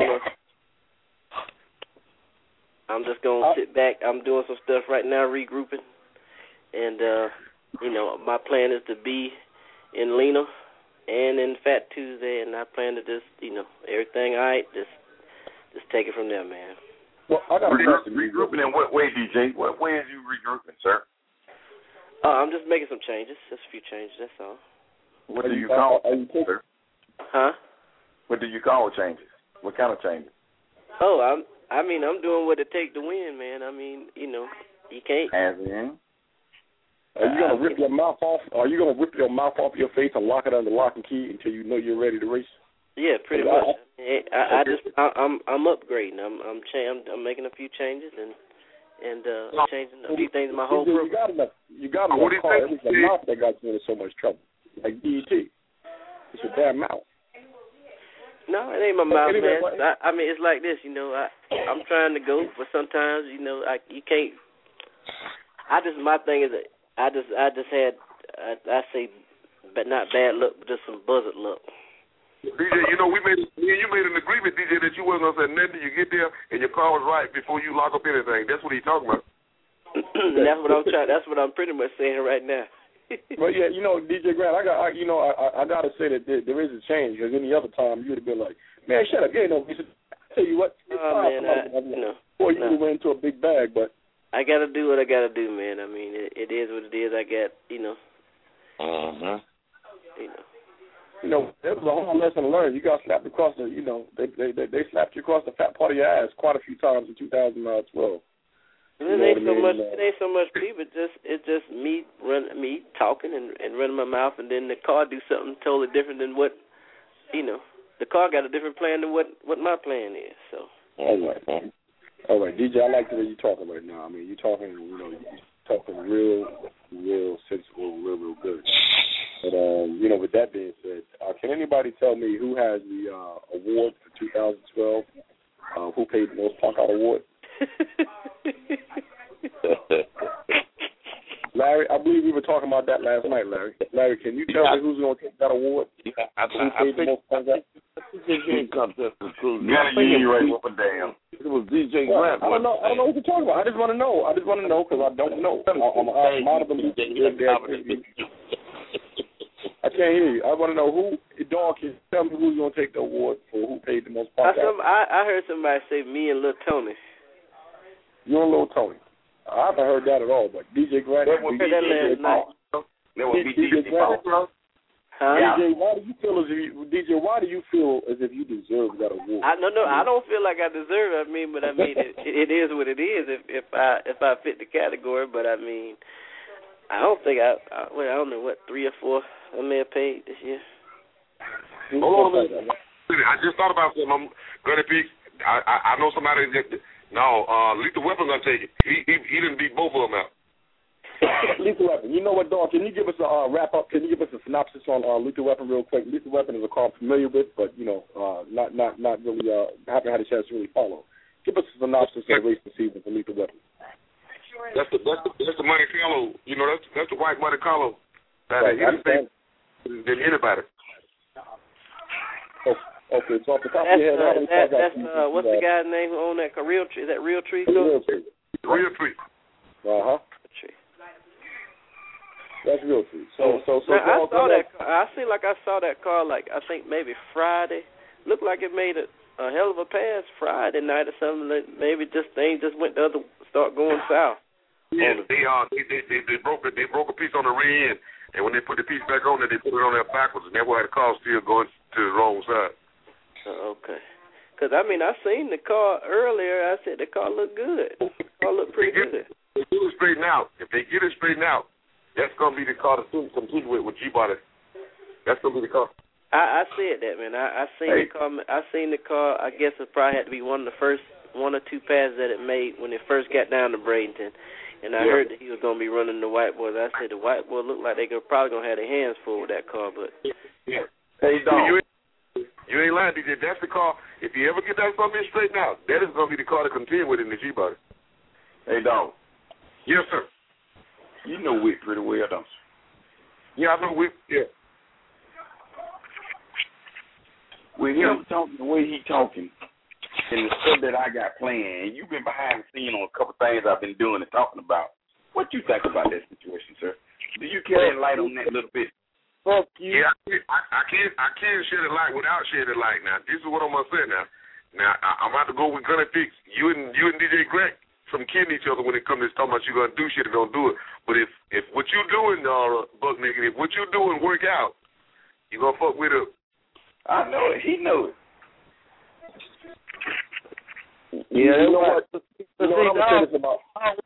gonna sit back. I'm doing some stuff right now, regrouping, and my plan is to be in Lena and in Fat Tuesday, and I plan to just everything all right. Just take it from there, man. Well, I got regrouping in what way, DJ? What way is you regrouping, sir? I'm just making some changes, just a few changes. That's all. What do you call sir? Huh? What do you call changes? What kind of changes? Oh, I'm doing what it takes to win, man. I mean, you can't. As in? Are you gonna rip your mouth off? Are you gonna rip your mouth off your face and lock it under lock and key until you know you're ready to race? Yeah, pretty much. I'm upgrading. I'm making a few changes and changing a few things in my whole program. You got enough car. It was your mouth that got you into so much trouble. Like DET. It's your damn mouth. No, it ain't my mouth, man. I mean, it's like this, I'm trying to go, but sometimes, you can't. My thing is that I just had, I say, but not bad luck, but just some buzzard luck. DJ, you made an agreement, DJ, that you wasn't gonna say nothing till you get there and your car was right before you lock up anything. That's what he's talking about. That's what I'm trying. That's what I'm pretty much saying right now. Well, yeah, DJ Grant, I gotta say that there is a change, because any other time you would have been like, man, shut up, you ain't no reason. I tell you what, or you would have went into a big bag, but I gotta do what I gotta do, man. I mean, it is what it is. I got, there was a whole lesson learned. You got slapped across the, they slapped you across the fat part of your ass quite a few times in 2012. It ain't so much people. It's just me talking and running my mouth, and then the car do something totally different than what, the car got a different plan than what my plan is. So. All right, DJ. I like the way you're talking right now. I mean, you're talking, real sensible, real good. But with that being said, can anybody tell me who has the award for 2012? Who paid the most Punk Out award? Larry, I believe we were talking about that last night, Larry. Larry, can you tell me who's going to take that award? I think DJ comes to the conclusion. It was DJ Grant. I don't know what you're talking about. I just want to know because I don't know. I'm out of the loop. I can't hear you. I want to know who. Dog, can you tell me who's going to take the award for who paid the most Punk Out? I heard somebody say me and Lil Tony. You and Lil Tony. I haven't heard that at all, but DJ Grant. That was last night. That would be DJ Grant. Huh? DJ, why do you feel as if you deserve that award? I don't feel like I deserve it. But it is what it is if I fit the category. But I don't think I don't know what 3 or 4 I may have paid this year. Hold on a minute. I just thought about something. I'm gonna be. I know somebody that. No, Lethal Weapon gonna take it. He didn't beat both of them out. Lethal Weapon. You know what, dog? Can you give us a wrap up? Can you give us a synopsis on Lethal Weapon real quick? Lethal Weapon is a car I'm familiar with, but not really. Haven't had a chance to really follow. Give us a synopsis of the racing season for Lethal Weapon. That's the Monte Carlo. That's the white Monte Carlo. That anything than anybody. Okay, so off the top of your head, that's what's the guy's name who owned that Real Tree? Is that Real Tree? Real Tree. That's Real Tree. So now, I saw that. I saw that car like I think maybe Friday. Looked like it made a hell of a pass Friday night or something. Maybe things just went start going south. Yeah, they broke a piece on the rear end, and when they put the piece back on there, they put it on there backwards, and that's why the car still going to the wrong side. Okay. Because, I mean, I seen the car earlier. I said the car looked good. The car looked pretty good. If they get it straightened out, that's going to be the car to compete with G-Body. That's going to be the car. I said that, man. I seen the car. I seen the car. I guess it probably had to be one of the first 1 or 2 passes that it made when it first got down to Bradenton. And I heard that he was going to be running the White Boys. I said the White Boys looked like they could probably going to have their hands full with that car. But hey, dog. You ain't lying, DJ. That's the car. If you ever get that something straightened out, that is going to be the car to contend with in the G-Body. Hey, dog. Yes, sir. You know Wick pretty well, don't you? Yeah, I know Wick. Yeah. With him talking the way he talking and the stuff that I got planned, and you've been behind the scene on a couple things I've been doing and talking about, what you think about that situation, sir? Do you care any light on that a little bit? Fuck you. Yeah, I can't shed a light without shedding light. Now, this is what I'm gonna say. Now, I'm about to go with Gunna Fix. You and DJ Greg from kidding each other when it comes to talking about you gonna do shit and don't do it. But if what you doing, Buck nigga, if what you doing work out, you gonna fuck with him. I know it. He know it. Yeah, you know what? I'm gonna say about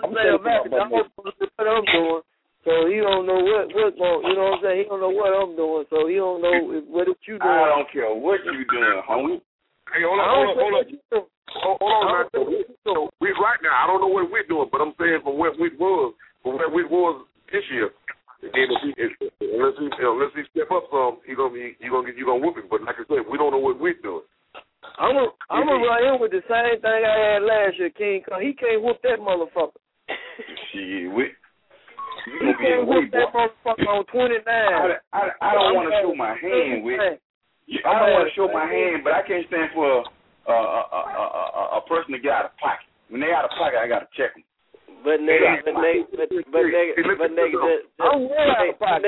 what I'm doing. So he don't know what you know what I'm saying? He don't know what I'm doing, so he don't know what you doing. I don't care what you doing, homie. Hey, hold on. So right now, I don't know what we're doing, but I'm saying from where we was this year. And then unless he step up some, you gonna whoop him. But like I said, we don't know what we're doing. I'm gonna run in with the same thing I had last year, King Kong. He can't whoop that motherfucker. Shit, he can't whoop that motherfucker on 29. I don't want to show my hand with. I don't want to show my hand, but I can't stand for a person to get out of pocket. When they out of pocket, I gotta check them. But nigga, I'm way out of pocket.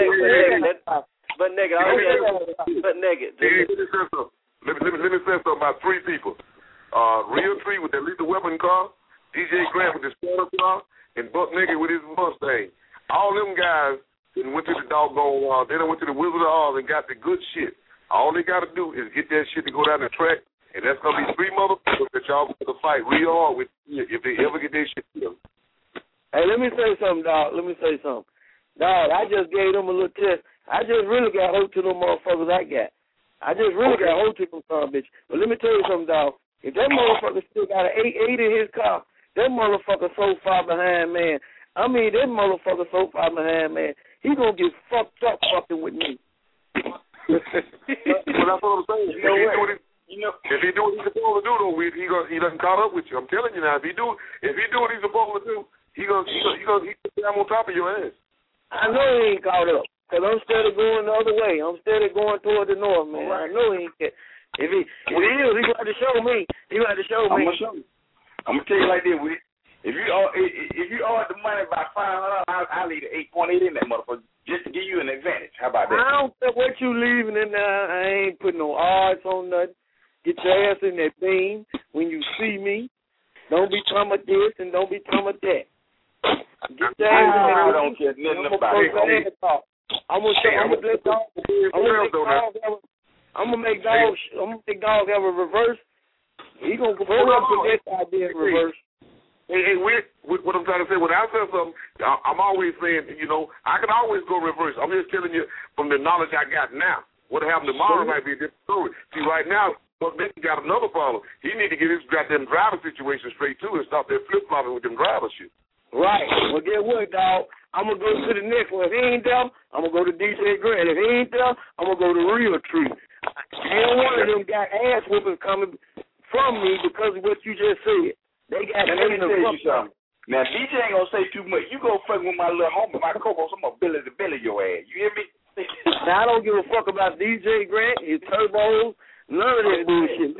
Let me say something about 3 people. Real Tree with that lethal weapon car, DJ Grant with his starter car, and Buck Nigga with his Mustang. All them guys went to the doggone they done went to the Wizard of Oz and got the good shit. All they got to do is get that shit to go down the track, and that's going to be 3 motherfuckers that y'all going to fight real hard with if they ever get their shit together. Hey, let me say something, dog. Dog, I just gave them a little test. I just really got hope to them motherfuckers I got. I just really got hope to them son bitch. But let me tell you something, dog. If that motherfucker still got an 8 in his car, that motherfucker so far behind, man. I mean, that motherfucker so far behind, man. He going to get fucked up fucking with me. Well, that's what I'm saying. If he do what he's supposed to do, though, he doesn't caught up with you. I'm telling you now, if he do what he's supposed to do, he gonna down on top of your ass. I know he ain't caught up, cause I'm steady going the other way. I'm steady going toward the north, man. Right. I know he ain't. If he is, he got to show me. He got to show me. I'm gonna tell you like this, Wick. If you owe the money by $500, I'll leave the 8.8 in that motherfucker just to give you an advantage. How about that? I don't care what you leaving in there. I ain't putting no odds on nothing. Get your ass in that beam when you see me. Don't be talking about this and don't be talking about that. Get your ass in there. I don't care nothing about it. I'm gonna make dog have a reverse. He gonna put up with that idea in reverse. Hey, what I'm trying to say, when I say something, I'm always saying, I can always go reverse. I'm just telling you from the knowledge I got now. What happened tomorrow might be a different story. See, right now, Buck Nigga got another problem. He need to get his goddamn driver situation straight, too, and stop that flip-flopping with them driver shit. Right. Well, get what, dog? I'm going to go to the next one. If he ain't there, I'm going to go to DJ Grant. If he ain't there, I'm going to go to Real Tree. Ain't one of them got ass whoopers coming from me because of what you just said. They got let me tell you something. Now, DJ ain't going to say too much. You go fuck with my little homie, my co-host, I'm going to belly your ass. You hear me? Now, I don't give a fuck about DJ Grant, his turbos, none of that bullshit.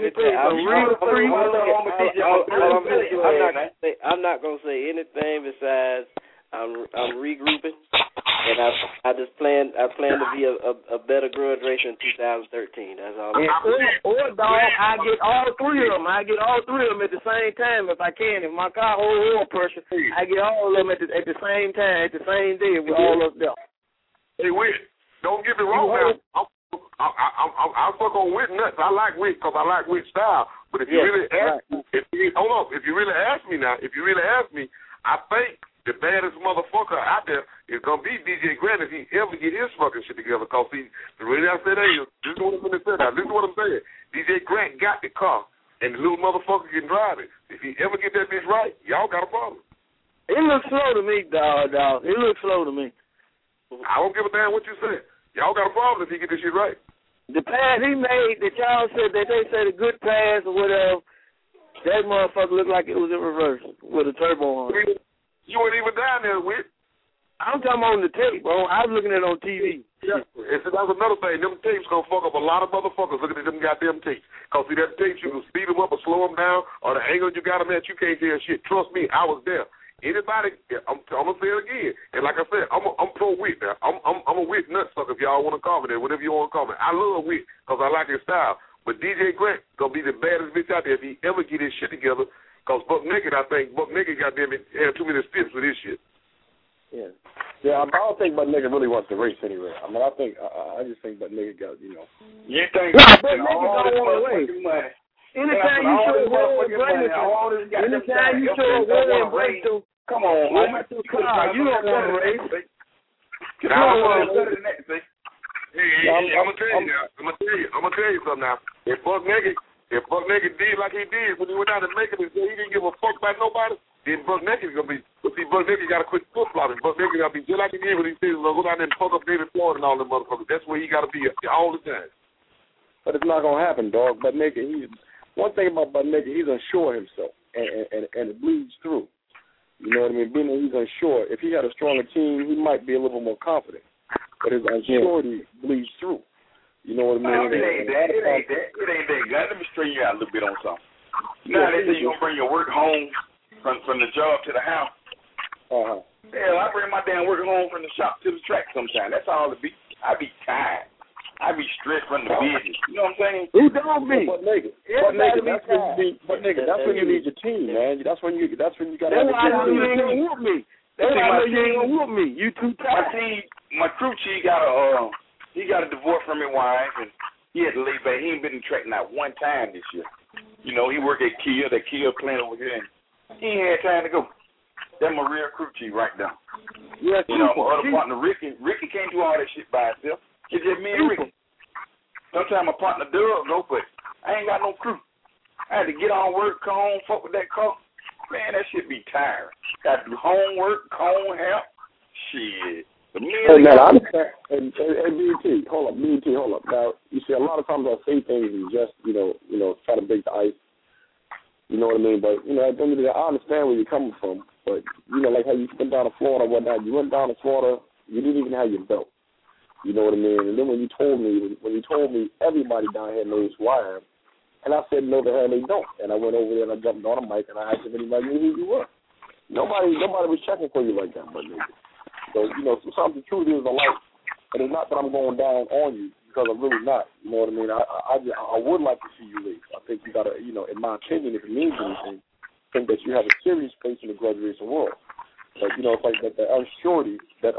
I'm not going to say anything besides I'm regrouping, and I plan to be a better grudge racer in 2013. That's all. Or dog, I get all 3 of them. I get all 3 of them at the same time if I can. If my car holds oil pressure, I get all of them at the same time, at the same day with all of them. Hey, wait. Don't get me wrong now. I fuck on Witt nuts. I like Witt because I like Witt style. But if you really ask me, if you really ask me, I think the baddest motherfucker out there is gonna be DJ Grant if he ever get his fucking shit together. Cause see, the reason I say that is this is what I'm gonna say now. This is what I'm saying. DJ Grant got the car, and the little motherfucker can drive it. If he ever get that bitch right, y'all got a problem. It looks slow to me, dog. It looks slow to me. I don't give a damn what you say. Y'all got a problem if he get this shit right. The pass he made that y'all said that they said a good pass or whatever, that motherfucker looked like it was in reverse with a turbo on it. You weren't even down there, Witt. I'm talking on the tape, bro. I was looking at it on TV. Yeah. And so that's another thing. Them tapes gonna fuck up a lot of motherfuckers looking at them goddamn tapes. Cause see, that tapes you can speed them up or slow them down, or the angle you got them at, you can't tell shit. Trust me, I was there. Anybody, I'm gonna say it again. And like I said, I'm pro Witt now. I'm a Witt nutsucker if y'all want to call me that, whatever you want to call me. I love Witt because I like his style. But DJ Grant gonna be the baddest bitch out there if he ever get his shit together. Cause Buck Naked, I think Buck Naked goddamn it had too many steps with his shit. Yeah. I don't think Buck Naked really wants to race anyway. I mean, I just think Buck Naked got, You think? Nah, Buck Naked don't want to race. Anytime you show a winner in Bristol, come on, man. You don't want to race. I'm gonna tell you something now. If Buck Naked did like he did when he went out to Macon and said he didn't give a fuck about nobody, then Buck Naked gonna be. See, Buck Naked gotta quit flip flopping. Buck Naked gotta be just like he did when he said go down there and fuck up David Floyd and all them motherfuckers. That's where he gotta be all the time. But it's not gonna happen, dog. Buck Naked, one thing about Buck Naked, he's unsure himself, and it bleeds through. You know what I mean? Being that he's unsure, if he had a stronger team, he might be a little more confident. But his unsurety bleeds through. You know what I mean? No, it ain't that. Let me straighten you out a little bit on something. You know how they say you're going to bring your work home from the job to the house? Hell, I bring my damn work home from the shop to the track sometimes. That's all it be. I be tired. I be stressed from the business. You know what I'm saying? Who don't be? But nigga, that's when you need your team, man. That's when you got to have a team. That's why you ain't gonna whoop me. That's why you ain't gonna whoop me. You too tired. My crew chief got a divorce from his wife, and he had to lay back. He ain't been in track not one time this year. You know, he worked at Kia, that Kia plant over here, and he ain't had time to go. That's my real crew chief right now. Yeah, you know, my other partner Ricky can't do all that shit by himself. It's just me and Ricky. Sometimes my partner Doug go, but I ain't got no crew. I had to get on work, come home, fuck with that car. Man, that shit be tiring. Got to do homework, comb hair. Shit. Hey, man, I understand. And BT, hold up. Now, you see, a lot of times I say things and just, you know, try to break the ice. You know what I mean? But, you know, at the end of the day, I understand where you're coming from. But, you know, like how you went down to Florida and whatnot. You went down to Florida, you didn't even have your belt. You know what I mean? And then when you told me everybody down here knows who I am, and I said, no, the hell they don't. And I went over there and I jumped on a mic and I asked if anybody knew who you were. Nobody was checking for you like that, but nigga. So, you know, sometimes the truth is I like, and it's not that I'm going down on you because I'm really not. You know what I mean? I would like to see you leave. I think you got to, you know, in my opinion, if it means anything, I think that you have a serious place in the grudge racing world. But, you know, it's like that unsurety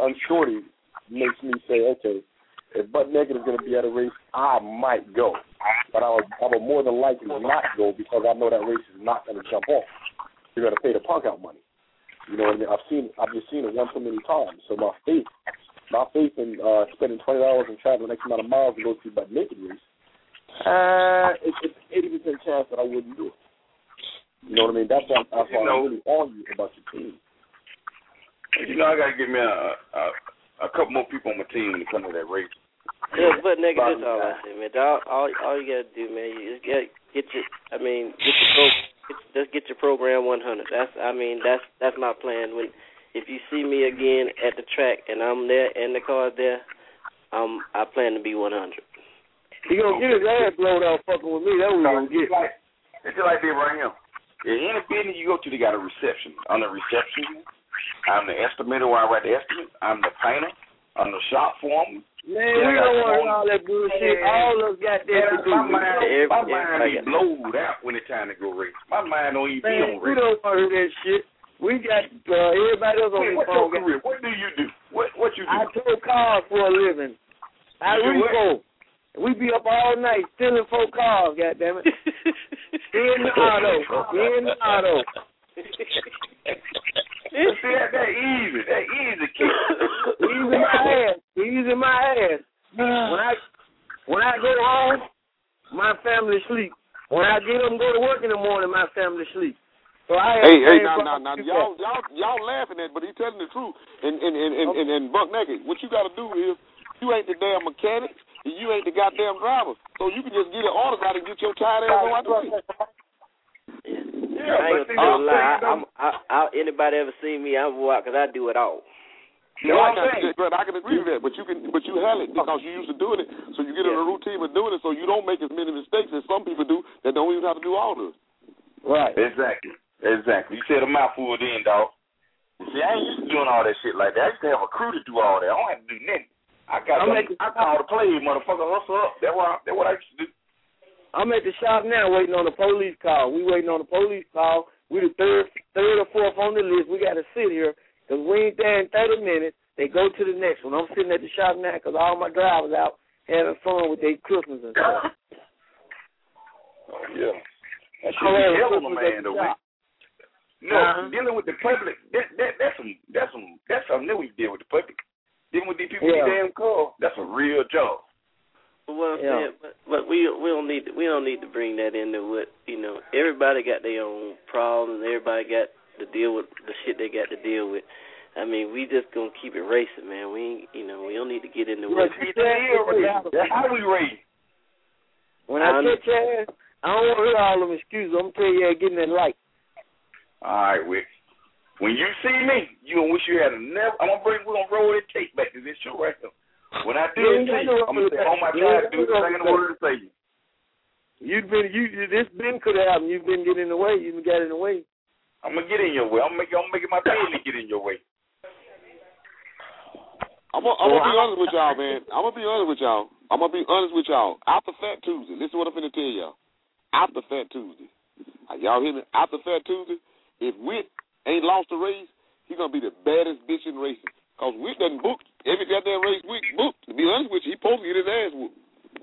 makes me say, okay, if Buck Naked is going to be at a race, I might go. But I would more than likely not go because I know that race is not going to jump off. You're going to pay the punk out money. You know what I mean? I've just seen it one too many times. So my faith in spending $20 and traveling the next amount of miles to go see Buck Naked race, it's 80% chance that I wouldn't do it. You know what I mean? That's why I'm really on you about your team. You know, I got to get me a couple more people on my team to come to that race. Yeah, but nigga, that's all I say, man. All you gotta do, man, you just get your program 100. That's my plan. If you see me again at the track and I'm there and the car's there, I plan to be 100. He gonna get his ass blowed out fucking with me. That's what we gonna get. It's just like this right here. In any business you go to, they got a reception. I'm the reception. I'm the estimator where I write the estimate. I'm the painter. I'm the shop foreman. Man, we don't want all that bullshit. All of us got that to do. My mind be blowed out when it's time to go race. My mind don't even be on race. We don't want to do that shit. We got everybody else on the phone. What's your career? What do you do? What you do? I tow cars for a living. I repo. We be up all night stealing 4 cars, goddammit. In the auto. See, that easy. That easy, kid. Easy my ass. When I go home, my family sleep. When I get up and go to work in the morning, my family sleep. So now, y'all laughing at, but he's telling the truth. And Buck Naked, what you got to do is, you ain't the damn mechanic, and you ain't the goddamn driver. So you can just get an orders out and get your tired ass on out the way. I ain't gonna lie. Anybody ever seen me? I'm wild because I do it all. I can agree with that, but you have it because you used to doing it, so you get in a routine of doing it, so you don't make as many mistakes as some people do that don't even have to do all of it. Right. Exactly. You said a mouthful then, dog. You see, I ain't used to doing all that shit like that. I used to have a crew to do all that. I don't have to do nothing. I call the play, motherfucker, hustle up. That's what I used to do. I'm at the shop now waiting on the police call. We waiting on the police call. We the third or fourth on the list. We got to sit here because we ain't there in 30 minutes. They go to the next one. I'm sitting at the shop now because all my drivers out having fun with their Christmas and stuff. Oh, yeah. That should be hell on a man, though. No, dealing with the public, that's something that we deal with the public. Dealing with these people with damn cars, that's a real job. Well, but we don't need to bring that into what everybody got their own problems. Everybody got to deal with the shit they got to deal with. I mean, we just gonna keep it racing, man. We we don't need to get into what. That's how we race. When I catch your ass, I don't want to hear all them excuses. I'm gonna tell you, getting that light. All right, Wick. When you see me, you gonna wish you had we're gonna roll that tape back to this show right here. When I do it, I'm gonna say, oh my God, do the second word to say you. This could have happened. You've been getting in the way. You've got in the way. I'm gonna get in your way. I'm making my business get in your way. I'm gonna be honest with y'all, man. I'm gonna be honest with y'all. After Fat Tuesday, listen to what I'm finna tell y'all. After Fat Tuesday, y'all hear me? After Fat Tuesday, if Witt ain't lost a race, he's gonna be the baddest bitch in racing. Cause Witt doesn't book every goddamn race Witt booked. To be honest with you, he supposed to get his ass whooped.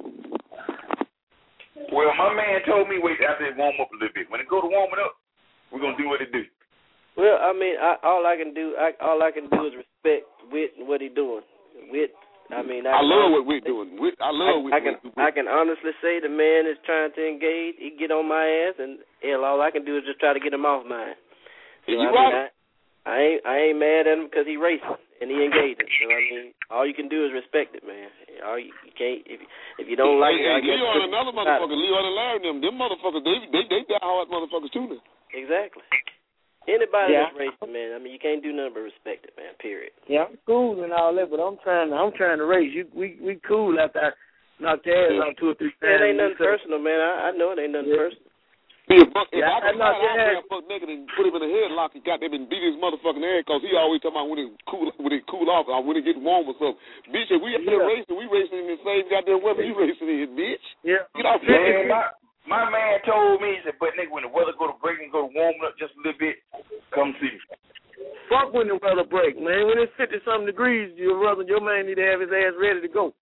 Well, my man told me wait after it warm up a little bit. When it go to warming up, we're gonna do what it do. Well, I mean, all I can do is respect Witt and what he doing. Witt, I love what Witt doing. I can honestly say the man is trying to engage. He get on my ass, and hell, all I can do is just try to get him off mine. So, right. I ain't mad at him because he racing and he engaging. So all you can do is respect it, man. You can't if you don't like it. Leon, another motherfucker, Leon and Larry, them motherfuckers, they die hard motherfuckers too now. Exactly. Anybody that's racing, man. You can't do nothing but respect it, man. Period. Yeah, I'm cool and all that, but I'm trying to race. We cool after I knocked your ass out 2 or 3 times. It ain't nothing personal, man. I know it ain't nothing personal. If I could knock Buck Naked and put him in a headlock and got them and beat his motherfucking ass because he always talking about when it cool off or when it get warm or something. Bitch, if we racing, we racing in the same goddamn weather you racing in, bitch. Yeah. Get off my man told me, he said, but nigga, when the weather go to break and go to warming up just a little bit, come see me. Fuck when the weather break, man. When it's 50-something degrees, your man need to have his ass ready to go.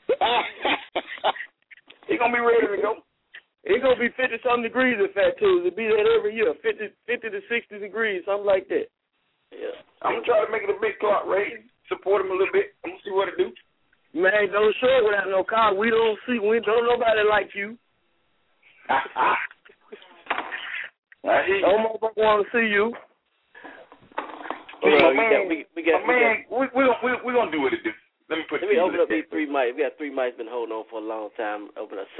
He gonna be ready to go. It's going to be 50-something degrees at Fat Tuesday. It'll be that every year, 50 to 60 degrees, something like that. Yeah. I'm going to try to make it a big clock race, support him a little bit. I'm going to see what it do. Man, don't show it without no car. We don't nobody like you. No motherfucker want to see you. We're going to do what it do. Let me open up these 3 mics. We got 3 mics been holding on for a long time. Open up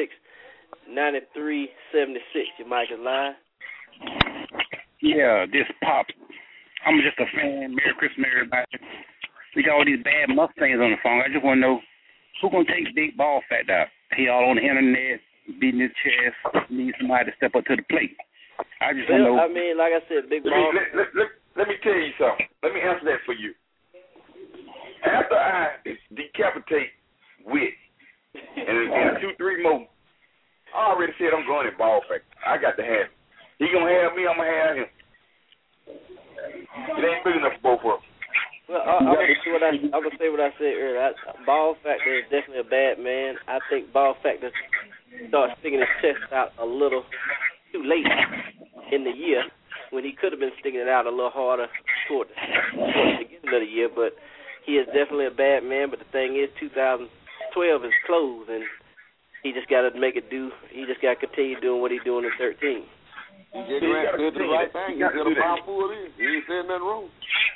706-9376. Your mic is live. Yeah, this Pop. I'm just a fan. Merry Christmas, everybody. We got all these bad Mustangs on the phone. I just want to know who gonna take Big Ball Fat out. He all on the internet, beating his chest. Need somebody to step up to the plate. I just want to know. Like I said, Big Ball. Let me tell you something. Let me answer that for you. After I decapitate Witt and 2, 3 more, I already said I'm going in Ball Factor. I got to have him. He gonna have me, I'm gonna have him. It ain't big enough for both of us. Well, I'm gonna say what I said earlier. Ball Factor is definitely a bad man. I think Ball Factor started sticking his chest out a little too late in the year when he could have been sticking it out a little harder toward the beginning of the year. But he is definitely a bad man. But the thing is, 2012 is closed, and he just got to make it do. He just got to continue doing what he's doing in 13. DJ Grant did the right thing. He said a powerful in. He ain't saying nothing wrong.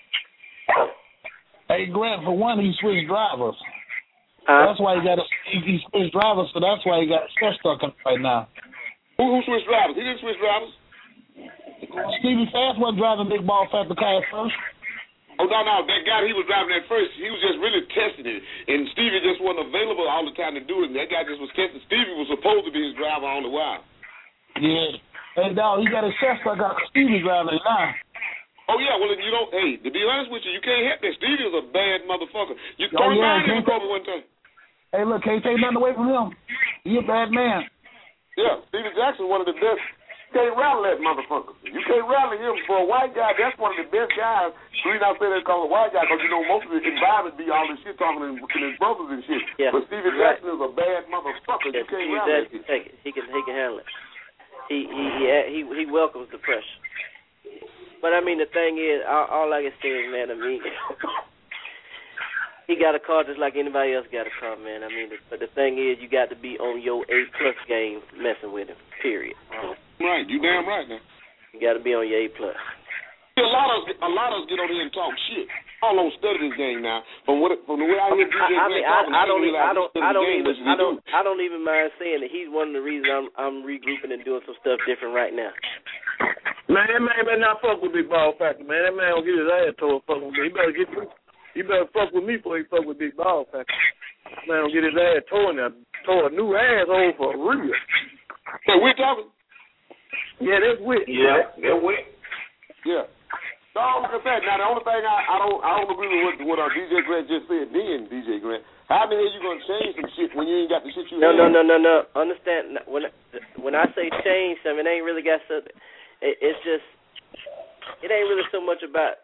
Hey, Grant, for one, he switched drivers. That's why he switched drivers, so that's why he got stuck right now. Who switched drivers? He didn't switch drivers. Stevie Fast wasn't driving Big Ball Factor car at first. Oh, no, that guy he was driving at first, he was just really testing it. And Stevie just wasn't available all the time to do it. And that guy just was testing. Stevie was supposed to be his driver on the while. Yeah. Hey, dog, he got his chest stuck out. Stevie driving it now. Oh, yeah, well, you don't, hey, to be honest with you, you can't help that. Stevie is a bad motherfucker. You throw him out in the cover one time. Hey, look, can't take nothing away from him. He a bad man. Yeah, Stevie Jackson, one of the best. You can't rattle that motherfucker. You can't rattle him. For a white guy, that's one of the best guys. The reason I say that called a white guy, because, you know, most of the environment be all this shit talking to his brothers and shit. Yeah. But Stevie Jackson is a bad motherfucker. You can't rattle that shit. He can handle it. He welcomes the pressure. But, I mean, the thing is, all I can say is, man, I mean, he got a car just like anybody else got a car, man. I mean, but the thing is, you got to be on your A-plus game messing with him, period. Right, you damn right now. You got to be on your A-plus. A lot of us get on here and talk shit. I don't study this game now. From the way I hear DJ I don't even mind saying that he's one of the reasons I'm regrouping and doing some stuff different right now. Man, that man better not fuck with Big Ball Factor, man. That man will get his ass tore fuck with me. He better fuck with me before he fuck with Big Ball Factor. That man will get his ass torn now. Tore a new asshole for real. Hey, we're talking? Yeah, that's wit. Yeah, that's wit. Yeah. So, like I said, now the only thing I don't agree with what DJ Grant just said then, DJ Grant. How the hell you going to change some shit when you ain't got the shit you have? No. Understand, when I say change something, it ain't really got something. It's just, it ain't really so much about,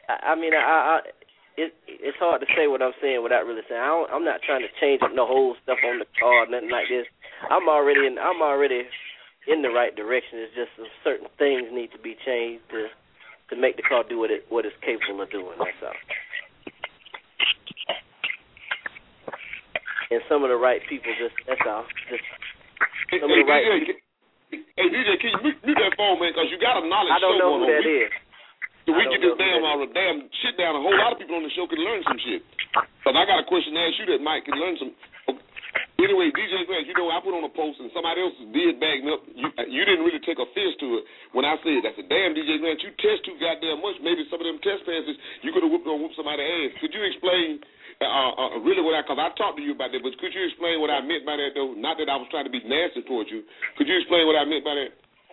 it's hard to say what I'm saying without really saying. I'm not trying to change up the whole stuff on the car, nothing like this. I'm already in the right direction. It's just some certain things need to be changed to make the car do what it's capable of doing. That's all. And some of the right people, that's all. Some of the right people. Hey, DJ, can you mute that phone, man, because you got a knowledge show. I don't know who that is. So we get this damn shit down. A whole lot of people on the show can learn some shit. Because I got a question to ask you that Mike can learn some. Okay. Anyway, DJ Grant, you know, I put on a post and somebody else did back me up. You didn't really take offense to it when I said, damn, DJ Grant, you test too goddamn much. Maybe some of them test passes, you could have whooped somebody's ass. Could you explain really because I talked to you about that, but could you explain what I meant by that, though? Not that I was trying to be nasty towards you. Could you explain what I meant by that?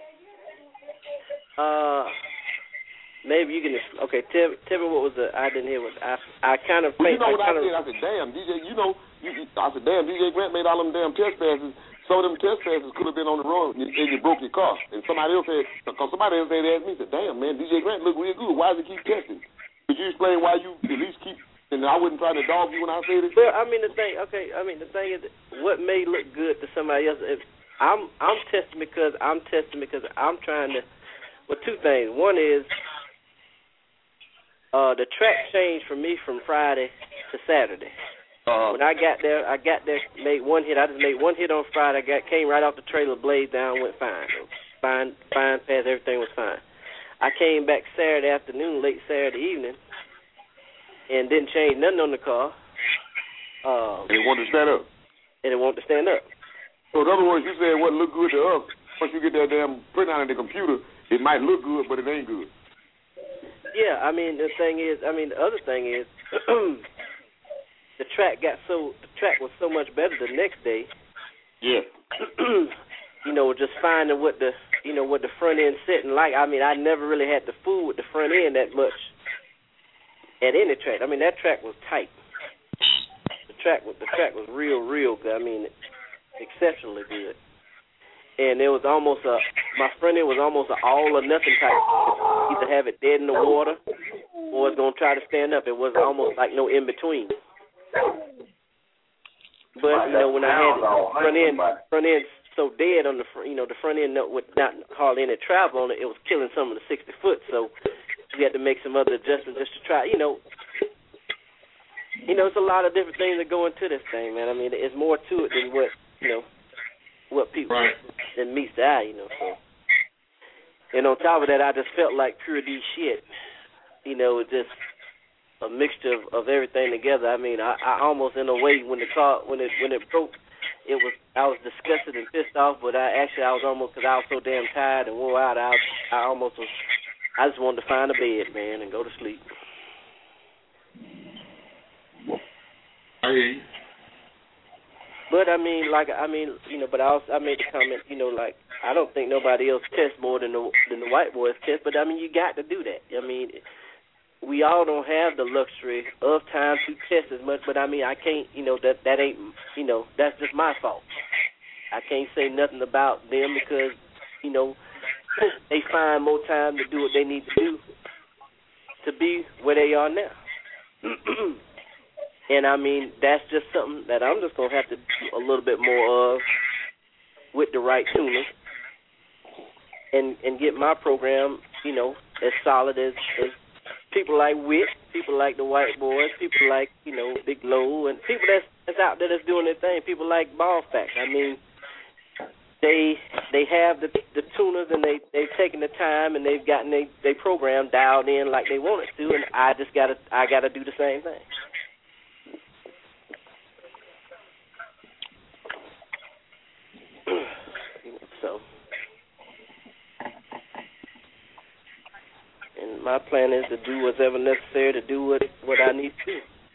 Maybe you can. Okay, tell me what was I didn't hear what I kind of. Well, you know what I said? I said, damn, DJ. I said, damn, DJ Grant made all them damn test passes. Some of them test passes could have been on the road and you broke your car. And somebody else said, asked me, said, damn, man, DJ Grant look real good. Why does he keep testing? Could you explain why you at least keep? And I wasn't trying to dog you when I said it. Well, the thing is, what may look good to somebody else. I'm testing because I'm trying to. Well, two things. One is the track changed for me from Friday to Saturday. When I got there, made one hit. I just made one hit on Friday. Came right off the trailer, blade down, went fine. Fine pass, everything was fine. I came back Saturday afternoon, late Saturday evening, and didn't change nothing on the car. And it wanted to stand up. So in other words, you said it wouldn't look good to us. Once you get that damn print out in the computer, it might look good, but it ain't good. Yeah, the other thing is, the track was so much better the next day. Yeah. Just finding what the front end sitting like. I never really had to fool with the front end that much at any track. That track was tight. The track was real good. Exceptionally good. And it was my front end was almost an all or nothing type. Either have it dead in the water boys gonna try to stand up. It was almost like no in between. But you know, when I had front end so dead on the front end with not hardly any travel on it, it was killing some of the 60 foot. So we had to make some other adjustments just to try. It's a lot of different things that go into this thing, man. I mean, there's more to it than what people than meets the eye, So, and on top of that, I just felt like pure D shit. Just a mixture of everything together. I mean, I almost in a way when it broke, I was disgusted and pissed off, but I was almost, because I was so damn tired and wore out. I just wanted to find a bed, man, and go to sleep. I hear you. But I made the comment, I don't think nobody else tests more than the white boys test. But I mean, you got to do that. I mean, we all don't have the luxury of time to test as much. But I mean, I can't, that ain't, that's just my fault. I can't say nothing about them because, they find more time to do what they need to do to be where they are now. And I mean, that's just something that I'm just gonna have to do a little bit more of with the right tuner, and get my program, as solid as people like Witt, people like the White Boys, people like Big Low, and people that's out there that's doing their thing. People like Ball Facts. I mean, they have the tuners, and they've taken the time, and they've gotten they program dialed in like they want it to, and I gotta do the same thing. So, and my plan is to do whatever necessary to do what I need to do.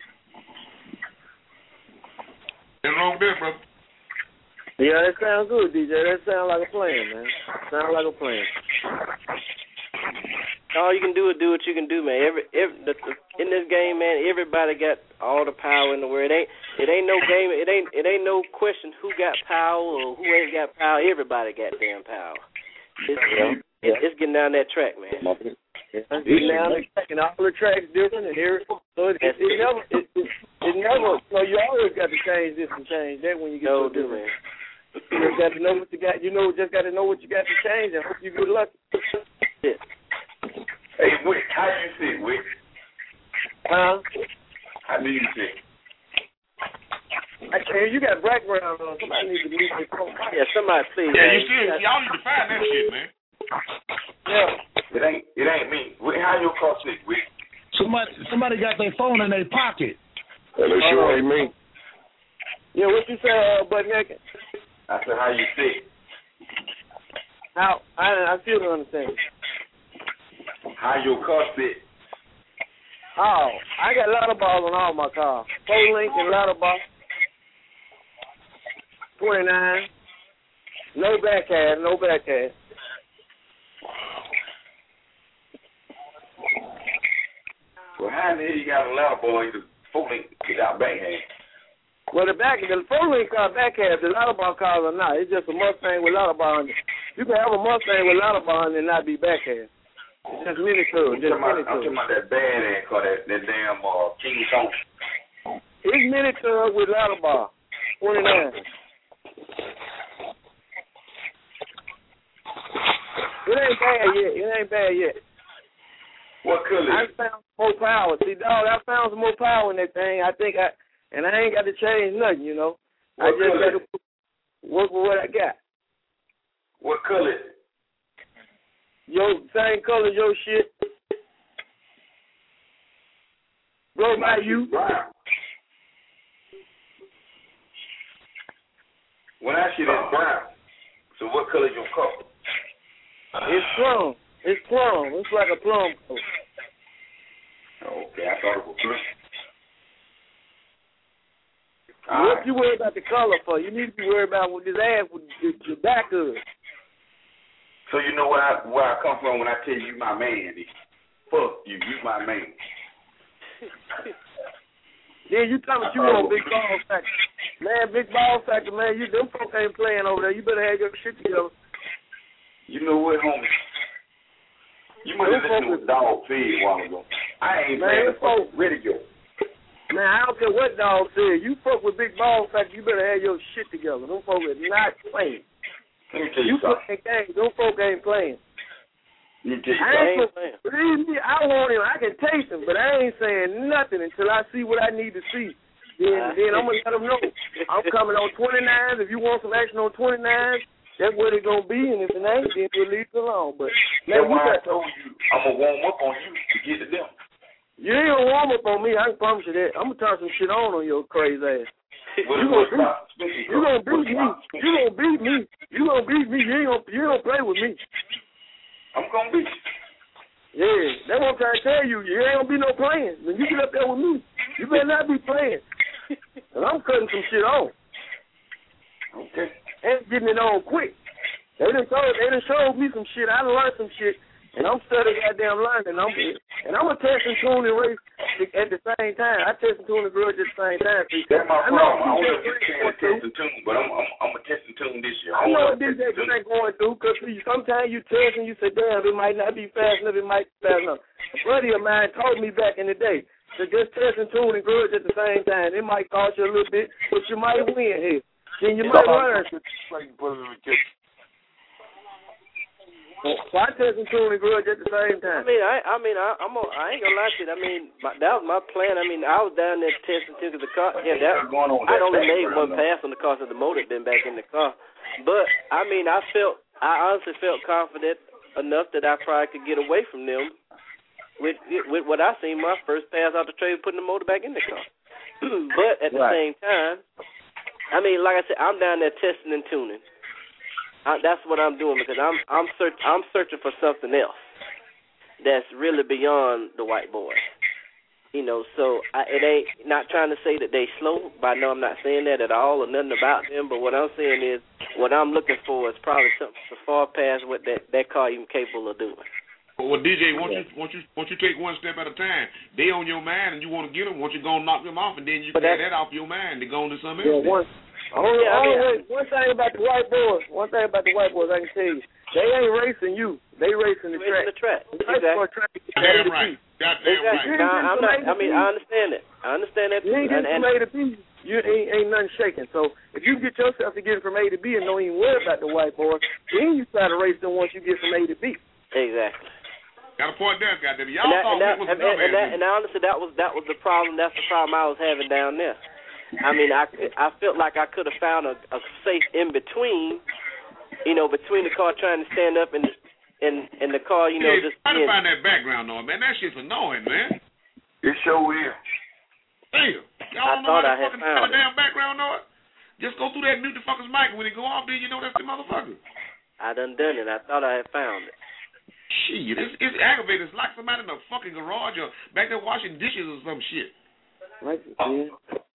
Nothing wrong with that, brother. Yeah, that sounds good, DJ. That sounds like a plan, man. Sounds like a plan. All you can do is do what you can do, man. In this game, man, everybody got all the power in the world. It ain't no game. It ain't no question who got power or who ain't got power. Everybody got damn power. It's getting down that track, man. It's getting down the track, and all the tracks different, and so it never. You always got to change this and change that when you get to do it. You just got to know what you got. Just got to know what you got to change, and hope you get lucky. Yeah. Hey, Witt, how do you sit, Witt? Huh? How do you sit? I can't. You got background on. Somebody needs to mute their phone. Yeah, somebody please. Yeah, y'all need to find that shit, man. Yeah. It ain't me. Witt, how your car sit, Witt? Somebody got their phone in their pocket. That sure ain't me. Yeah, what you say, Butt Naked? I said, how you sit? How? I still don't understand. How your car sit? Oh, I got ladder balls on all my cars. 4-link and ladder ball. 29. No back half. Well, how in the hell you got a ladder ball and the 4-link without back half? Well, the 4-link car back half, the ladder ball cars are not. It's just a Mustang with ladder ball on it. You can have a Mustang with ladder ball and not be back half. It's just mini tours. I'm talking about that badass car, that damn King Kong. It's mini tours with ladder bar, 29. It ain't bad yet. What color? I found more power. See, dog, I found some more power in that thing. I ain't got to change nothing, I just got to work with what I got. What color? Your same color, your shit. Blow by you. Brown. When I shit is brown. So what color is your car? It's plum. It's like a plum color. Okay, I thought it was blue. What you worry about the color for? You need to be worried about what this ass with your back of. So you know where I come from when I tell you my man. Fuck you my man. Then you tell me you want Big Ball Factor. Man, Big Ball Factor, man, them folks ain't playing over there. You better have your shit together. You know what, homie? You must have listened to a dog feed a while ago. I ain't playing the fucking radio. Man, I don't care what dog said. You fuck with Big Ball Factor, you better have your shit together. Them folks are not playing. Let me tell you something. Them folks ain't playing. Let me tell you something. Believe me, I want him. I can taste him, but I ain't saying nothing until I see what I need to see. Then I'm going to let them know. I'm coming on 29s. If you want some action on 29s, that's what it's going to be. And if it ain't, then we'll leave it alone. But, man, I told you, I'm going to warm up on you to get to them. You ain't gonna warm up on me. I can promise you that. I'm gonna turn some shit on your crazy ass. You gonna beat me. You gonna beat me. You ain't gonna play with me. I'm gonna beat you. Yeah, that's what I'm trying to tell you. You ain't gonna be no playing. When you get up there with me, you better not be playing. And I'm cutting some shit on. Okay. And getting it on quick. They done showed me some shit. I done learned some shit. And I'm studying goddamn learning. And I'm a test and tune and race at the same time. I test and tune and grudge at the same time. That's my problem. I don't know if you can test and tune, but I'm a test and tune this year. I know what DJ Grant going through, because sometimes you test and you say, damn, it might not be fast enough, it might be fast enough. A buddy of mine told me back in the day to just test and tune and grudge at the same time. It might cost you a little bit, but you might win here. Then you might learn. So I test and tune and grudge at the same time. I ain't gonna lie to you. I mean, that was my plan. I mean, I was down there testing to the car. Yeah, I'd only made one pass on the car, so the motor had been back in the car. But I mean, I honestly felt confident enough that I probably could get away from them with what I seen my first pass out the trailer, putting the motor back in the car. But at the same time, I mean, like I said, I'm down there testing and tuning. That's what I'm doing, because I'm searching for something else that's really beyond the white boys. You know, so it ain't not trying to say that they slow, but I know I'm not saying that at all or nothing about them. But what I'm saying is, what I'm looking for is probably something so far past what that car even capable of doing. Well, DJ, once you take one step at a time, they on your mind and you want to get them. Once you go knock them off, and then you get that off your mind, they go into something else. One thing about the white boys, I can tell you, they ain't racing you. They racing the track. Exactly. Goddamn right. I understand that. You ain't getting from A to B. You ain't nothing shaking. So if you get yourself to get from A to B and don't even worry about the white boys, then you try to race them once you get from A to B. Exactly. Got a point there, goddamn. Y'all and honestly, that was the problem. That's the problem I was having down there. I mean, I felt like I could have found a safe in between, between the car trying to stand up and the car, just. Try to find that background noise, man. That shit's annoying, man. It sure is. Damn. Y'all don't know how to fucking find a damn background noise? Just go through that mute the fucker's mic. When it go off, then you know that's the motherfucker. I done it. I thought I had found it. Shit, it's aggravating. It's like somebody in a fucking garage or back there washing dishes or some shit. Right, yeah.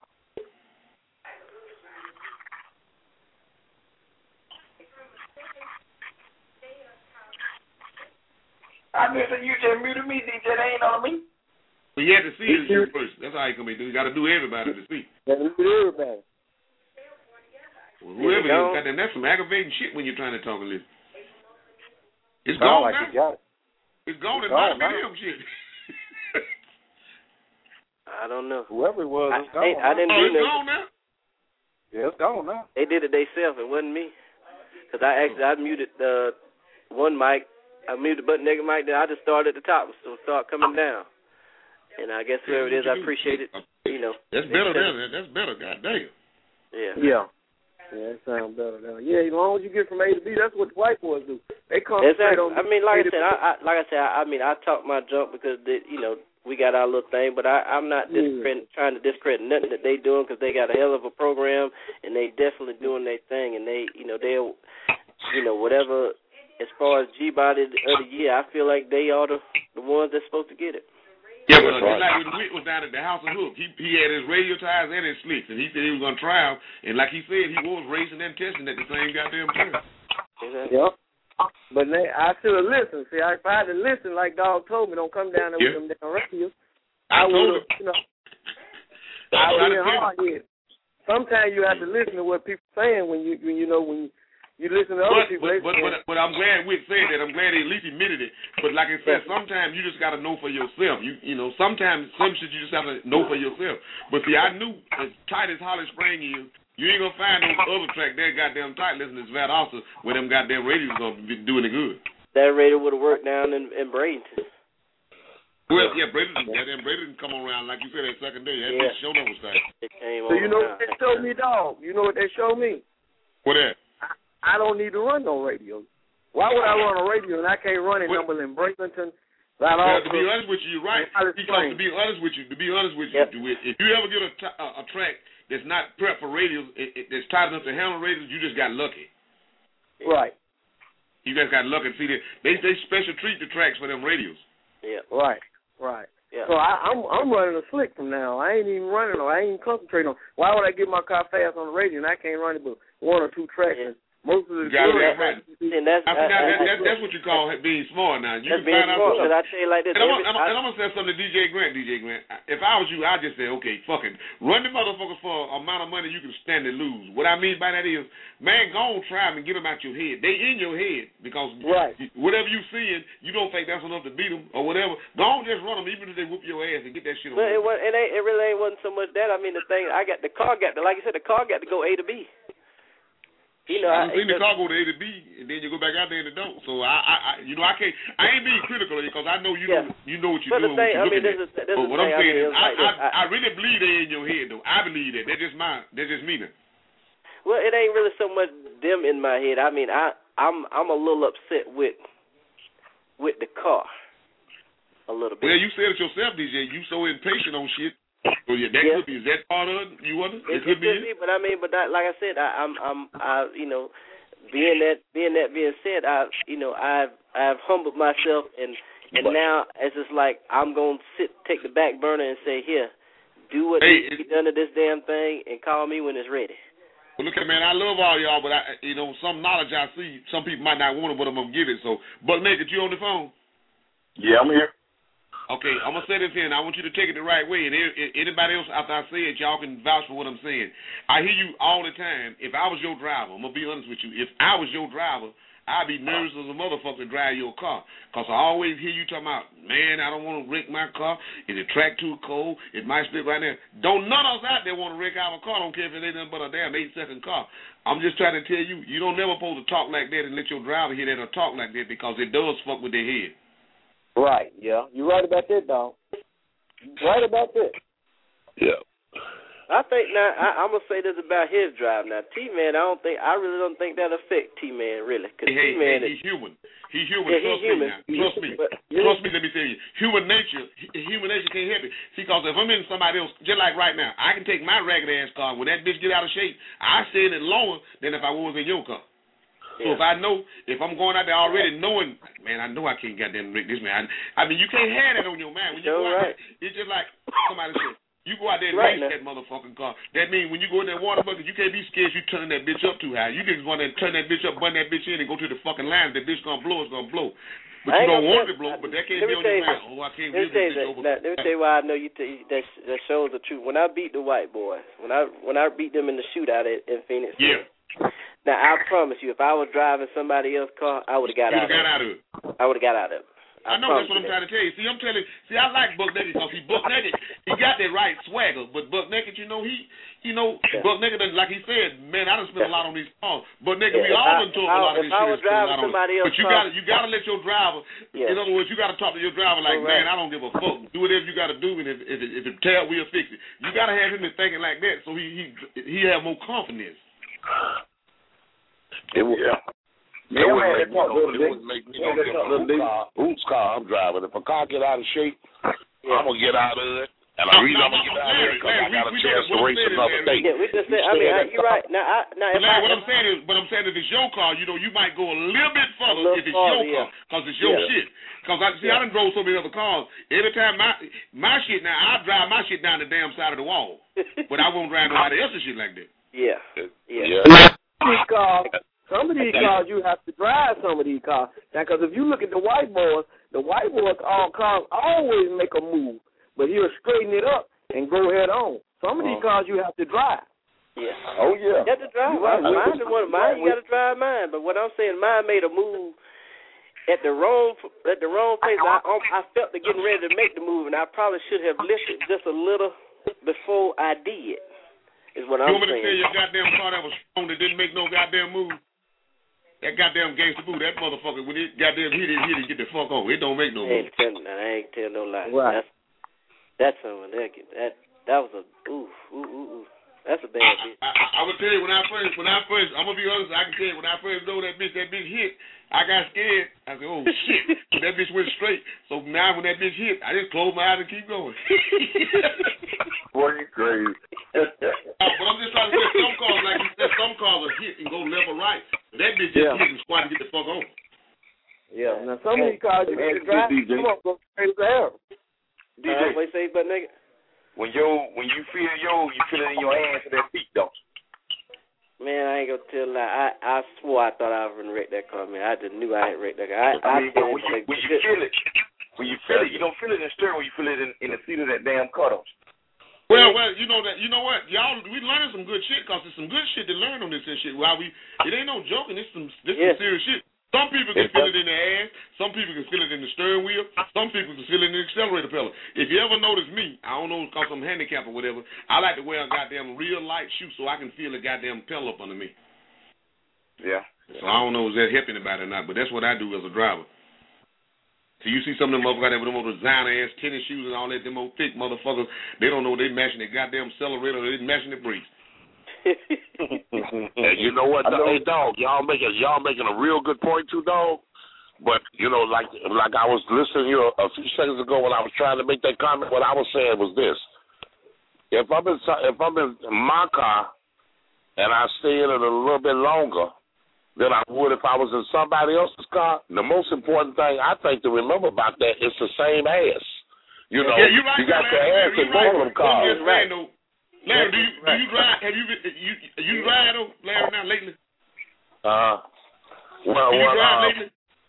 I said, you just muted me, DJ. They ain't on me. But you have to see it first. That's how you come in. You got to do everybody to see. Got to do everybody. Well, whoever you got them, that's some aggravating shit when you're trying to talk and listen. It's gone like now. It's gone. It's not them shit. I don't know. Whoever it was, it's gone. I didn't do it's gone now. Yeah, it's gone now. They did it themselves. It wasn't me. Because I muted one mic. I muted the button nigga mic. Then I just started at the top, so start coming down. And I guess whoever it is, I appreciate it. That's better. That's better. God damn. Yeah. Yeah, it sounds better now. Yeah, as long as you get from A to B, that's what the white boys do. They come straight on. I mean, like I said, I talk my junk because we got our little thing, but I'm not trying to discredit nothing that they doing, because they got a hell of a program and they definitely doing their thing, and they'll whatever. As far as G-Body of the year, I feel like they are the ones that's supposed to get it. Yeah, but just like when Witt was down at the House of Hook, he had his radio tires and his slicks, and he said he was going to try them. And like he said, he was racing and testing at the same goddamn time. Yep. But I should have listened. See, if I had to listen like Dog told me, don't come down there with them down radio. I would have, I would have been hard-headed. Sometimes you have to listen to what people saying when you You listen to other people. But I'm glad Wick said that. I'm glad he at least admitted it. But like I said, sometimes you just got to know for yourself. You know, sometimes some shit you just have to know for yourself. But see, I knew as tight as Holly Spring is, you ain't gonna find those other tracks that goddamn tight. Listen to Valdosta where them goddamn radios gonna be doing it good. That radio would have worked down in Bradenton. Well, yeah, Bradenton come around like you said that second day. That bitch showed up was tight. It came so you know what they showed me, dog? You know what they showed me? What that? I don't need to run no radio. Why would I run a radio and I can't run it number in Bradenton? To be honest with you, you're right. Because to be honest with you, if you ever get a track that's not prepped for radios, that's tight enough to handle radios, you just got lucky. Right. You guys got lucky. See, they special treat the tracks for them radios. Yeah. Right. Yeah. So I'm running a slick from now. I ain't even running on. I ain't even concentrating on. Why would I get my car fast on the radio and I can't run it but one or two tracks? Yeah. Most of the right. And that's what you call being smart now. You can find out smart, I tell you like this. And I'm gonna say something to DJ Grant. If I was you, I'd just say, okay, fuck it. Run the motherfuckers for an amount of money you can stand and lose. What I mean by that is, man, go on, try them and get them out your head. They in your head because whatever you seeing, you don't think that's enough to beat them or whatever. Go on, just run them even if they whoop your ass and get that shit on. But it really wasn't so much that. I mean, the thing, like you said, the car got to go A to B. You know, I've seen the car go to A to B, and then you go back out there and it don't. So I ain't being critical because I know you know what you're doing. But what I'm saying is, I really believe they in your head though. I believe that. That's just me now. Well, it ain't really so much them in my head. I mean, I'm a little upset with the car, a little bit. Well, you said it yourself, DJ. You so impatient on shit. So that could be. Is that part of it? You wonder? It could be. But I mean, like I said, I'm you know, being said, I've humbled myself, and now it's just like I'm gonna take the back burner and say, here, do what needs to be done to this damn thing, and call me when it's ready. Well, look, man, I love all y'all, but some knowledge I see, some people might not want it, but I'm gonna give it. So, Buck Naked, you on the phone? Yeah, I'm here. Okay, I'm going to say this here, and I want you to take it the right way. And anybody else after I say it, y'all can vouch for what I'm saying. I hear you all the time. If I was your driver, I'm going to be honest with you. If I was your driver, I'd be nervous as a motherfucker to drive your car. Because I always hear you talking about, man, I don't want to wreck my car. Is the track too cold? It might slip right there. Don't none of us out there want to wreck our car. I don't care if it ain't nothing but a damn 8-second car. I'm just trying to tell you, you don't never supposed to talk like that and let your driver hear that or talk like that because it does fuck with their head. Right, yeah. You're right about that, dog. Right about that. Yeah. I think now, I'm going to say this about his drive now. T-Man, I really don't think that affect T-Man, really. T-Man he's human. He's human. Yeah, Trust me. Trust me, let me tell you. Human nature can't help it. See, because if I'm in somebody else, just like right now, I can take my ragged-ass car. When that bitch get out of shape, I stay in it longer than if I was in your car. So if I know, if I'm going out there already knowing, man, I know I can't goddamn wreck this, man. I mean, you can't have that on your mind. When you go out there, it's just like somebody said, you go out there and race that motherfucking car. That means when you go in that water bucket, you can't be scared you turn that bitch up too high. You just want to turn that bitch up, bun that bitch in, and go to the fucking line. That bitch going to blow, it's going to blow. But you don't want it to blow, but that can't be on your mind. Oh, I can't get this bitch over. Let me tell you why I know that shows the truth. When I beat the white boys, when I beat them in the shootout in Phoenix. Yeah. Now, I promise you, if I was driving somebody else's car, I would have got out of it. I would have got out of it. I know that's what I'm trying to tell you. See, I like Buck Naked because Buck Naked, he got that right swagger. But Buck Naked, Buck Naked, like he said, man, I done spent a lot on these cars. Buck Naked, we all done told a lot of this shit. If I was driving somebody else's car. But you got to let your driver, in other words, you got to talk to your driver like, man, I don't give a fuck. Do whatever you got to do, and if it tear, we'll fix it. You got to have him thinking like that so he have more confidence. It would make me no difference whose car I'm driving. If a car get out of shape, I'm going to get out of it. And the reason I'm going to get out of it because I got a chance to race another day. Yeah, we just said, I mean, you're right. Now, what I'm saying is, if it's your car, you might go a little bit further if it's your car because it's your shit. Because I done drove so many other cars. Every time my shit, now I drive my shit down the damn side of the wall. But I won't drive nobody else's shit like that. Yeah. Some of these cars you have to drive some of these cars. Now, because if you look at the white boys all cars always make a move, but he'll straighten it up and go head on. Some of these cars you have to drive. Yeah. Oh yeah. You got to drive. Mine, you got to drive mine. But what I'm saying, mine made a move at the wrong place. I felt the getting ready to make the move, and I probably should have lifted just a little before I did. Is what I'm saying. You want me to tell your goddamn car that was strong that didn't make no goddamn move? That goddamn gangster boo, that motherfucker, when it goddamn hit it, get the fuck on. It don't make no move. I ain't tell no lie. Right. That's something that was a oof. That's a bad bitch. I would tell you when I first, I'm gonna be honest. I can tell you when I first know that bitch hit, I got scared. I said, oh shit, that bitch went straight. So now when that bitch hit, I just closed my eyes and keep going. Boy, you crazy. But I'm just trying to say some cars, like you said, some cars will hit and go left or right. That bitch just hit and squat and get the fuck on. Yeah. Now some of these cars you can drive, come on, go straight to hell. DJ, what you say, but nigga? When you feel you feel it in your hands and that feet, don't you? Man, I ain't gonna tell a lie. I swore I thought I was gonna wreck that car, man. I just knew I had wrecked that car. When you feel it, you don't feel it in the steering wheel, you feel it in the seat of that damn car, don't you? Well, you know what, y'all, we learning some good shit, cause there's some good shit to learn on this and shit. It ain't no joking. This some serious shit. Some people can feel it in the ass. Some people can feel it in the steering wheel. Some people can feel it in the accelerator pedal. If you ever notice me, I don't know because I'm handicapped or whatever, I like to wear a goddamn real light shoe so I can feel the goddamn pedal up under me. Yeah. So I don't know if that help anybody or not, but that's what I do as a driver. So you see some of them motherfuckers with them old designer-ass tennis shoes and all that, them old thick motherfuckers, they don't know they matching their goddamn accelerator or they matching their brakes. And you know what, hey dog, y'all making a real good point too, dog. But you know, like I was listening to you a few seconds ago when I was trying to make that comment. What I was saying was this: if I'm in my car and I stay in it a little bit longer than I would if I was in somebody else's car, the most important thing I think to remember about that is the same ass. You know, yeah, right, you got the ass in both of them cars. Larry, do you drive? Have you drive though, Larry, now lately? Lately?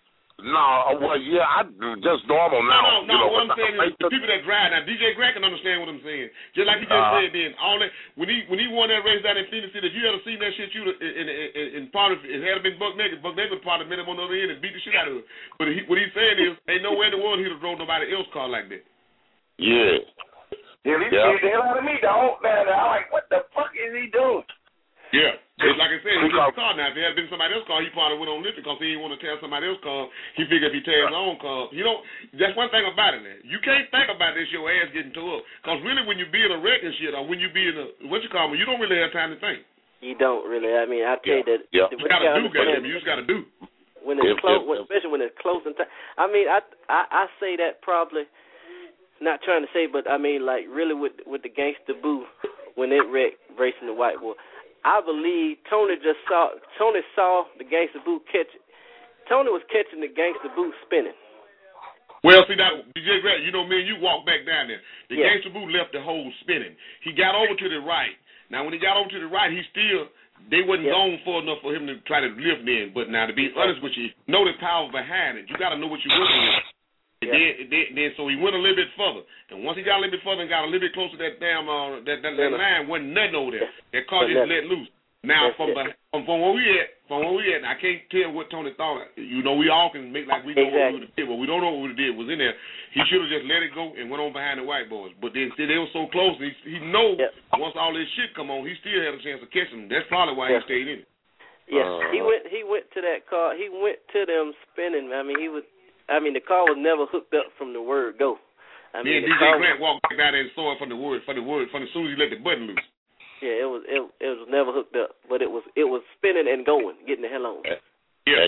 No, yeah, I do just normal now. No, what I'm saying is the people that drive now. DJ Grant can understand what I'm saying. Just like he just said then, all that when he won that race down in Phoenix City, if you ever seen that shit, you in part of it had been Buck Naked would probably met him on the other end and beat the shit out of him. But what he's saying is, ain't nowhere in the world he'd have drove nobody else's car like that. Yeah. Yeah, he scared the hell out of me, dog. I'm like, what the fuck is he doing? Yeah. Just like I said, he took his car now. If it had been somebody else's car, he probably went on lift because he didn't want to tear somebody else's car. He figured if he tears his own car, that's one thing about it, man. You can't think about this, your ass getting tore up. Because really when you be in a wreck and shit, or when you be in a, you don't really have time to think. You don't really. I mean, I tell you that. Yeah. You got to do, goddamn. You just got to do. When it's close, especially when it's close in time. I mean, I say that probably, not trying to say, but I mean, like, really with the Gangsta Boo, when it wrecked racing the white boy, I believe Tony saw the Gangsta Boo catch it. Tony was catching the Gangsta Boo spinning. Well, see, that DJ Grant, you know, man, you walk back down there. The Gangsta Boo left the hole spinning. He got over to the right. Now, when he got over to the right, they wasn't gone far enough for him to try to lift in. But now, to be honest with you, know the power behind it. You got to know what you're working with. Then so he went a little bit further. And once he got a little bit further and got a little bit closer to that damn that line, wasn't nothing over there. That car just let loose. Now from where we at, I can't tell what Tony thought. You know, we all can make like we know what we would have did, but we don't know what we did was in there. He should have just let it go and went on behind the white boys. But then see, they were so close. He knows once all this shit come on, he still had a chance to catch them. That's probably why he stayed in it. Yes, he went to that car. He went to them spinning. I mean, the car was never hooked up from the word go. DJ Grant walked back down there and saw it from as soon as he let the button loose. Yeah, it was never hooked up, but it was spinning and going, getting the hell on. Yeah,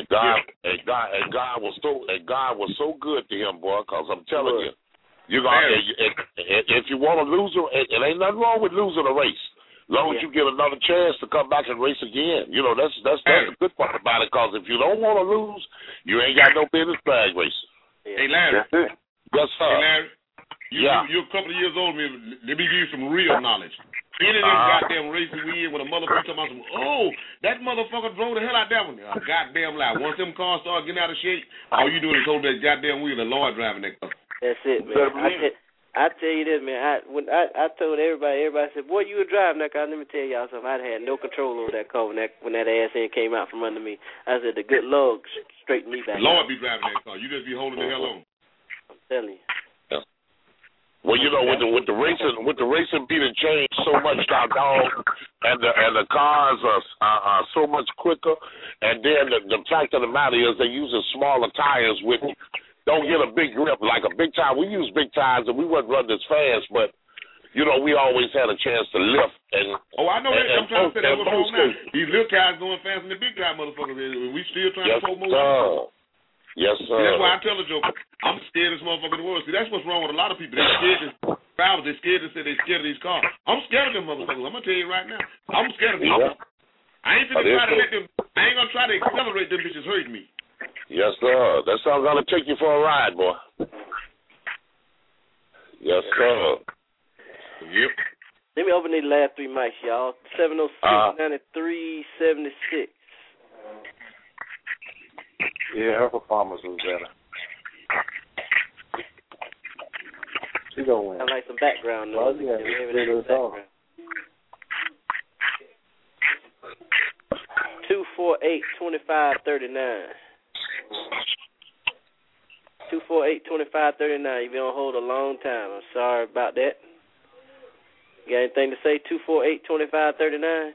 God was so good to him, boy. Because I'm telling you, if you want to lose, it ain't nothing wrong with losing a race. As long as you get another chance to come back and race again, you know that's the good part about it. Because if you don't want to lose, you ain't got no business drag racing. Yeah. Hey Larry, yes sir. Hey Larry, you're a couple of years old. Let me give you some real knowledge. Any of them goddamn races we in with a motherfucker talking about that motherfucker drove the hell out that one. A goddamn lie. Once them cars start getting out of shape, all you doing is hold that goddamn wheel. The Lord driving that car. That's it, man. I tell you this, man. When I told everybody said, "Boy, you were driving that car." Let me tell y'all something. I had no control over that car when that ass end came out from under me. I said, "The good Lord straightened me back." Lord be driving that car. You just be holding the hell on. I'm telling you. Well, you know, with the racing being changed so much now, dog, and the cars are so much quicker, and then the fact of the matter is they're using smaller tires with you. Don't get a big grip like a big tire. We use big tires and we wasn't running as fast, but you know we always had a chance to lift. And I know that. I'm trying to say that what's wrong now. These little tires going faster than the big tire motherfuckers. We still trying to pull more. Yes, sir. See, that's why I tell the joke, I'm scared of this motherfucker in the world. See, that's what's wrong with a lot of people. They're scared of drivers. They're scared to say they're scared of these cars. I'm scared of them motherfuckers. I'm going to tell you right now. I'm scared of them. Yeah. I ain't going to try to accelerate them bitches hurting me. Yes, sir. That's how I'm going to take you for a ride, boy. Yes, sir. Yep. Let me open these last three mics, y'all. 706-9376. Yeah, her performance was better. She gonna win. I like some background noise. Yeah, background. 248-2539. 248-2539. You've been on hold a long time. I'm sorry about that. You got anything to say? 248-2539.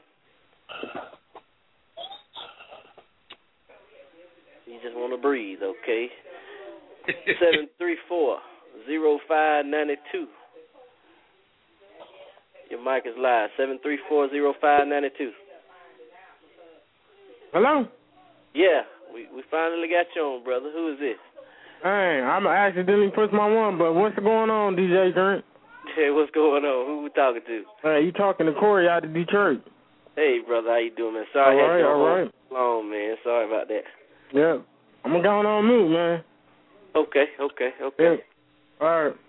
You just want to breathe, okay? 734-0592. Your mic is live. 734-0592. Hello? Yeah, we finally got you on, brother. Who is this? Hey, I'm accidentally pushed my one, but what's going on, DJ Grant? Hey, what's going on? Who we talking to? Hey, you talking to Corey out of Detroit. Hey, brother, how you doing, man? Sorry I had you all right. long, man. Sorry about that. Yeah, I'm going on mute, man. Okay. Yeah. All right.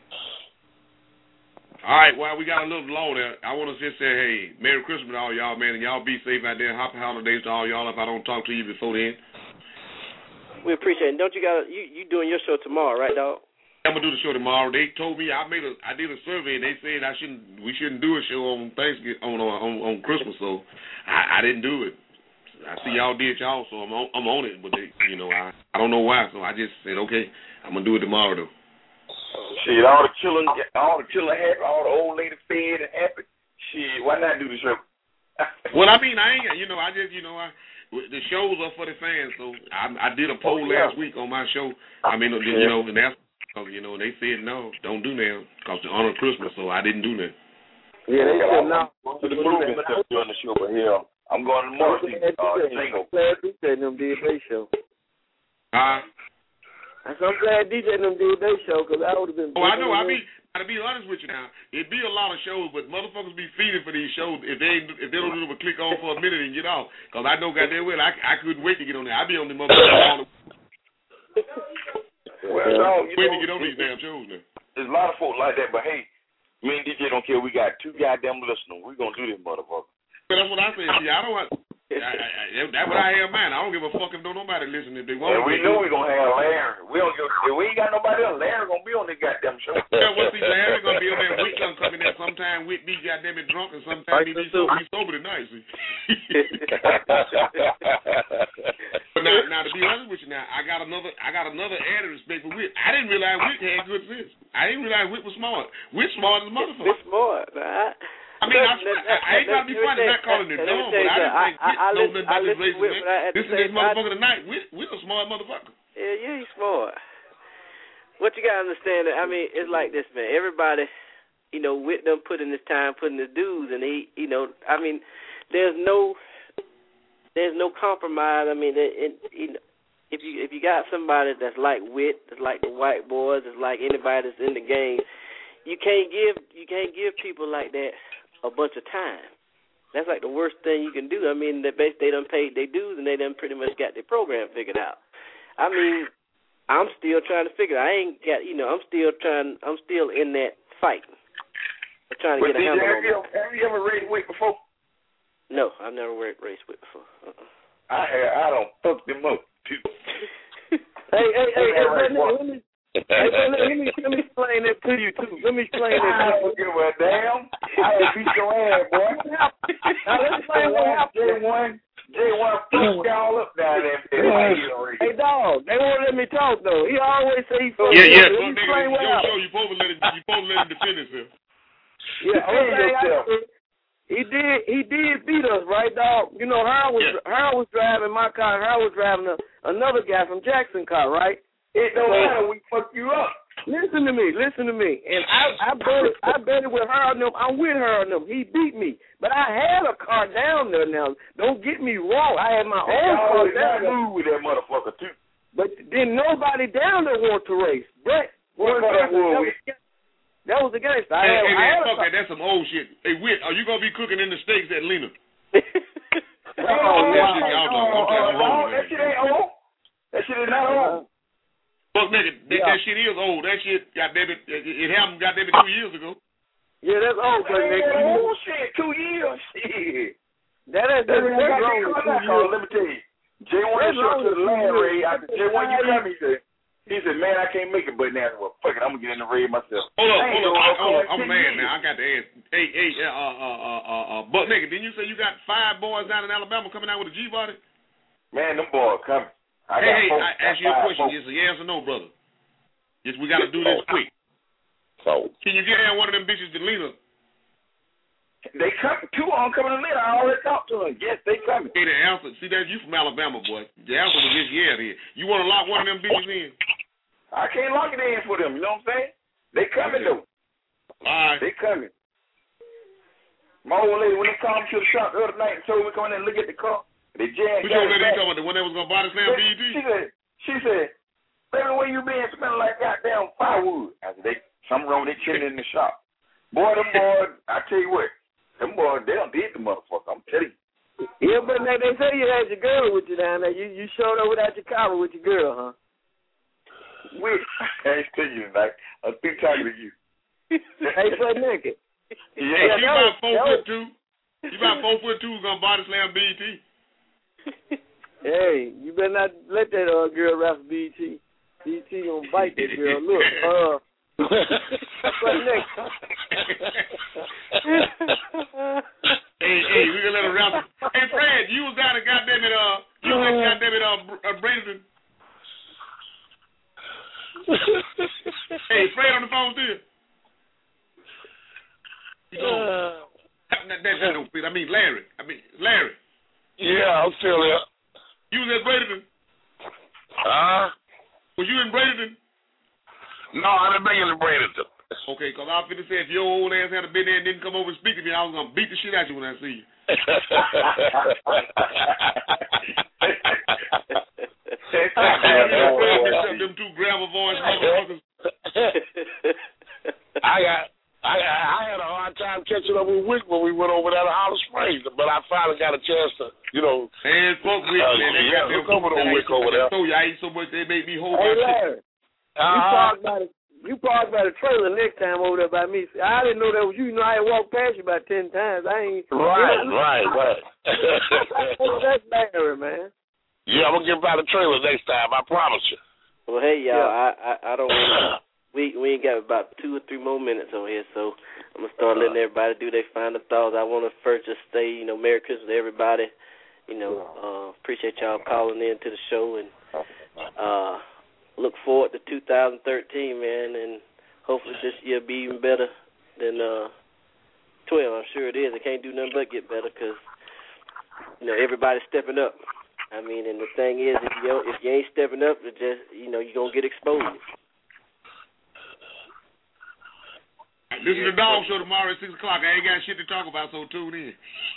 All right, well, we got a little low there. I want to just say, hey, Merry Christmas to all y'all, man, and y'all be safe out there. Happy holidays to all y'all if I don't talk to you before then. We appreciate it. Don't you you doing your show tomorrow, right, dog? I'm gonna do the show tomorrow. They told me I did a survey and they said we shouldn't do a show on Thanksgiving on Christmas, so I didn't do it. I see y'all did y'all, so I'm on it, but I don't know why, so I just said okay, I'm gonna do it tomorrow though. Shit, all the children happy, all the old lady fed and happy. Shit, why not do the show? Well, I mean, I ain't, the shows are for the fans, so I did a poll last week on my show. I mean, and that's, they said no, don't do that because to honor Christmas, so I didn't do that. Yeah, they said no. To the movie and stuff during the show, but here I'm going to more single. I'm glad DJ and them did their show. I'm glad DJ and them did their show because I would have been. Oh, I know. To be honest with you now, it'd be a lot of shows, but motherfuckers be feeding for these shows if they don't do it but click on for a minute and get off. Because I know goddamn well I couldn't wait to get on there. I'd be on the motherfuckers all the waiting to get on these damn shows now. There's a lot of folk like that, but hey, me and DJ don't care. We got 2 goddamn listeners. We're going to do this, motherfucker. But that's what I say. See, I don't want. That's what I have in mind. I don't give a fuck if nobody listen if they want. And we know we're gonna have Larry. If we ain't got nobody else, Larry gonna be on this goddamn show. Yeah, well, see, Larry gonna be on there. Whit gonna come in there sometime. Whit be goddamn it drunk, and sometimes he be sober tonight. See. But now, to be honest with you, now I got another added respect for Whit. I didn't realize Whit had good sense. I didn't realize Whit was smart. Whit smart as a motherfucker. Whit smart. I mean, I ain't trying to be funny, not calling it dumb, but I didn't think Whit knows nothing about this race, man. This is this motherfucker tonight. Whit a smart motherfucker. Yeah, he's smart. What you got to understand, I mean, it's like this, man. Everybody, Whit done put in his time, putting his dues, and he, I mean, there's no compromise. I mean, if you got somebody that's like Whit, that's like the white boys, that's like anybody that's in the game, you can't give people like that a bunch of time. That's like the worst thing you can do. I mean, they done paid their dues and they done pretty much got their program figured out. I mean, I'm still trying to figure. I ain't got, I'm still in that fight. I'm trying to get a handle on it. Have you ever raced Whit before? No, I've never raced Whit before. I don't fuck them up too. Hey, let me explain this to you too. Let me explain this. I don't give a damn. I beat your ass, boy. Now let's explain what happened. J1 fucked y'all up down there. Hey, dog, they won't let me talk though. He always say he fucked. Yeah. Let me explain what happened. You supposed to let him defend himself. Yeah, he did beat us, right, dog? You know, Harold was driving my car. Harold was driving another guy from Jackson car, right? It don't matter. We fucked you up. Listen to me. And I bet it with Harold and them. I'm with Harold and them. He beat me. But I had a car down there now. Don't get me wrong. I had my own car down there. Move with that motherfucker, too. But then nobody down there want to race. Brett, that was the gangster. Fuck that. That's some old shit. Hey, Whit, are you going to be cooking in the steaks at Lena? That shit ain't old. That shit is not old. Fuck, nigga, that shit is old. That shit, goddamn it, it happened, goddamn it, 2 years ago. Yeah, that's old, but nigga. Oh, shit, 2 years. Shit. That's wrong. Let me tell you. J1 showed to the land raid. After J1, you come, he said, man, I can't make it, but now, well, fuck it, I'm going to get in the raid myself. Hold up. I'm mad now. I got to ask. Hey, Buck nigga, didn't you say you got 5 boys down in Alabama coming out with a G-body? Man, them boys coming. I ask you a question. It's a yes or no, brother. Yes, we got to do this quick. So, can you get in one of them bitches to Lena? They come. 2 on coming to Lena. I already talked to them. Yes, they coming. Hey, the answer. See, that's you from Alabama, boy. The answer was just yeah. Then you want to lock one of them bitches in? I can't lock it in for them. You know what I'm saying? They coming though. All right. They coming. My old lady, when they called me to the shop the other night and told me to come in and look at the car. They jammed. Which old lady you talking about? The one that was gonna body slam BET? She said, baby, where you been smelling like goddamn firewood? I said, something wrong. They chilling in the shop. Boy, them boys, I tell you what, them boys, they done did the motherfucker. I'm telling you. Yeah, but now they say you had your girl with you down there. You showed up without your collar with your girl, huh? I ain't tell you tonight. I'm through talking to you. Hey, so nigga. Yeah, you about 4'2". You about 4'2", gonna body slam BET. Hey, you better not let that girl rap BET. BET gonna bite that girl. Look, what's next? Hey, we gonna let her rap. Hey, Fred, you was down at Bradenton. Hey, Fred on the phone still. Larry. Yeah, I'm still here. You was at Bradenton? Was you in Bradenton? No, I didn't make it in Bradenton. Okay, because I was going to say, if your old ass had been there and didn't come over and speak to me, I was going to beat the shit out of you when I see you. Them 2 gravel voice motherfuckers. I had a hard time catching up with Wick when we went over there to Hollis Springs, but I finally got a chance to, Man, fuck Wick, man. They got look over to Wick over there. I ate so much they made me hold my shit. You parked by the trailer next time over there by me. I didn't know that was you. I had walked past you about 10 times. I ain't. Right. That's Larry, man. Yeah, I'm gonna get by the trailer next time. I promise you. Well, hey y'all, I don't want to. We ain't got about 2 or 3 more minutes on here, so I'm gonna start letting everybody do their final thoughts. I want to first just say, Merry Christmas to everybody. Appreciate y'all calling in to the show and look forward to 2013, man, and hopefully this year be even better than 12. I'm sure it is. It can't do nothing but get better because everybody's stepping up. I mean, and the thing is, if you ain't stepping up, it just you're gonna get exposed. Listen to the Dog Show tomorrow at 6 o'clock. I ain't got shit to talk about, so tune in.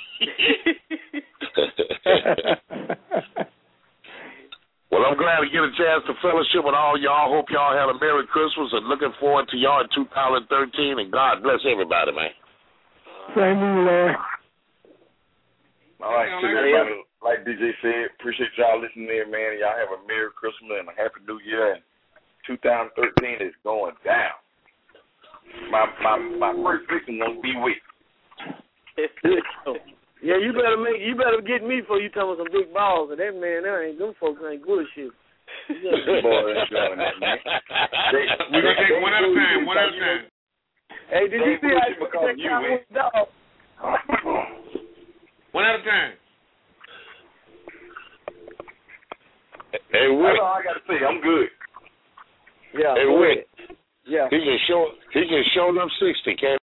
Well, I'm glad to get a chance to fellowship with all y'all. Hope y'all had a Merry Christmas and looking forward to y'all in 2013. And God bless everybody, man. Same to you, Larry. All right, everybody, like DJ said, appreciate y'all listening in, man. Y'all have a Merry Christmas and a Happy New Year. And 2013 is going down. My first victim won't be with. Yeah, you better get me before you tell me some big balls. And that man, them folks ain't good shit. Boy, enjoying that, man. We're going to take one at a time, one at a time. Hey, did you see how you put that Cowboys dog? One at a time. Hey, Wick. That's all I got to say. I'm good. Yeah. Hey, Wick. Yeah. He can show them 60, can't